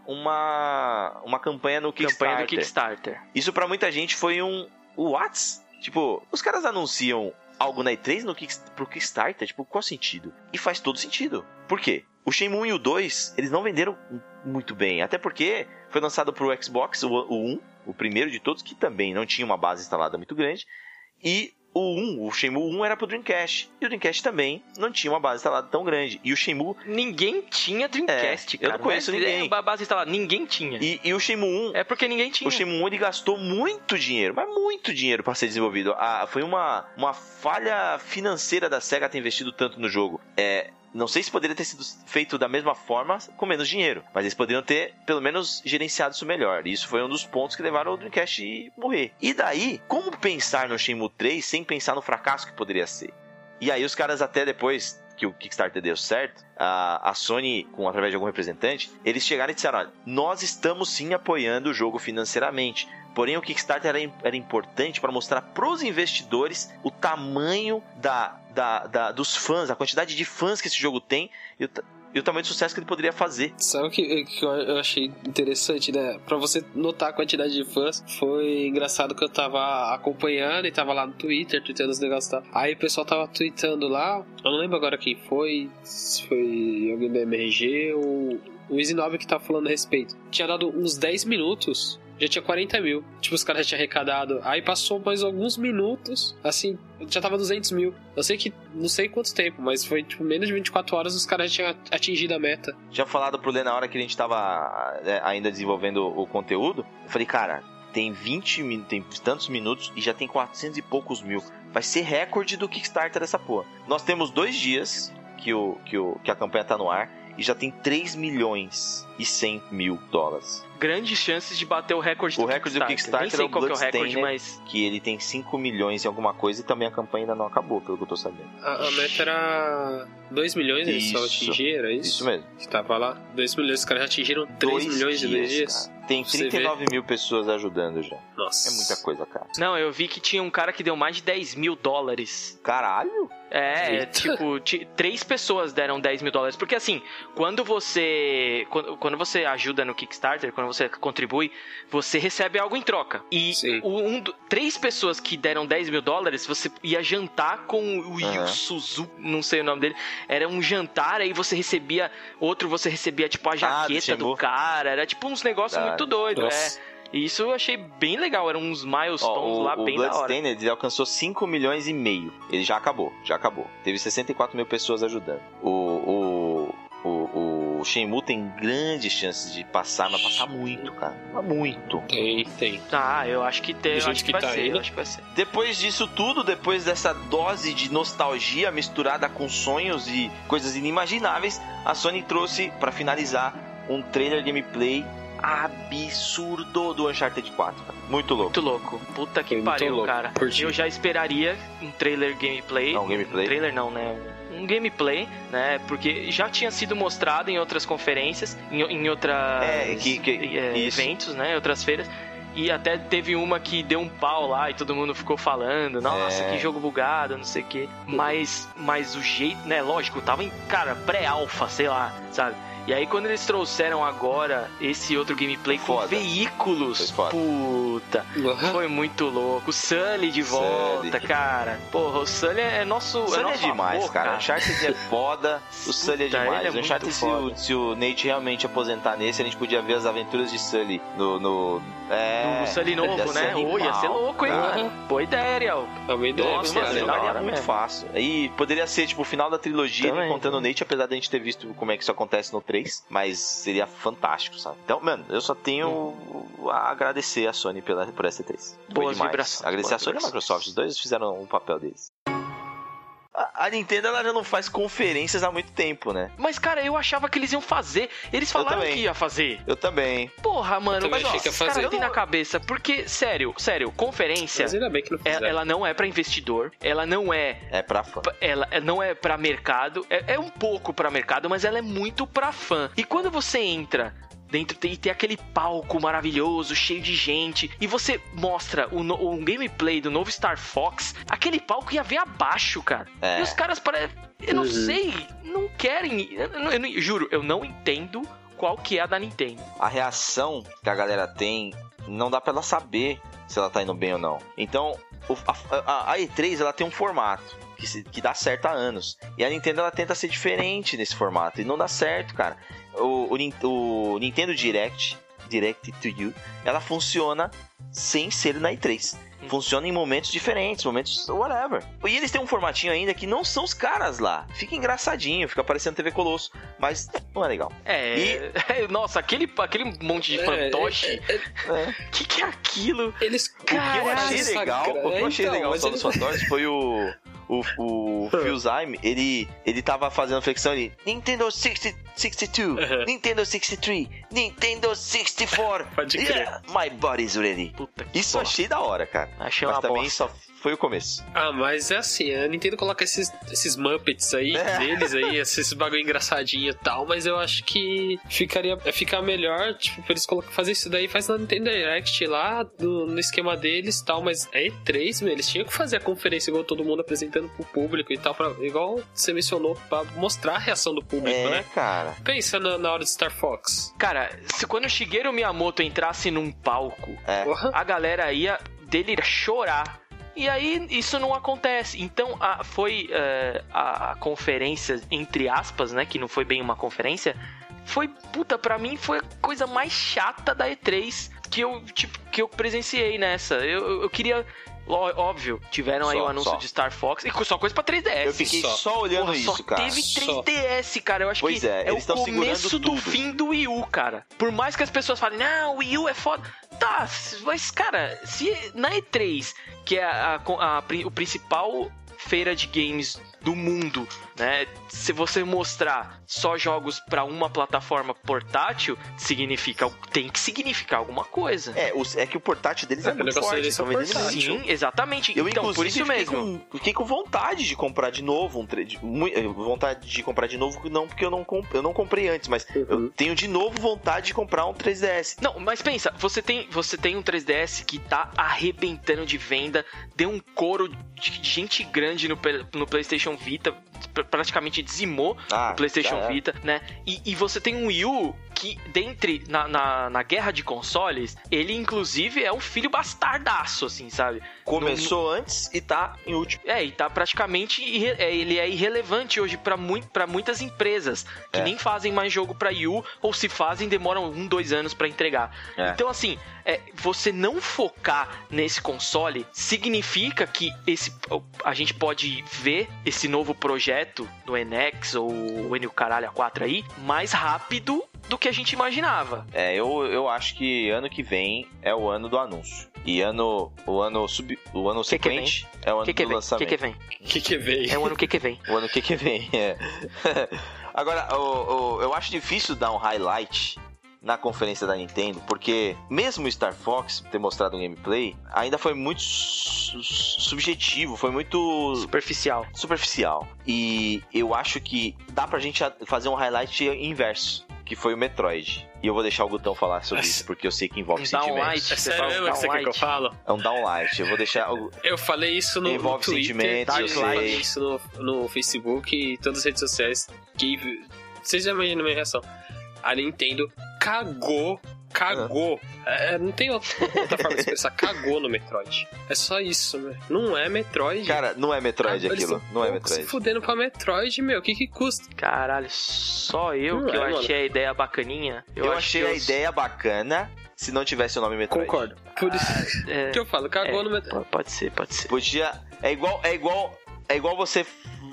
uma, uma campanha no Kickstarter. Campanha do Kickstarter. Isso pra muita gente foi um... What? Tipo, os caras anunciam algo na E três no Kick, pro Kickstarter, tipo, qual sentido? E faz todo sentido. Por quê? O Shenmue um e o dois, eles não venderam muito bem, até porque foi lançado pro Xbox, o, o um, o primeiro de todos, que também não tinha uma base instalada muito grande, e o um, o Shenmue um era pro Dreamcast, e o Dreamcast também não tinha uma base instalada tão grande, e o Shenmue... Ninguém tinha Dreamcast, É, cara. eu não conheço é, ninguém. É, a base instalada, ninguém tinha. E, e o Shenmue um... É porque ninguém tinha. O Shenmue um ele gastou muito dinheiro, mas muito dinheiro para ser desenvolvido. Ah, foi uma, uma falha financeira da SEGA ter investido tanto no jogo. É, não sei se poderia ter sido feito da mesma forma com menos dinheiro, mas eles poderiam ter pelo menos gerenciado isso melhor. E isso foi um dos pontos que levaram o Dreamcast a morrer. E daí, como pensar no Shenmue três sem pensar no fracasso que poderia ser? E aí os caras até depois que o Kickstarter deu certo, a, a Sony, com, através de algum representante, eles chegaram e disseram, olha, nós estamos sim apoiando o jogo financeiramente, porém o Kickstarter era, era importante para mostrar para os investidores o tamanho da, da, da, dos fãs, a quantidade de fãs que esse jogo tem e o, e o tamanho de sucesso que ele poderia fazer. Sabe o que, que eu achei interessante, né? Pra você notar a quantidade de fãs, foi engraçado que eu tava acompanhando e tava lá no Twitter, tweetando os negócios e tal. Aí o pessoal tava tweetando lá, eu não lembro agora quem foi, se foi alguém da M R G ou o Easy Nobre que tava falando a respeito. Tinha dado uns dez minutos, já tinha quarenta mil. Tipo, os caras já tinham arrecadado. Aí passou mais alguns minutos, assim, já tava duzentos mil. Eu sei que, não sei quanto tempo, mas foi tipo menos de vinte e quatro horas os caras já tinham atingido a meta. Tinha falado pro Lê na hora que a gente tava é, ainda desenvolvendo o conteúdo, eu falei, cara, tem vinte min- tem tantos minutos e já tem quatrocentos e poucos mil. Vai ser recorde do Kickstarter essa porra. Nós temos dois dias que, o, que, o, que a campanha tá no ar e já tem três milhões e cem mil dólares. Grandes chances de bater o recorde do O recorde do Kickstarter Nem sei é o qual que é o recorde, Bloodstained, mas... que ele tem cinco milhões e alguma coisa, e também a campanha ainda não acabou, pelo que eu tô sabendo. A, a meta era dois milhões, eles só Isso. atingiram, é isso? Isso mesmo. Que tava lá, dois milhões, os caras já atingiram três milhões em dois dias. Cara. Tem Você trinta e nove mil pessoas ajudando já. Nossa. É muita coisa, cara. Não, eu vi que tinha um cara que deu mais de dez mil dólares. Caralho! É, Eita. tipo, t- três pessoas deram dez mil dólares. Porque assim, quando você. Quando, quando você ajuda no Kickstarter, quando você contribui, você recebe algo em troca. E Sim. o, um, do- três pessoas que deram dez mil dólares, você ia jantar com o Yu Aham. Suzu, não sei o nome dele. Era um jantar, aí você recebia. Outro você recebia, tipo, a Ah, do jaqueta do Shenmue. cara. Era tipo uns negócios Tá. muito doidos. Nossa. É. E isso eu achei bem legal. Eram uns milestones Ó, o, lá o bem da hora. Bloodstained, ele alcançou cinco milhões e meio. Ele já acabou, já acabou. Teve sessenta e quatro mil pessoas ajudando. O, o, o, o Shenmue tem grandes chances de passar, mas passar muito, cara. Mas muito. Tem, tem. Ah, eu acho que tem. Tem Eu gente acho que, que vai tá ser. aí, Eu né? acho que vai ser. Depois disso tudo, depois dessa dose de nostalgia misturada com sonhos e coisas inimagináveis, a Sony trouxe, pra finalizar, um trailer gameplay absurdo do Uncharted quatro. Cara. Muito louco. Muito louco. Puta que Muito pariu, louco. cara. Curti. Eu já esperaria um trailer gameplay. Não, gameplay. Um trailer não, né? Um gameplay, né? Porque já tinha sido mostrado em outras conferências, em, em outras É, que- que- é, isso. eventos, né? Em outras feiras. E até teve uma que deu um pau lá e todo mundo ficou falando, nossa, É. que jogo bugado, não sei o quê. Mas, mas o jeito, né? Lógico, tava em, cara, pré-alpha, sei lá, sabe? E aí quando eles trouxeram agora esse outro gameplay com Foda. veículos, Foi foda. puta, foi muito louco. O Sully de volta, Sully. cara. Porra, o Sully é nosso. O é, Sully é nosso demais, avô, cara. O Uncharted é foda, o Sully é Puta, demais. ele é o Uncharted, muito se, o, foda. se o Nate realmente aposentar nesse, a gente podia ver as aventuras de Sully no... no é, O Sully novo, ia ser né? Ô, ia ser animal, louco, hein? cara. Boa ideia, Ariel. É uma ideia, Nossa, cara. mas Seria legal. da hora, mesmo. muito fácil. E poderia ser, tipo, o final da trilogia, Também, ele contando o também. Nate, apesar da gente ter visto como é que isso acontece no três. Mas seria fantástico, sabe? Então, mano, eu só tenho a agradecer a Sony pela, por essa E três. Foi Boas demais. vibrações, Agradecer boas a Sony e a vibrações. Microsoft. Os dois fizeram um papel deles. A, a Nintendo, ela já não faz conferências há muito tempo, né? Mas, cara, eu achava que eles iam fazer. Eles falaram também. que ia fazer. Eu também. Porra, mano, também mas achei que ia os caras fazer. têm na cabeça. Porque, sério, sério, conferência, Mas ainda bem que não ela, fizeram. ela não é pra investidor, ela não é É pra fã. ela não é pra mercado, é, é um pouco pra mercado, mas ela é muito pra fã. E quando você entra dentro e tem aquele palco maravilhoso, cheio de gente, e você mostra o, no- um gameplay do novo Star Fox, aquele palco ia ver abaixo, cara. É. E os caras parecem, eu não Uhum. sei, não querem, eu, não- eu não- juro, eu não entendo qual que é a da Nintendo. A reação que a galera tem, não dá pra ela saber se ela tá indo bem ou não. Então, o- a, a- a E três, ela tem um formato que, se- que dá certo há anos. E a Nintendo, ela tenta ser diferente nesse formato. E não dá certo, cara. O, o, Nin- o Nintendo Direct, Direct to You, ela funciona sem ser na E três. Funciona em momentos diferentes, momentos whatever. E eles têm um formatinho ainda que não são os caras lá. Fica engraçadinho, fica parecendo T V Colosso, mas não é legal. É, nossa, aquele, aquele monte de É, fantoche, é, é, É. o que, que é aquilo? Eles O que eu achei Caralho, legal, saca- o que eu achei então, legal mas só ele- dos fatores foi o o, o Phil Zyme, ele ele tava fazendo flexão ali, Nintendo sessenta, sessenta e dois, Uhum. Nintendo sessenta e três, Nintendo sessenta e quatro. Pode crer. Yeah, my body's ready. Puta que Isso eu bosta. achei da hora, cara. Achei Mas uma também bosta. só foi o começo. Ah, mas é assim, a Nintendo coloca esses, esses Muppets aí, É. deles aí, esses bagulho engraçadinho e tal, mas eu acho que ficaria é ficar melhor, tipo, pra eles colocar, fazer isso daí, faz na Nintendo Direct lá, no, no esquema deles e tal, mas a E três, meu, eles tinham que fazer a conferência igual todo mundo apresentando pro público e tal, pra, igual você mencionou, pra mostrar a reação do público, É, né? cara. Pensa na, na hora de Star Fox. Cara, se quando o Shigeru Miyamoto entrasse num palco, É. Porra. a galera ia dele chorar. E aí isso não acontece. Então a, foi é, a, a conferência, entre aspas, né? Que não foi bem uma conferência. Foi, puta, pra mim foi a coisa mais chata da E três que eu, tipo, que eu presenciei nessa. Eu, eu, eu queria. ó- Óbvio, tiveram aí Só, o anúncio só. de Star Fox e só coisa pra três D S. Eu fiquei só. só, olhando Porra, isso, só cara. teve Só. três D S, cara. Eu acho Pois que é, é, eles o estão segurando começo do tudo. fim do Wii U, cara. Por mais que as pessoas falem, não, o Wii U é foda. Tá, mas, cara, se na E três, que é a, a- a- o principal feira de games do mundo, né? Se você mostrar só jogos pra uma plataforma portátil, significa, tem que significar alguma coisa. É, o, é que o portátil deles é, é muito forte. Sim, exatamente. Eu, então, por isso fiquei mesmo. Com, fiquei com vontade de comprar de novo um trade. Vontade de comprar de novo, não porque eu não, comp, eu não comprei antes, mas uhum. eu tenho de novo vontade de comprar um três D S. Não, mas pensa, você tem, você tem um três D S que tá arrebentando de venda, deu um coro de gente grande no, no PlayStation Vita, praticamente dizimou ah, o PlayStation é. Vita, né? E, e você tem um Wii U que, dentre, na, na, na guerra de consoles, ele inclusive é um filho bastardaço, assim, sabe? Começou no, no... antes e tá em último. É, e tá praticamente, irre... ele é irrelevante hoje pra, mu... pra muitas empresas, que é. nem fazem mais jogo pra Wii U, ou se fazem, demoram um, dois anos pra entregar. É. Então, assim, é, você não focar nesse console significa que esse, a gente pode ver esse novo projeto do N X ou o N Caralho A quatro aí, mais rápido do que a gente imaginava. É, eu, eu acho que ano que vem é o ano do anúncio. E ano, o ano, sub, o ano que sequente que é o ano que que do vem? lançamento. O que que vem? O que que vem? É o ano que que vem. O ano que que vem, é. Agora, o, o, eu acho difícil dar um highlight na conferência da Nintendo, porque mesmo o Star Fox ter mostrado um gameplay, ainda foi muito su- subjetivo, foi muito... Superficial. Superficial. E eu acho que dá pra gente fazer um highlight inverso, que foi o Metroid. E eu vou deixar o Gutão falar sobre isso, porque eu sei que envolve um sentimentos. Downlight, é sério mesmo que você quer que eu falo? É um downlight. Eu vou deixar... O... Eu falei isso no, envolve no Twitter, sentimentos, eu eu falei sei. isso no, no Facebook e todas as redes sociais. Que vocês já imaginam a minha reação. A Nintendo cagou, cagou. É, não tem outra, outra forma de expressar. Cagou no Metroid. É só isso, né? Não é Metroid. Cara, não é Metroid ah, aquilo. Não é Metroid. Se fudendo pra Metroid, meu, o que que custa? Caralho, só eu não que é, eu mano. achei a ideia bacaninha. Eu, eu achei a eu... ideia bacana se não tivesse o nome Metroid. Concordo. Por isso ah, é... que eu falo, cagou é, no Metroid. Pode ser, pode ser. Podia... É igual, é igual, é igual você...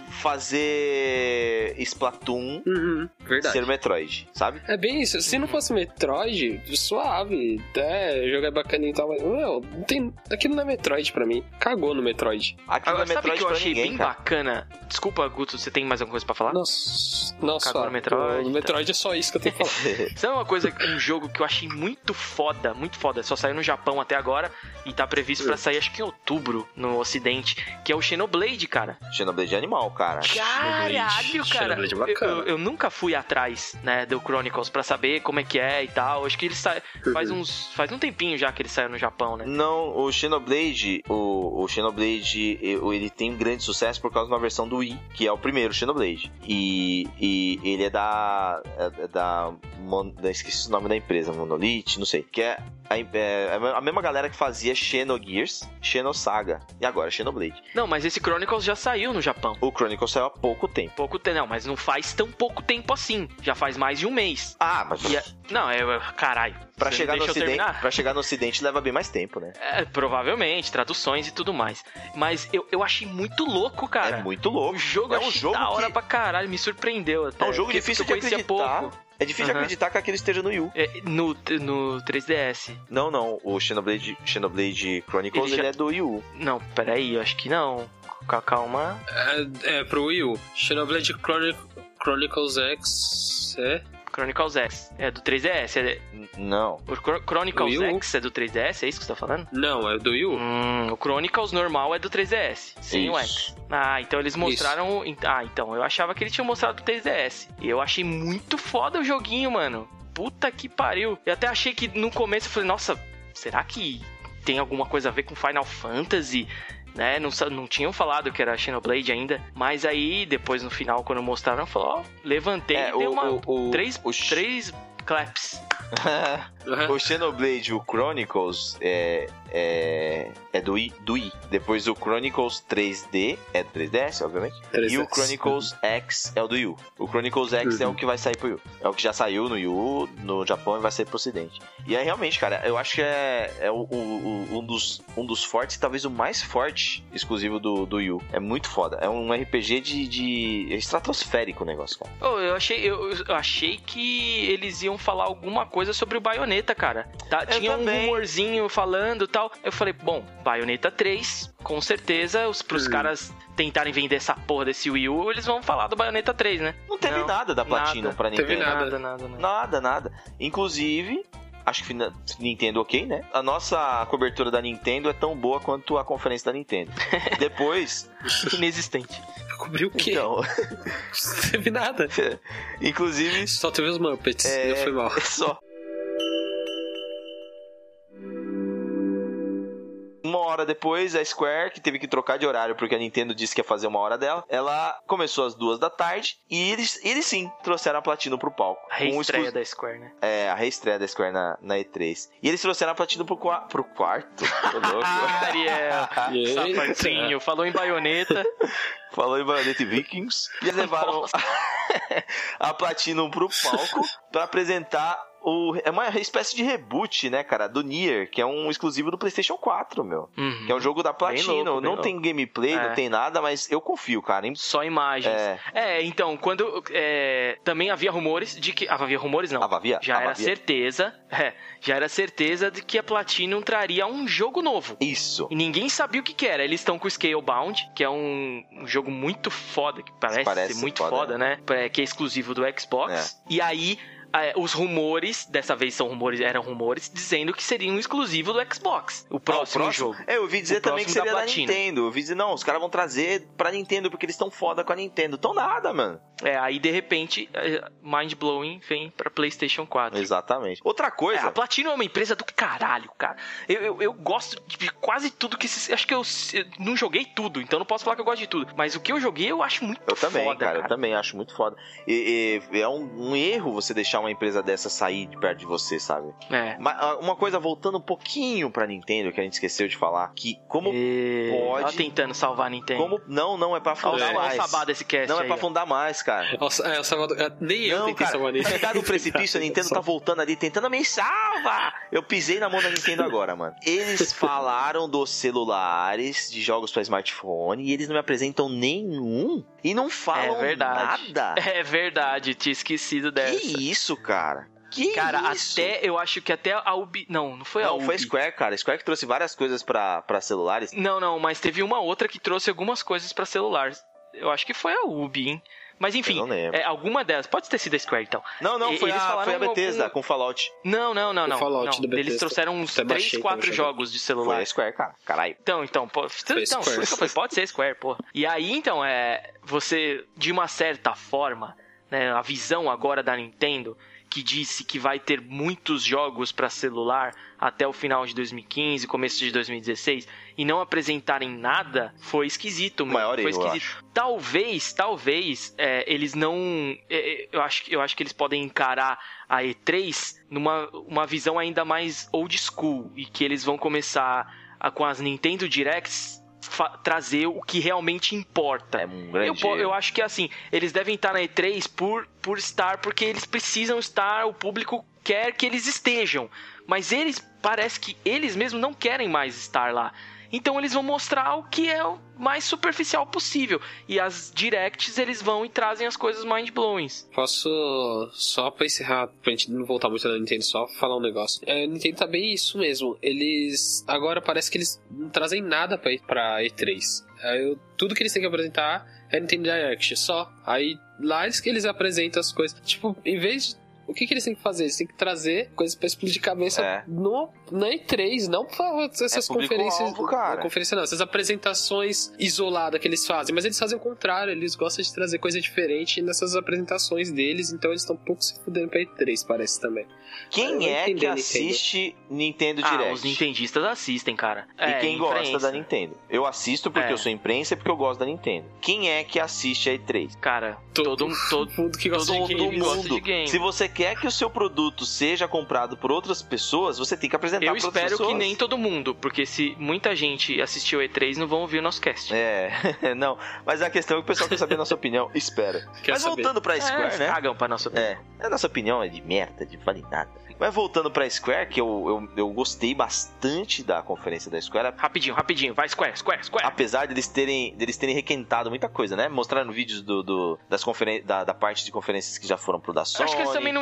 fazer Splatoon uhum, verdade. ser Metroid, sabe? É bem isso. Se não fosse Metroid, suave, até jogar bacaninho e tal, mas, meu, não tem... aquilo não é Metroid pra mim. Cagou no Metroid. Aquilo Agora, não é Metroid sabe que eu achei ninguém, bem cara. bacana? Desculpa, Guto, você tem mais alguma coisa pra falar? Nossa, não Cagou só. no Metroid. No Metroid é só isso que eu tenho que falar. Sabe uma coisa, um jogo que eu achei muito foda, muito foda, só saiu no Japão até agora e tá previsto pra sair acho que em outubro no ocidente, que é o Xenoblade, cara. Xenoblade é animal, cara. Caralho, cara. É eu, eu, eu nunca fui atrás, né, do Chronicles pra saber como é que é e tal. Acho que ele sai, faz uns faz um tempinho já que ele saiu no Japão, né? Não, o Xenoblade, o, o Xenoblade, ele tem um grande sucesso por causa de uma versão do Wii, que é o primeiro Xenoblade. E, e ele é da é da, da esqueci o nome da empresa, Monolith, não sei, que é a, é a mesma galera que fazia Xenogears, Xenosaga e agora Xenoblade. Não, mas esse Chronicles já saiu no Japão. O Chronicles saiu há pouco tempo. Pouco tempo, não, mas não faz tão pouco tempo assim. Já faz mais de um mês. Ah, mas... E é... Não, é... Caralho. Pra chegar, no ocidente, pra chegar no ocidente leva bem mais tempo, né? É, provavelmente, traduções e tudo mais. Mas eu, eu achei muito louco, cara. É muito louco. O jogo é um jogo da hora que... pra caralho, me surpreendeu até. É um jogo difícil de acreditar. Pouco. É difícil uhum. de acreditar que aquele esteja no Wii U. É, no, no três D S. Não, não. O Xenoblade, Xenoblade Chronicles ele, já... ele é do Wii U. Não, peraí, eu acho que não. Calma. É, é pro Wii U. Xenoblade Chronic... Chronicles X é... Chronicles X. É do três D S. É... Não. O Chronicles X é do três D S? É isso que você tá falando? Não, é do Wii U. Hum, o Chronicles normal é do três D S. Sem o X. Ah, então eles mostraram... Isso. Ah, então. Eu achava que eles tinham mostrado o três D S. E eu achei muito foda o joguinho, mano. Puta que pariu. Eu até achei que no começo eu falei, nossa, será que tem alguma coisa a ver com Final Fantasy? Né? Não, não tinham falado que era Xenoblade ainda, mas aí depois no final quando mostraram, falou, ó, levantei é, e deu o, uma o, o, três, o, três claps. O Xenoblade, o Chronicles é, é, é do Wii, do Wii. Depois o Chronicles três D é do três D S, obviamente. três D S. E o Chronicles uhum. X é o do Wii U. O Chronicles X uhum. é o que vai sair pro Wii U. É o que já saiu no Wii U, no Japão e vai sair pro ocidente. E aí realmente, cara, eu acho que é, é o, o, um, dos, um dos fortes, talvez o mais forte exclusivo do, do Wii U. É muito foda. É um R P G de, de estratosférico o negócio, cara. Oh, eu, achei, eu, eu achei que eles iam falar alguma coisa sobre o Bayonetta, cara. Tá, tinha também. um rumorzinho falando e tal. Eu falei, bom, Bayonetta três, com certeza, os, pros hum. caras tentarem vender essa porra desse Wii U, eles vão falar do Bayonetta três, né? Não teve não, nada da Platinum nada. pra Nintendo. Teve nada. Nada, nada, nada. Nada, nada. Inclusive... Acho que Nintendo ok, né? A nossa cobertura da Nintendo é tão boa quanto a conferência da Nintendo. Depois... Inexistente. Cobriu o quê? Então... Não teve nada. Inclusive... Só teve os Muppets. É... Eu fui mal. Só. Uma hora depois, a Square, que teve que trocar de horário porque a Nintendo disse que ia fazer uma hora dela, ela começou às duas da tarde e eles, eles sim trouxeram a Platinum pro palco. A reestreia um da Square, né? É, a reestreia da Square na, na E três. E eles trouxeram a Platinum pro, qua... pro quarto. Tô louco. Ariel, sapatinho, falou em Bayonetta. Falou em Bayonetta e Vikings. E eles levaram a, a Platinum pro palco pra apresentar o, é uma espécie de reboot, né, cara, do Nier, que é um exclusivo do PlayStation quatro, meu. Uhum. Que é um jogo da Platinum. Louco, não tem gameplay, é. não tem nada, mas eu confio, cara. Hein? Só imagens. É, é então, quando... É, também havia rumores de que... Ah, havia rumores, não. Havia, já havia. era certeza... É, já era certeza de que a Platinum traria um jogo novo. Isso. E ninguém sabia o que que era. Eles estão com o Scalebound, que é um, um jogo muito foda, que parece, parece ser muito foda, foda né? né? Que é exclusivo do Xbox. É. E aí... os rumores, dessa vez são rumores, eram rumores, dizendo que seria um exclusivo do Xbox. O próximo, ah, o próximo? jogo. É, eu ouvi dizer também que seria da, da Nintendo. Eu ouvi dizer, não, os caras vão trazer pra Nintendo, porque eles estão foda com a Nintendo. Tão nada, mano. É, aí de repente, Mind Blowing vem pra PlayStation quatro. Exatamente. Outra coisa... É, a Platinum é uma empresa do caralho, cara. Eu, eu, eu gosto de quase tudo que... Se, acho que eu, eu não joguei tudo, então não posso falar que eu gosto de tudo. Mas o que eu joguei, eu acho muito eu também, foda, cara. cara. Eu também acho muito foda. E, e é um, um erro você deixar uma empresa dessa sair de perto de você, sabe? É. Mas uma coisa, voltando um pouquinho pra Nintendo, que a gente esqueceu de falar, que como e... pode... Ela tentando salvar a Nintendo. Como... Não, não, é pra afundar é. mais. Sabá desse cast não, aí, é pra ó. afundar mais, cara. Nossa, é, o Salvador... Nem eu não, tentei cara, salvar a Nintendo. Tá no precipício, a Nintendo tá voltando ali, tentando me salva! Eu pisei na mão da Nintendo agora, mano. Eles falaram dos celulares, de jogos pra smartphone, e eles não me apresentam nenhum. E não falam é verdade. nada. É verdade, tinha esquecido dessa. Que isso, cara? Que cara, isso? até, eu acho que até a Ubi... Não, não foi não, a Ubi. Não, foi a Square, cara. A Square que trouxe várias coisas pra, pra celulares. Não, não, mas teve uma outra que trouxe algumas coisas pra celulares. Eu acho que foi a Ubi, hein? Mas enfim, é, alguma delas. Pode ter sido a Square, então. Não, não, foi, eles a, foi a Bethesda algum... com Fallout. Não, não, não, não. O Fallout não. do Bethesda. Eles trouxeram uns três, quatro jogos de celular. Foi a Square, cara. Caralho. Então, então, pode, então Square. Pode ser Square, porra. E aí, então, é... Você, de uma certa forma, né, a visão agora da Nintendo, que disse que vai ter muitos jogos para celular até o final de dois mil e quinze, começo de dois mil e dezesseis, e não apresentarem nada, foi esquisito. Maior foi erro, esquisito. Talvez, talvez, é, eles não... É, eu, acho, eu acho que eles podem encarar a E três numa uma visão ainda mais old school, e que eles vão começar a, com as Nintendo Directs, trazer o que realmente importa. É um grande... eu, eu acho que assim, eles devem estar na E três por, por estar, porque eles precisam estar, o público quer que eles estejam, mas eles, parece que eles mesmos não querem mais estar lá. Então eles vão mostrar o que é o mais superficial possível. E as directs eles vão e trazem as coisas mind-blowing. Posso, só pra encerrar, pra gente não voltar muito na Nintendo, só falar um negócio. É, a Nintendo tá bem isso mesmo. Eles, agora parece que eles não trazem nada pra, pra E três. É, tudo que eles têm que apresentar é Nintendo Direct, só. Aí lá eles, eles apresentam as coisas. Tipo, em vez de... O que, que eles têm que fazer? Eles têm que trazer coisas pra explodir cabeça é. no, na E três, não pra essas é conferências. Alvo, cara. Não, conferência não, essas apresentações isoladas que eles fazem. Mas eles fazem o contrário, eles gostam de trazer coisa diferente nessas apresentações deles, então eles estão um pouco se fudendo pra E três, parece também. Quem é que assiste Nintendo Direct? Ah, os nintendistas assistem, cara. E é, quem imprensa. gosta da Nintendo? Eu assisto porque é. eu sou imprensa e porque eu gosto da Nintendo. Quem é que assiste a E três? Cara, todo, todo, todo mundo que gosta todo de game. Mundo. Gosta de game. Se você quer que o seu produto seja comprado por outras pessoas, você tem que apresentar para outras pessoas. Eu espero que nem todo mundo, porque se muita gente assistiu a E três, não vão ouvir o nosso cast. É, não. Mas a questão é que o pessoal quer saber a nossa opinião. Espera. Quer mas saber. Voltando pra Square, é, né? Cagam pra nossa opinião. É, a nossa opinião é de merda, de vale nada. Mas voltando pra Square, que eu, eu, eu gostei bastante da conferência da Square. Rapidinho, rapidinho, vai Square, Square, Square. Apesar deles terem, deles terem requentado muita coisa, né? Mostraram vídeos do, do, das conferen- da, da parte de conferências que já foram pro da Sony. Acho que eles também não,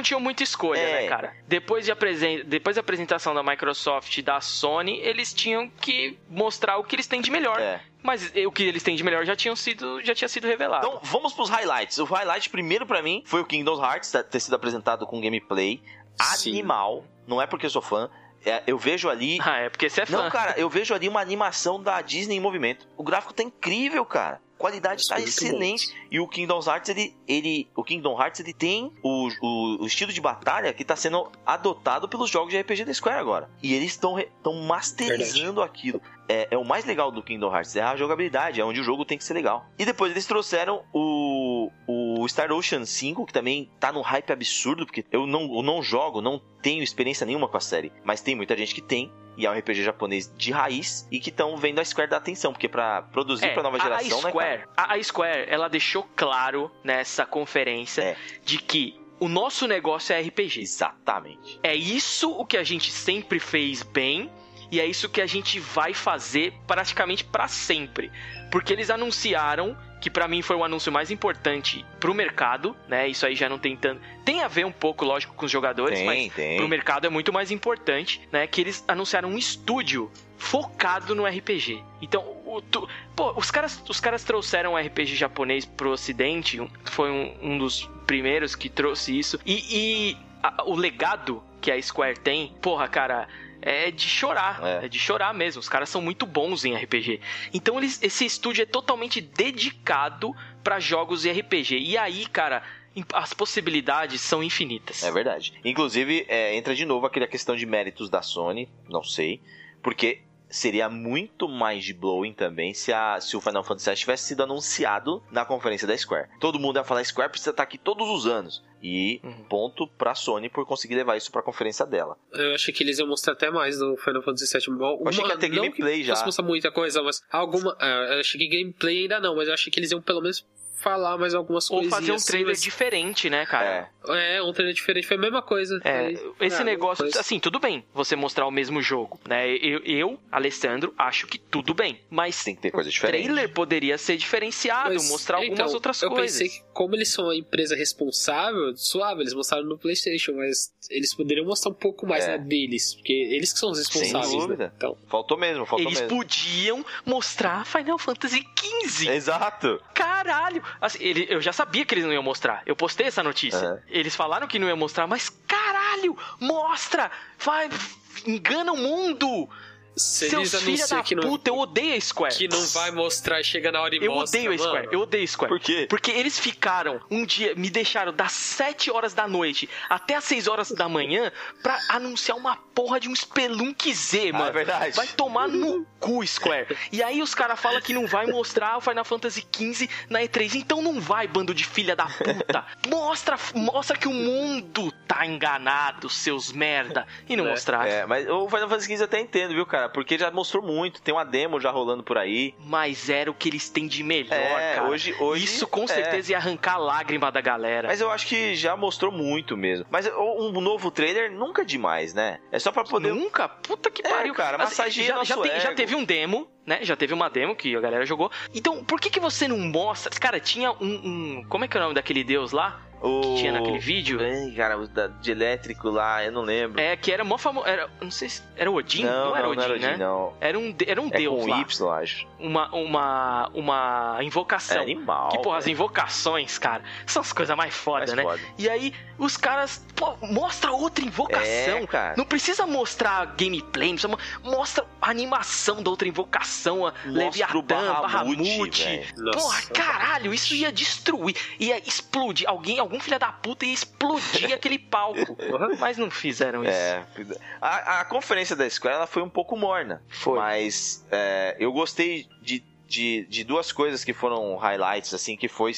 tinham muita escolha, É. né, cara? Depois, de apresen... Depois da apresentação da Microsoft e da Sony, eles tinham que mostrar o que eles têm de melhor. É. Mas o que eles têm de melhor já, tinham sido, já tinha sido revelado. Então, vamos pros highlights. O highlight, primeiro pra mim, foi o Kingdom Hearts ter sido apresentado com gameplay Sim. animal. Não é porque eu sou fã. É, eu vejo ali... Ah, é porque você é fã. Não, cara, eu vejo ali uma animação da Disney em movimento. O gráfico tá incrível, cara. A qualidade Isso tá é muito excelente. E o Kingdom Hearts, ele, ele, o Kingdom Hearts, ele tem o, o, o estilo de batalha que tá sendo adotado pelos jogos de R P G da Square agora. E eles estão estão masterizando Verdade. aquilo. É, é o mais legal do Kingdom Hearts, é a jogabilidade, é onde o jogo tem que ser legal. E depois eles trouxeram o, o Star Ocean cinco, que também tá num hype absurdo, porque eu não, eu não jogo, não tenho experiência nenhuma com a série, mas tem muita gente que tem. E é um R P G japonês de raiz e que estão vendo a Square dar atenção, porque pra produzir é, pra nova geração, a Square, né, cara? A, a Square, ela deixou claro nessa conferência É. de que o nosso negócio é R P G. Exatamente. É isso o que a gente sempre fez bem e é isso que a gente vai fazer praticamente pra sempre. Porque eles anunciaram, que pra mim foi o anúncio mais importante pro mercado, né? Isso aí já não tem tanto... Tem a ver um pouco, lógico, com os jogadores, Tem, mas tem. pro mercado é muito mais importante, né? Que eles anunciaram um estúdio focado no R P G. Então, o, tu, pô, os caras, os caras trouxeram o R P G japonês pro ocidente, um, foi um, um dos primeiros que trouxe isso. E, e a, o legado que a Square tem, porra, cara... É de chorar, é. é de chorar mesmo. Os caras são muito bons em R P G. Então eles, esse estúdio é totalmente dedicado pra jogos de R P G. E aí, cara, as possibilidades são infinitas. É verdade. Inclusive, é, entra de novo aquela questão de méritos da Sony, não sei, porque seria muito mais de blowing também se, a, se o Final Fantasy sete tivesse sido anunciado na conferência da Square. Todo mundo ia falar, Square precisa estar aqui todos os anos. E uhum. ponto pra Sony por conseguir levar isso pra conferência dela. Eu achei que eles iam mostrar até mais do Final Fantasy sete. Uma, eu achei que ia ter gameplay já. Não mostrar muita coisa, mas alguma... Eu achei que gameplay ainda não, mas eu achei que eles iam pelo menos falar mais algumas coisas. Ou fazer um trailer assim, diferente, né, cara? É. é, um trailer diferente, foi a mesma coisa. É, foi, esse ah, negócio, coisa. assim, tudo bem você mostrar o mesmo jogo, né? Eu, eu, Alessandro, acho que tudo bem, mas tem que ter coisa diferente. O trailer poderia ser diferenciado, mas, mostrar algumas então, outras eu coisas. Eu pensei que como eles são a empresa responsável, suave, eles mostraram no PlayStation, mas eles poderiam mostrar um pouco mais é. né, deles, porque eles que são os responsáveis. Sem dúvida. Né? Então, faltou mesmo, faltou eles mesmo. podiam mostrar Final Fantasy quinze. Exato. Caralho. Assim, ele, eu já sabia que eles não iam mostrar. Eu postei essa notícia. Uhum. Eles falaram que não iam mostrar, mas caralho, mostra! Vai, engana o mundo! Se Seus filhos da puta, eu odeio a Square. Que não vai mostrar, chega na hora e eu mostra, odeio a Square, mano. eu odeio a Square. Por quê? Porque eles ficaram, um dia, me deixaram das sete horas da noite até as seis horas da manhã pra anunciar uma porra de um Spelunk Z, mano. Ah, é verdade. Vai tomar no cu, Square. E aí os caras falam que não vai mostrar o Final Fantasy quinze na E três. Então não vai, bando de filha da puta. Mostra, mostra que o mundo tá enganado, seus merda. E não é. mostrar. É, mas o Final Fantasy quinze eu até entendo, viu, cara? Porque já mostrou muito. Tem uma demo já rolando por aí. Mas era o que eles têm de melhor, é, cara. Hoje, hoje, Isso com certeza é. ia arrancar a lágrima da galera. Mas eu acho que já mostrou muito mesmo. Mas um novo trailer nunca é demais, né? É só pra poder... Nunca? Puta que pariu. É, cara, massageia já, já, te, já teve um demo, né? Já teve uma demo que a galera jogou. Então, por que que você não mostra... Cara, tinha um... um... Como é que é o nome daquele deus lá? O... Que tinha naquele vídeo? É, cara, o da, de elétrico lá, eu não lembro. É, que era mó famoso. Era, não sei se. Era o Odin? Não, não era não, Odin, não era Odin, né? não. Era um, era um é deus com lá. Y, acho. Uma, uma, uma invocação. É animal. Que, porra, velho. as invocações, cara, são as coisas mais foda, né? Foda. E aí, os caras, pô, mostra outra invocação. É, cara. Não precisa mostrar gameplay, não precisa, mostra a animação da outra invocação, a Leviatã, Bahamut. Porra, caralho, isso ia destruir, ia explodir. Alguém, algum filho da puta ia explodir aquele palco. Mas não fizeram isso. É, a, a conferência da Square ela foi um pouco morna. Foi. Mas é, eu gostei de, de, de duas coisas que foram highlights, assim, que foi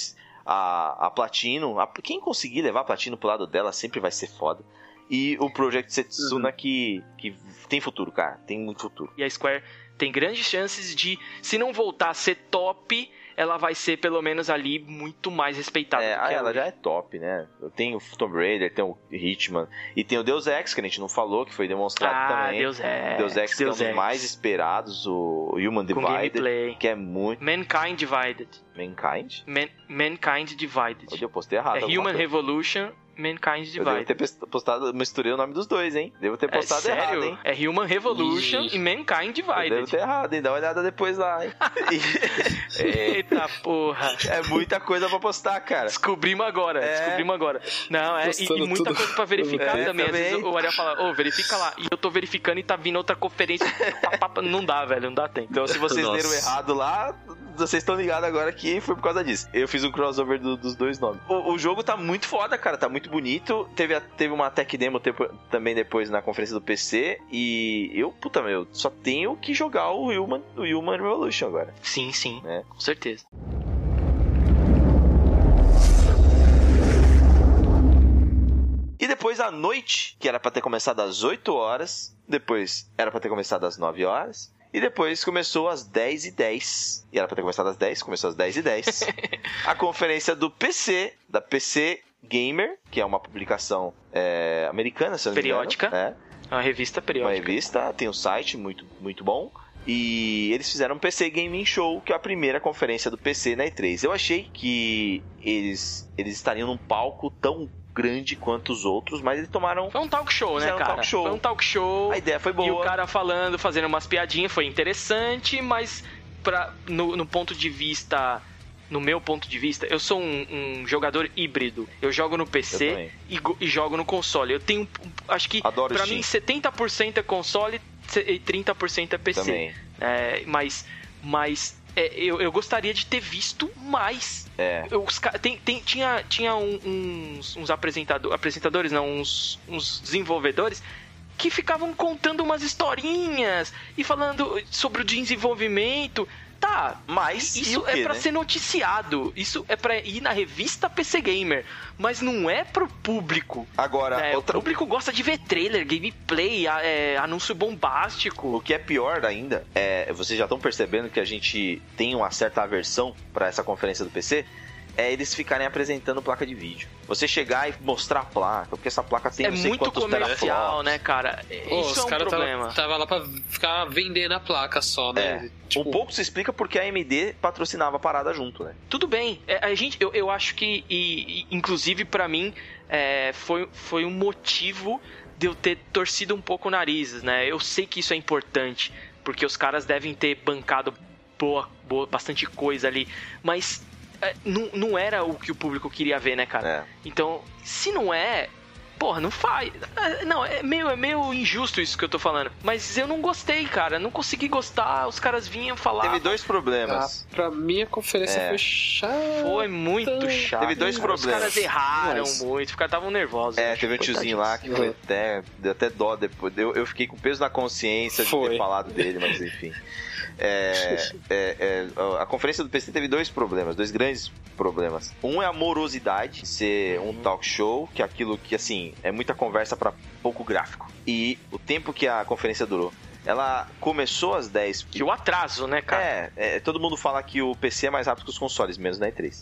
a, a Platino. A, quem conseguir levar a Platino pro lado dela sempre vai ser foda. E o Project Setsuna, uhum. que, que tem futuro, cara. Tem muito futuro. E a Square tem grandes chances de, se não voltar a ser top, ela vai ser pelo menos ali muito mais respeitada. É, do que ela hoje. já é top, né? Tem o Tomb Raider, tem o Hitman e tem o Deus Ex, que a gente não falou, que foi demonstrado ah, também. Deus Ex. Deus Ex, que é um dos mais esperados, o Human Com Divided, gameplay. que é muito... Mankind Divided. Mankind? Man, Mankind Divided. Hoje eu postei errado. É Human coisa. Revolution, Mankind Divided. Eu devo ter postado, misturei o nome dos dois, hein? Devo ter postado é, errado, hein? É Human Revolution Ixi. e Mankind Divided. Eu devo ter errado, hein? Dá uma olhada depois lá, hein? Eita porra. É muita coisa pra postar, cara. Descobrimos agora, é. descobrimos agora. Não, é, e, e muita tudo. coisa pra verificar é, também. também. Às vezes o Ariel fala, ô, oh, verifica lá. E eu tô verificando e tá vindo outra conferência. Não dá, velho, não dá tempo. Então se vocês Nossa. deram errado lá, vocês estão ligados agora que foi por causa disso. Eu fiz um crossover do, dos dois nomes. O, o jogo tá muito foda, cara, tá muito bonito. Teve, a, teve uma tech demo tempo, também depois na conferência do P C. E eu, puta meu, só tenho que jogar o Human, o Human Revolution agora. Sim, sim, é. com certeza. E depois à noite, que era pra ter começado às oito horas, depois era pra ter começado às nove horas, e depois começou às dez e dez. E era pra ter começado às dez, começou às dez e dez. A conferência do P C, da P C Gamer, que é uma publicação é, americana, se eu não me engano. Periódica. É. Uma revista periódica. Uma revista, tem um site muito, muito bom. E eles fizeram um P C Gaming Show, que é a primeira conferência do P C na E três. Eu achei que eles, eles estariam num palco tão grande quanto os outros, mas eles tomaram... Foi um talk show, né, cara? Um talk show. Foi um talk show. A ideia foi boa. E o cara falando, fazendo umas piadinhas, foi interessante, mas pra, no, no ponto de vista... No meu ponto de vista, eu sou um, um jogador híbrido. Eu jogo no P C e, e jogo no console. Eu tenho, acho que, Adoro pra Steam. mim, setenta por cento é console e trinta por cento é P C. Também. É, mas... mas É, eu, eu gostaria de ter visto mais. É. Eu, os, tem, tem, tinha tinha um, uns, uns apresentador, apresentadores, não, uns, uns desenvolvedores que ficavam contando umas historinhas e falando sobre o desenvolvimento. Tá, mas isso é pra né? ser noticiado. Isso é pra ir na revista P C Gamer. Mas não é pro público. Agora, é, outra... o público gosta de ver trailer, gameplay, é, anúncio bombástico. O que é pior ainda, é, vocês já estão percebendo que a gente tem uma certa aversão pra essa conferência do P C? É eles ficarem apresentando placa de vídeo. Você chegar e mostrar a placa, porque essa placa tem é não sei muito quantos comercial, né, cara? Pô, isso os é um cara problema. Tava, tava lá pra ficar vendendo a placa só, né? É. Tipo... Um pouco se explica porque a A M D patrocinava a parada junto, né? Tudo bem. É, a gente, eu, eu acho que, e, e, inclusive pra mim, é, foi, foi um motivo de eu ter torcido um pouco o nariz, né? Eu sei que isso é importante, porque os caras devem ter bancado boa, boa, bastante coisa ali, mas... É, não, não era o que o público queria ver, né, cara? É. Então, se não é, porra, não faz. Não, é meio, é meio injusto isso que eu tô falando. Mas eu não gostei, cara. Não consegui gostar. Os caras vinham falar. Teve dois problemas. Ah, pra mim a conferência é. foi chata. Foi muito chato. Teve dois cara. problemas. Os caras erraram Mas... muito. Os caras estavam nervosos. É, teve um tiozinho lá que foi uhum. até, deu até dó depois. Eu, eu fiquei com peso na consciência de foi. ter falado dele, mas enfim. É, é, é, a conferência do P C teve dois problemas, dois grandes problemas. Um é a morosidade, ser um talk show, que é aquilo que, assim, é muita conversa pra pouco gráfico. E o tempo que a conferência durou. Ela começou às dez. E o atraso, né, cara? É, é, todo mundo fala que o P C é mais rápido que os consoles, menos na E três.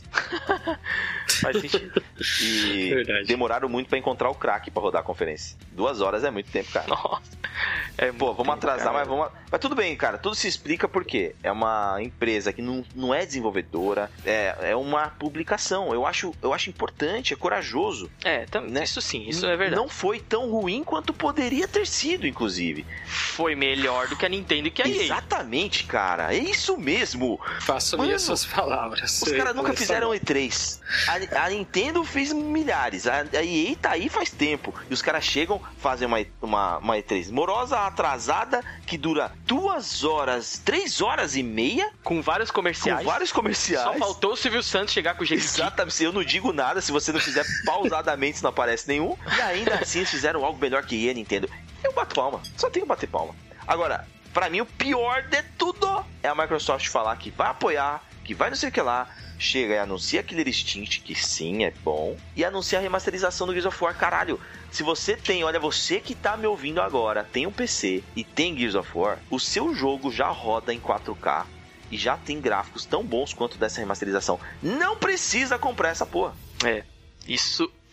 Faz sentido. E Verdade. Demoraram muito pra encontrar o craque pra rodar a conferência. Duas horas é muito tempo, cara. Nossa. É, Pô, vamos tempo, atrasar, cara. mas vamos... Mas tudo bem, cara. Tudo se explica porque é uma empresa que não, não é desenvolvedora, é, é uma publicação. Eu acho, eu acho importante, é corajoso. É, tam, né? Isso sim, isso é verdade. Não foi tão ruim quanto poderia ter sido, inclusive. Foi melhor do que a Nintendo e que a E A. Exatamente, cara. É isso mesmo. Faço minhas suas palavras. Os caras nunca fizeram E três. A, a Nintendo fez milhares. A, a E A tá aí faz tempo. E os caras chegam, fazem uma, uma, uma E três morosa, atrasada, que dura duas horas, três horas e meia. Com vários comerciais. Com vários comerciais. Só faltou o Silvio Santos chegar com o jeito. Exatamente. Eu não digo nada se você não fizer pausadamente, não aparece nenhum. E ainda assim eles fizeram algo melhor que E A, Nintendo. Eu bato palma. Só tenho que bater palma. Agora, pra mim o pior de tudo é a Microsoft falar que vai apoiar, que vai não sei o que lá, chega e anuncia Killer Instinct, que sim, é bom, e anuncia a remasterização do Gears of War. Caralho, se você tem, olha, você que tá me ouvindo agora, tem um P C e tem Gears of War, o seu jogo já roda em quatro K e já tem gráficos tão bons quanto dessa remasterização. Não precisa comprar essa porra. É, isso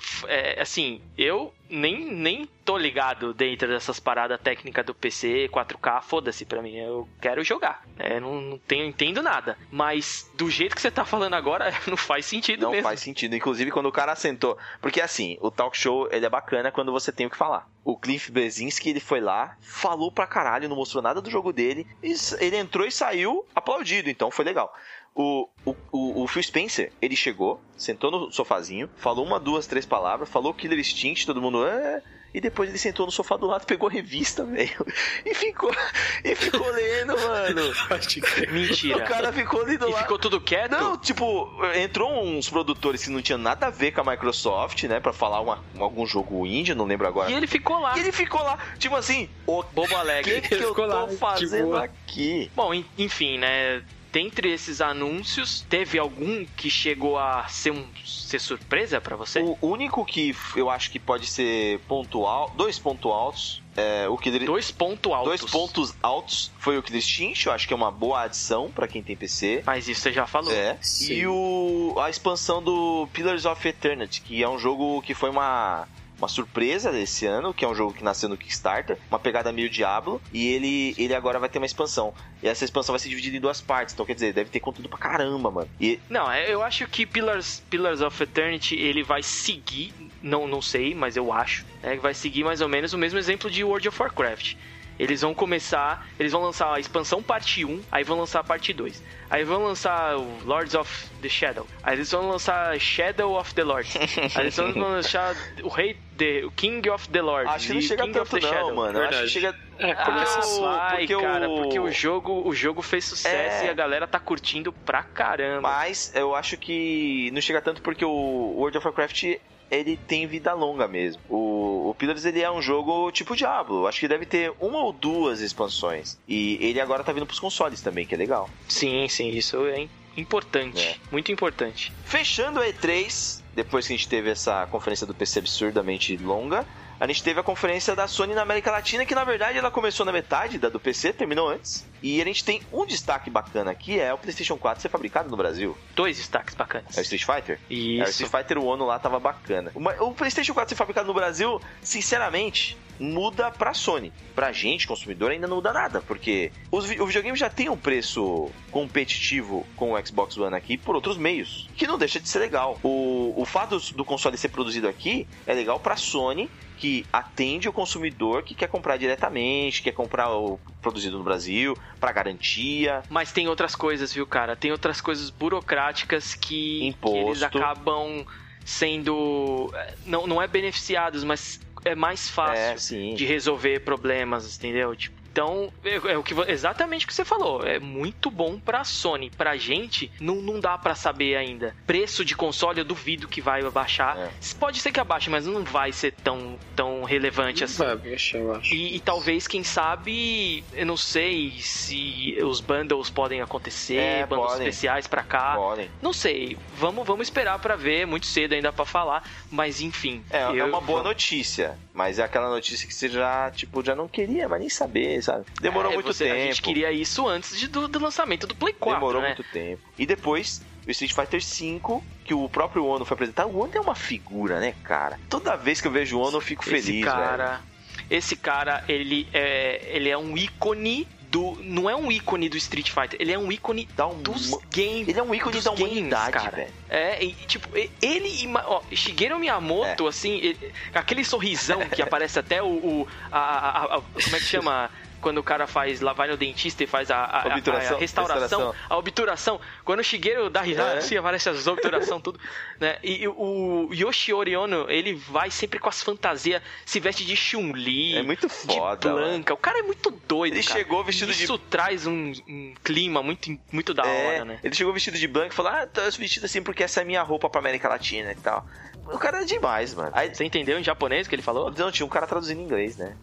é, assim, eu nem, nem tô ligado dentro dessas paradas técnicas do P C, quatro K, foda-se pra mim, eu quero jogar, é, não, não tenho, entendo nada, mas do jeito que você tá falando agora, não faz sentido não mesmo. Não faz sentido, inclusive quando o cara sentou, porque assim, o talk show, ele é bacana quando você tem o que falar. O Cliff Bleszinski, ele foi lá, falou pra caralho, não mostrou nada do jogo dele, ele entrou e saiu aplaudido, então foi legal. O, o, o Phil Spencer, ele chegou, sentou no sofazinho, falou uma, duas, três palavras, falou Killer Instinct, todo mundo... É... E depois ele sentou no sofá do lado, pegou a revista, velho. E ficou, e ficou lendo, mano. Mentira. O cara ficou lendo lá. E ficou tudo quieto? Não, tipo, entrou uns produtores que não tinham nada a ver com a Microsoft, né? Pra falar uma, algum jogo indie, não lembro agora. E ele ficou lá. E ele ficou lá, tipo assim... O bobo alegre. O que, que eu tô lá, fazendo tipo... aqui? Bom, enfim, né... Dentre esses anúncios, teve algum que chegou a ser, um, ser surpresa pra você? O único que eu acho que pode ser pontual, dois pontos altos, é o que dois pontos altos. Dois pontos altos foi o Killer Instinct, eu acho que é uma boa adição pra quem tem P C. Mas isso você já falou. É. Sim. E o a expansão do Pillars of Eternity, que é um jogo que foi uma uma surpresa desse ano, que é um jogo que nasceu no Kickstarter, uma pegada meio Diablo, e ele, ele agora vai ter uma expansão. E essa expansão vai ser dividida em duas partes, então quer dizer, deve ter conteúdo pra caramba, mano. E... Não, eu acho que Pillars, Pillars of Eternity, ele vai seguir, não, não sei, mas eu acho, né, vai seguir mais ou menos o mesmo exemplo de World of Warcraft. Eles vão começar, eles vão lançar a expansão parte um, aí vão lançar a parte dois. Aí vão lançar o Lords of the Shadow. Aí eles vão lançar Shadow of the Lord. Aí eles vão lançar o Rei, the, o King of the Lord. Acho que não chega King tanto não, Shadow. mano. Acho que chega... É, ah, vai, porque cara, o... porque o jogo, o jogo fez sucesso é... e a galera tá curtindo pra caramba. Mas eu acho que não chega tanto porque o World of Warcraft... ele tem vida longa mesmo. O, o Pillars, ele é um jogo tipo Diablo. Acho que deve ter uma ou duas expansões. E ele agora tá vindo pros consoles também, que é legal. Sim, sim, isso é importante. É. Muito importante. Fechando a E três, depois que a gente teve essa conferência do P C absurdamente longa, a gente teve a conferência da Sony na América Latina, que na verdade ela começou na metade da do P C, terminou antes. E a gente tem um destaque bacana aqui, é o PlayStation quatro ser fabricado no Brasil. Dois destaques bacanas. É o Street Fighter? Isso. É o Street Fighter, o Ono lá tava bacana. O PlayStation quatro ser fabricado no Brasil, sinceramente, muda pra Sony. Pra gente, consumidor, ainda não muda nada, porque os, o videogame já tem um preço competitivo com o Xbox One aqui por outros meios, que não deixa de ser legal. O, o fato do console ser produzido aqui é legal pra Sony, que atende o consumidor que quer comprar diretamente, quer comprar o produzido no Brasil, pra garantia. Mas tem outras coisas, viu, cara? Tem outras coisas burocráticas que, que eles acabam sendo... Não, não é beneficiados, mas é mais fácil é, de resolver problemas, entendeu? Tipo, então, é, é o que, exatamente o que você falou. É muito bom pra Sony. Pra gente, não, não dá pra saber ainda. Preço de console, eu duvido que vai baixar. É. Pode ser que abaixe, mas não vai ser tão, tão relevante não assim. Vai baixar, eu acho. E, e talvez, quem sabe, eu não sei se os bundles podem acontecer, é, bundles podem. especiais pra cá. Podem. Não sei. Vamos, vamos esperar pra ver. Muito cedo ainda pra falar. Mas, enfim. É, eu, é uma boa vou... notícia. Mas é aquela notícia que você já, tipo, já não queria, mas nem saber, sabe? Demorou é, muito você, tempo. A gente queria isso antes de, do, do lançamento do Play quatro, Demorou né? muito tempo. E depois, o Street Fighter cinco, que o próprio Ono foi apresentar. O Ono é uma figura, né, cara? Toda vez que eu vejo o Ono, eu fico esse feliz, cara, velho. Esse cara, ele é, ele é um ícone... Do, não é um ícone do Street Fighter, ele é um ícone da um, dos games. Ele é um ícone da humanidade, velho. É, e, tipo, ele e ó, Shigeru Miyamoto, é. assim, ele, aquele sorrisão que aparece até o, o a, a, a, como é que chama? Quando o cara faz, lá vai no dentista e faz a, a, a, a restauração, restauração, a obturação. Quando o Shigeru dá risada, é. assim, aparece as obturação, tudo. Né? E, e o Yoshiori Ono, ele vai sempre com as fantasias, se veste de Chun-Li. É muito foda, de Blanca. Mano. O cara é muito doido, Ele cara. chegou vestido Isso de... Isso traz um, um clima muito, muito da é, hora, né? Ele chegou vestido de Blanca e falou, ah, tô vestido assim porque essa é a minha roupa pra América Latina e tal. O cara é demais, mano. Aí, você entendeu em japonês o que ele falou? Não, tinha um cara traduzindo em inglês, né?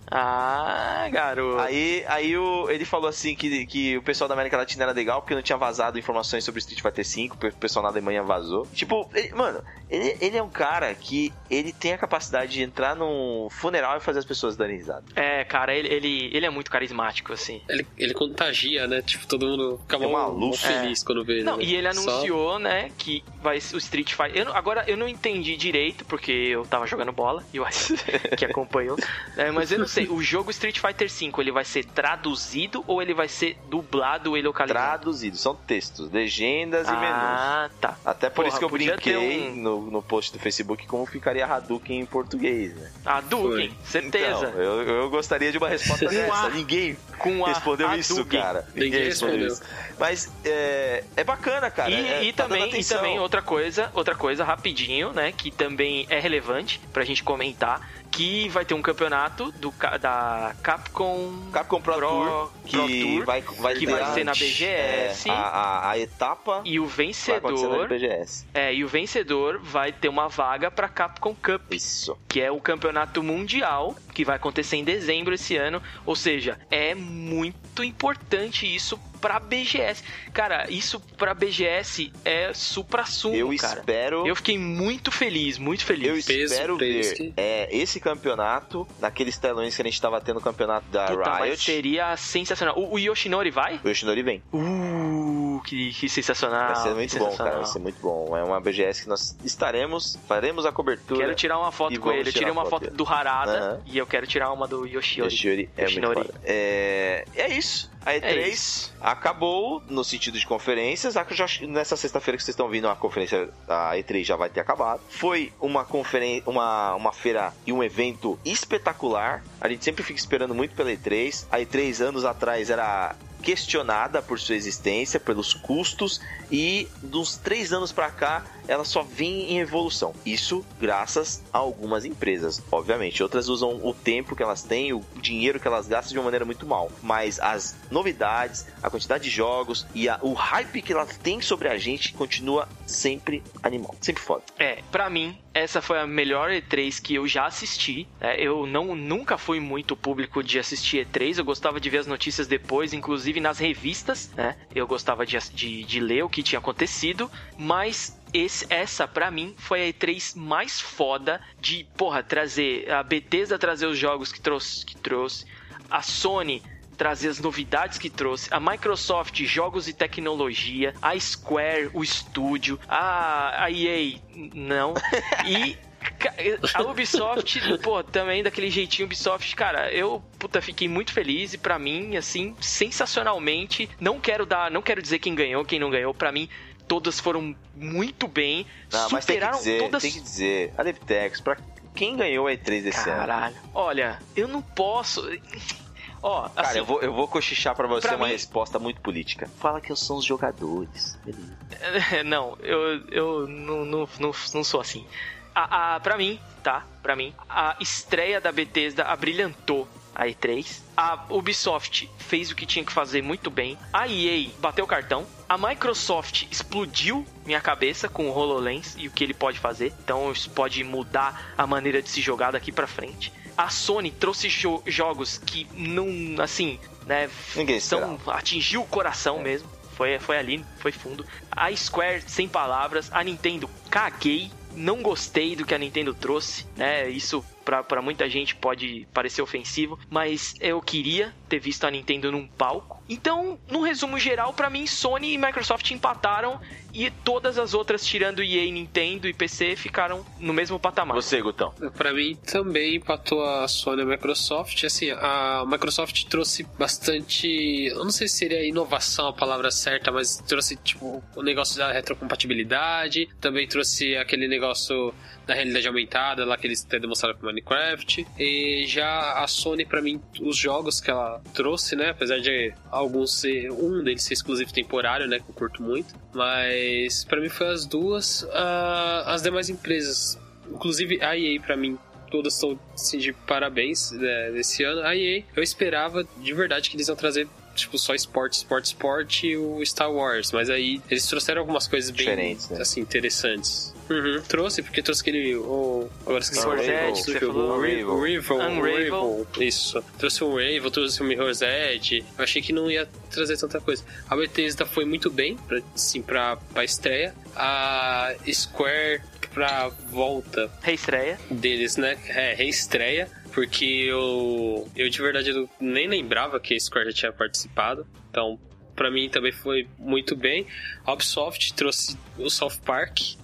Ah, garoto. Aí, aí o, ele falou assim que, que o pessoal da América Latina era legal porque não tinha vazado informações sobre Street Fighter cinco, o pessoal na Alemanha vazou. Tipo, ele, mano, ele, ele é um cara que ele tem a capacidade de entrar num funeral e fazer as pessoas darem risada. É, cara, ele, ele, ele é muito carismático, assim. Ele, ele contagia, né? Tipo, todo mundo fica é maluco, feliz é. quando vê ele. Não, né? e ele anunciou, Só... né, que vai o Street Fighter... Eu, agora, eu não entendi direito direito, porque eu tava jogando bola, e eu acho que acompanhou. É, mas eu não sei, o jogo Street Fighter cinco, ele vai ser traduzido ou ele vai ser dublado e localizado? Traduzido, são textos, legendas e ah, menus. Ah, tá. Até por Porra, isso que eu brinquei um... no, no post do Facebook como ficaria Hadouken em português, né? Hadouken, certeza. Então, eu, eu gostaria de uma resposta dessa. Ninguém com respondeu a isso, Hadouken. cara. Ninguém, Ninguém respondeu. Isso. Mas é, é bacana, cara. E, é, e, tá também, e também outra coisa, outra coisa rapidinho, né? Que também é relevante pra gente comentar. Que vai ter um campeonato do, da Capcom, Capcom Pro, Pro Tour, que Pro Tour, vai, vai, que vai ser na B G S. É, a, a, a etapa e o vencedor B G S. É, e o vencedor vai ter uma vaga pra Capcom Cup. Isso. Que é o campeonato mundial que vai acontecer em dezembro esse ano. Ou seja, é muito importante isso pra B G S. Cara, isso pra B G S é supra-sumo, Eu cara. espero... Eu fiquei muito feliz, muito feliz. Eu espero peso, ver é, esse campeonato naqueles telões que a gente tava tendo o campeonato da Puta, Riot. Mas seria sensacional. O, o Yoshinori vai? O Yoshinori vem. Uh, que, que sensacional. Vai ser muito bom, cara. Vai ser muito bom. É uma B G S que nós estaremos, faremos a cobertura. Quero tirar uma foto com ele. Eu tirei uma foto, foto do Harada uhum. e eu quero tirar uma do Yoshiori. Yoshiori é Yoshinori. muito foda. É, é isso. A E três é acabou no sentido de conferências. Nessa sexta-feira que vocês estão vindo, a conferência da E três já vai ter acabado. Foi uma conferência, uma, uma feira e um evento espetacular. A gente sempre fica esperando muito pela E três. A E três, anos atrás, era questionada por sua existência, pelos custos, e dos três anos pra cá ela só vem em evolução. Isso graças a algumas empresas, obviamente. Outras usam o tempo que elas têm, o dinheiro que elas gastam de uma maneira muito mal. Mas as novidades, a quantidade de jogos e a, o hype que elas têm sobre a gente continua sempre animal, sempre foda. É, pra mim, essa foi a melhor E três que eu já assisti. É, eu não, nunca fui muito público de assistir E três, eu gostava de ver as notícias depois, inclusive nas revistas, né? Eu gostava de, de, de ler o que tinha acontecido, mas esse, essa, pra mim, foi a E três mais foda de, porra, trazer a Bethesda, trazer os jogos que trouxe, que trouxe a Sony trazer as novidades que trouxe, a Microsoft, jogos e tecnologia, a Square, o estúdio, a, a E A, não, e a Ubisoft, pô, também daquele jeitinho Ubisoft, cara, eu, puta, fiquei muito feliz e pra mim, assim, sensacionalmente, não quero dar, não quero dizer quem ganhou, quem não ganhou, pra mim, todas foram muito bem, não, mas superaram tem que dizer, todas... tem que dizer, a DevTech, pra quem ganhou a E três desse Caralho. ano? Caralho, olha, eu não posso... Ó, Cara, assim, eu, vou, eu vou cochichar pra você pra uma mim... resposta muito política. Fala que são os jogadores. Beleza. Não, eu, eu não, não, não, não sou assim. A, a, pra mim, tá? Pra mim, a estreia da Bethesda abrilhantou a E três. A Ubisoft fez o que tinha que fazer muito bem. A E A bateu o cartão. A Microsoft explodiu minha cabeça com o HoloLens e o que ele pode fazer. Então isso pode mudar a maneira de se jogar daqui pra frente. A Sony trouxe jo- jogos que não, assim, né, são, atingiu o coração é. mesmo. Foi, foi ali, foi fundo. A Square, sem palavras. A Nintendo, caguei. Não gostei do que a Nintendo trouxe, né? Isso pra, pra muita gente pode parecer ofensivo, mas eu queria ter visto a Nintendo num palco. Então, no resumo geral, pra mim, Sony e Microsoft empataram e todas as outras, tirando E A, Nintendo e P C, ficaram no mesmo patamar. Você, Gutão? Pra mim, também empatou a Sony e a Microsoft. Assim, a Microsoft trouxe bastante... Eu não sei se seria inovação a palavra certa, mas trouxe, tipo, o negócio da retrocompatibilidade. Também trouxe aquele negócio da realidade aumentada, lá que eles até demonstraram com Minecraft. E já a Sony, pra mim, os jogos que ela trouxe, né? Apesar de alguns ser... Um deles ser exclusivo temporário, né? Que eu curto muito. Mas pra mim foi as duas. Uh, as demais empresas, inclusive a E A, pra mim, todas estão assim, de parabéns né, nesse ano. A E A, eu esperava de verdade que eles iam trazer tipo só esporte, esporte, esporte e o Star Wars, mas aí eles trouxeram algumas coisas bem diferentes, né? assim, interessantes. Uhum. Trouxe, porque trouxe aquele o, agora esqueci o Edge, que falou, o Rival, Unravel. Isso, trouxe o Rival, trouxe o Mirror's Edge. Eu achei que não ia trazer tanta coisa. A Bethesda foi muito bem pra, assim, pra, pra estreia. A Square pra volta reestreia deles, né? É, reestreia. Porque eu, eu de verdade eu nem lembrava que a Square já tinha participado. Então, pra mim também foi muito bem. A Ubisoft trouxe o South Park,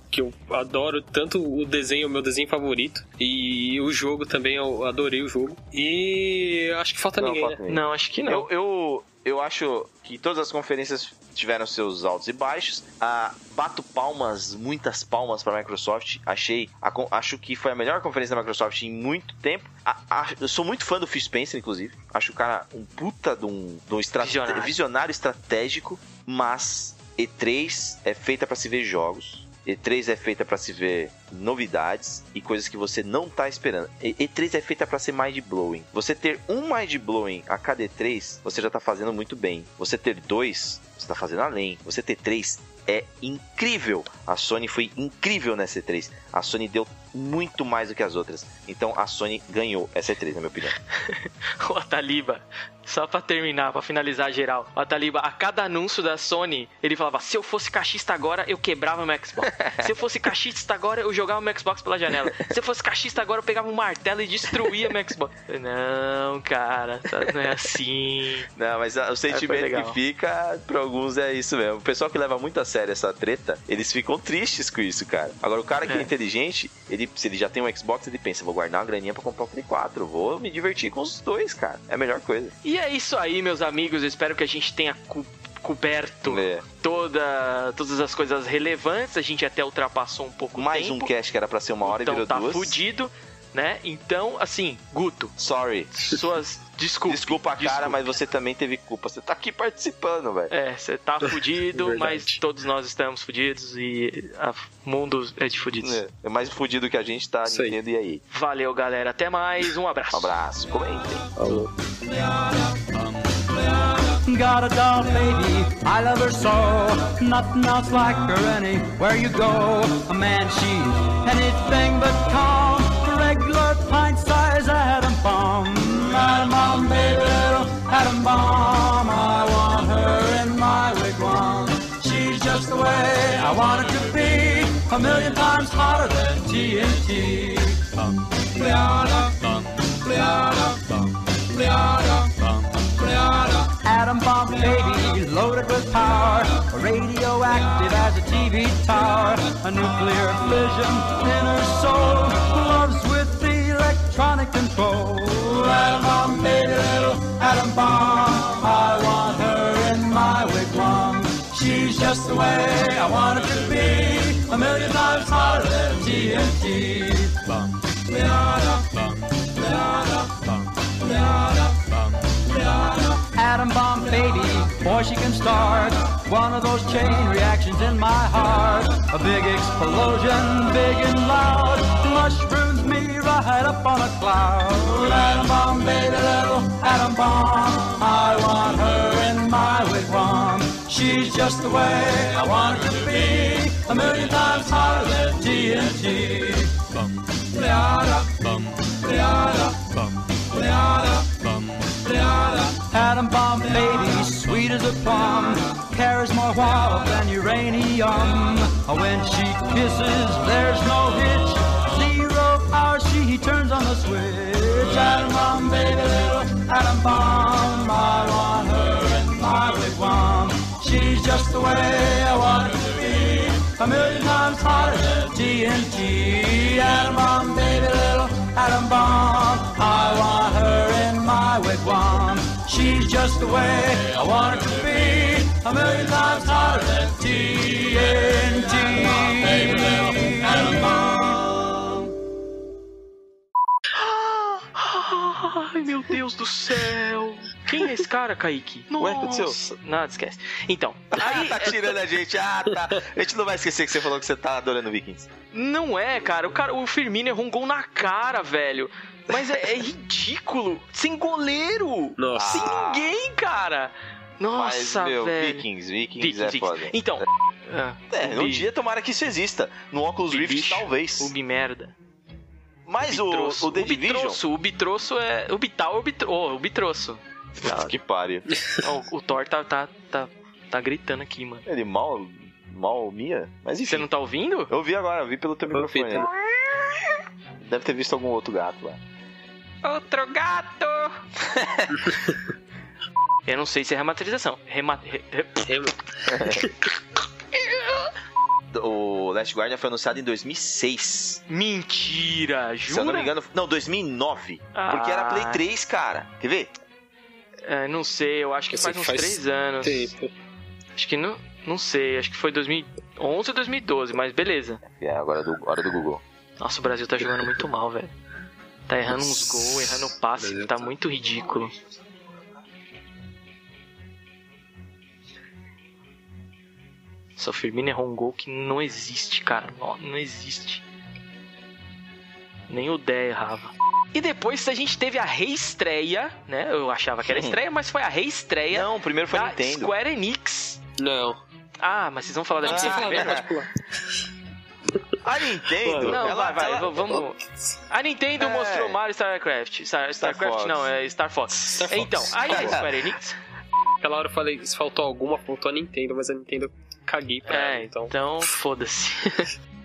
que eu adoro tanto o desenho, o meu desenho favorito, e o jogo também, eu adorei o jogo. E acho que falta não, ninguém, falta né? Não, acho que não. Eu, eu, eu acho que todas as conferências tiveram seus altos e baixos. Ah, bato palmas, muitas palmas para a Microsoft. Achei, a, acho que foi a melhor conferência da Microsoft em muito tempo. A, a, eu sou muito fã do Phil Spencer, inclusive. Acho o cara um puta de um, de um estrate, visionário. visionário estratégico, mas E três é feita para se ver jogos. E três é feita para se ver novidades e coisas que você não tá esperando. E três é feita para ser mind-blowing. Você ter um mind-blowing a cada E três, você já tá fazendo muito bem. Você ter dois, você tá fazendo além. Você ter três é incrível. A Sony foi incrível nessa E três. A Sony deu muito mais do que as outras. Então a Sony ganhou essa E três, na minha opinião. O Ataliba, só pra terminar, pra finalizar geral. O Ataliba, a cada anúncio da Sony, ele falava: se eu fosse cachista agora, eu quebrava meu Xbox. Se eu fosse cachista agora, eu jogava meu Xbox pela janela. Se eu fosse cachista agora, eu pegava um martelo e destruía meu Xbox. Não, cara, não é assim. Não, mas o sentimento que fica, pra alguns, é isso mesmo. O pessoal que leva muito a sério essa treta, eles ficam tristes com isso, cara. Agora, o cara que é, é inteligente, ele, se ele já tem um Xbox, ele pensa: vou guardar uma graninha pra comprar o Play quatro, vou me divertir com os dois, cara. É a melhor coisa. E é isso aí, meus amigos. Eu espero que a gente tenha co- coberto é. toda, todas as coisas relevantes. A gente até ultrapassou um pouco mais tempo. um cast que era pra ser uma hora então, e virou tá duas. fudido, né? Então, assim, Guto. Sorry. Suas... Desculpa. Desculpa a cara, desculpa. Mas você também teve culpa. Você tá aqui participando, velho. É, você tá fudido, mas todos nós estamos fudidos e o mundo é de fudidos. É, é mais fudido que a gente tá, Nintendo, e aí? Valeu, galera. Até mais. Um abraço. Um abraço. Comentem. Falou. Got a doll baby, I love her so. Nothing else like her anywhere you go. A man, she's anything but calm. Regular pint size atom bomb. Atom bomb, baby, little atom bomb. I want her in my wigwam. She's just the way I want her to be. A million times hotter than T N T. Pliada, pliada, pliada, pliada. Atom bomb baby, loaded with power, radioactive as a T V tower, a nuclear fission in her soul, loves with the electronic control. Atom bomb baby, little atom bomb, I want her in my wigwam. She's just the way I want her to be, a million times hotter than T N T. Liana, Liana, Liana, Liana. Atom bomb baby, boy she can start one of those chain reactions in my heart. A big explosion, big and loud, mushrooms me right up on a cloud. Atom bomb baby, little atom bomb, I want her in my wigwam. She's just the way I want her to be, a million times hotter than T N T. Liana, Liana, Liana, Liana. Atom bomb baby, sweet as a plum, carries more wow than uranium. When she kisses, there's no hitch, zero hour she turns on the switch. Atom bomb baby, little atom bomb, I want her in my wigwam. She's just the way I want her to be, a million times hotter than T N T. Atom bomb baby, little atom bomb, I want her in my wigwam. She's just the way I want her to be, a million times hotter than T N T. Atom bomb baby, little atom bomb. Ai, meu Deus do céu. Quem é esse cara, Kaique? Nossa. Ué, aconteceu? Nada, esquece. Então, aí... tá tirando a gente. Ah, tá. A gente não vai esquecer que você falou que você tá adorando Vikings. Não é, cara. O, cara, o Firmino errou um gol na cara, velho. Mas é, é ridículo. Sem goleiro. Nossa. Sem ninguém, cara. Nossa, Mas, meu, velho. Vikings, Vikings, Vikings, é Vikings. foda. Então... É, é um dia tomara que isso exista. No Oculus Rift, bicho, talvez. Ubi merda. Mas o, o The Division... O Bitroço é... O Bital é o Bitroço. Oh, o Bitroço. Que pariu. O, o Thor tá, tá, tá, tá gritando aqui, mano. Ele mal... Mal Mia? Mas enfim. Você não tá ouvindo? Eu vi agora, eu vi pelo teu microfone. Tá. Deve ter visto algum outro gato lá. Outro gato! Eu não sei se é rematerialização. Rema... Re... O Last Guardian foi anunciado em dois mil e seis. Mentira, jura? Se eu não me engano, não, dois mil e nove. Ah. Porque era Play três, cara. Quer ver? É, não sei, eu acho que eu faz uns faz três anos. Tempo. Acho que não, não sei, acho que foi dois mil e onze ou dois mil e doze, mas beleza. É, agora é do, hora do Google. Nossa, o Brasil tá jogando muito mal, velho. Tá errando uns gols, errando passe, tá muito ridículo. Só Firmino errou um gol que não existe, cara. Não, não existe. Nem o Dé errava. E depois a gente teve a reestreia, né? Eu achava que era estreia, mas foi a reestreia. Não, primeiro foi da Nintendo. Square Enix. Não. Ah, mas vocês vão falar da Nintendo ah, primeiro? Pode pular. A Nintendo? Não, ela, vai, vai, ela... vamos... A Nintendo é. mostrou Mario Starcraft. Star, Starcraft Star não, é Star Fox. Star Fox. Então, aí a Square Enix... Aquela hora eu falei, se faltou alguma, faltou a Nintendo, mas a Nintendo caguei pra é, ela, então... Então, foda-se.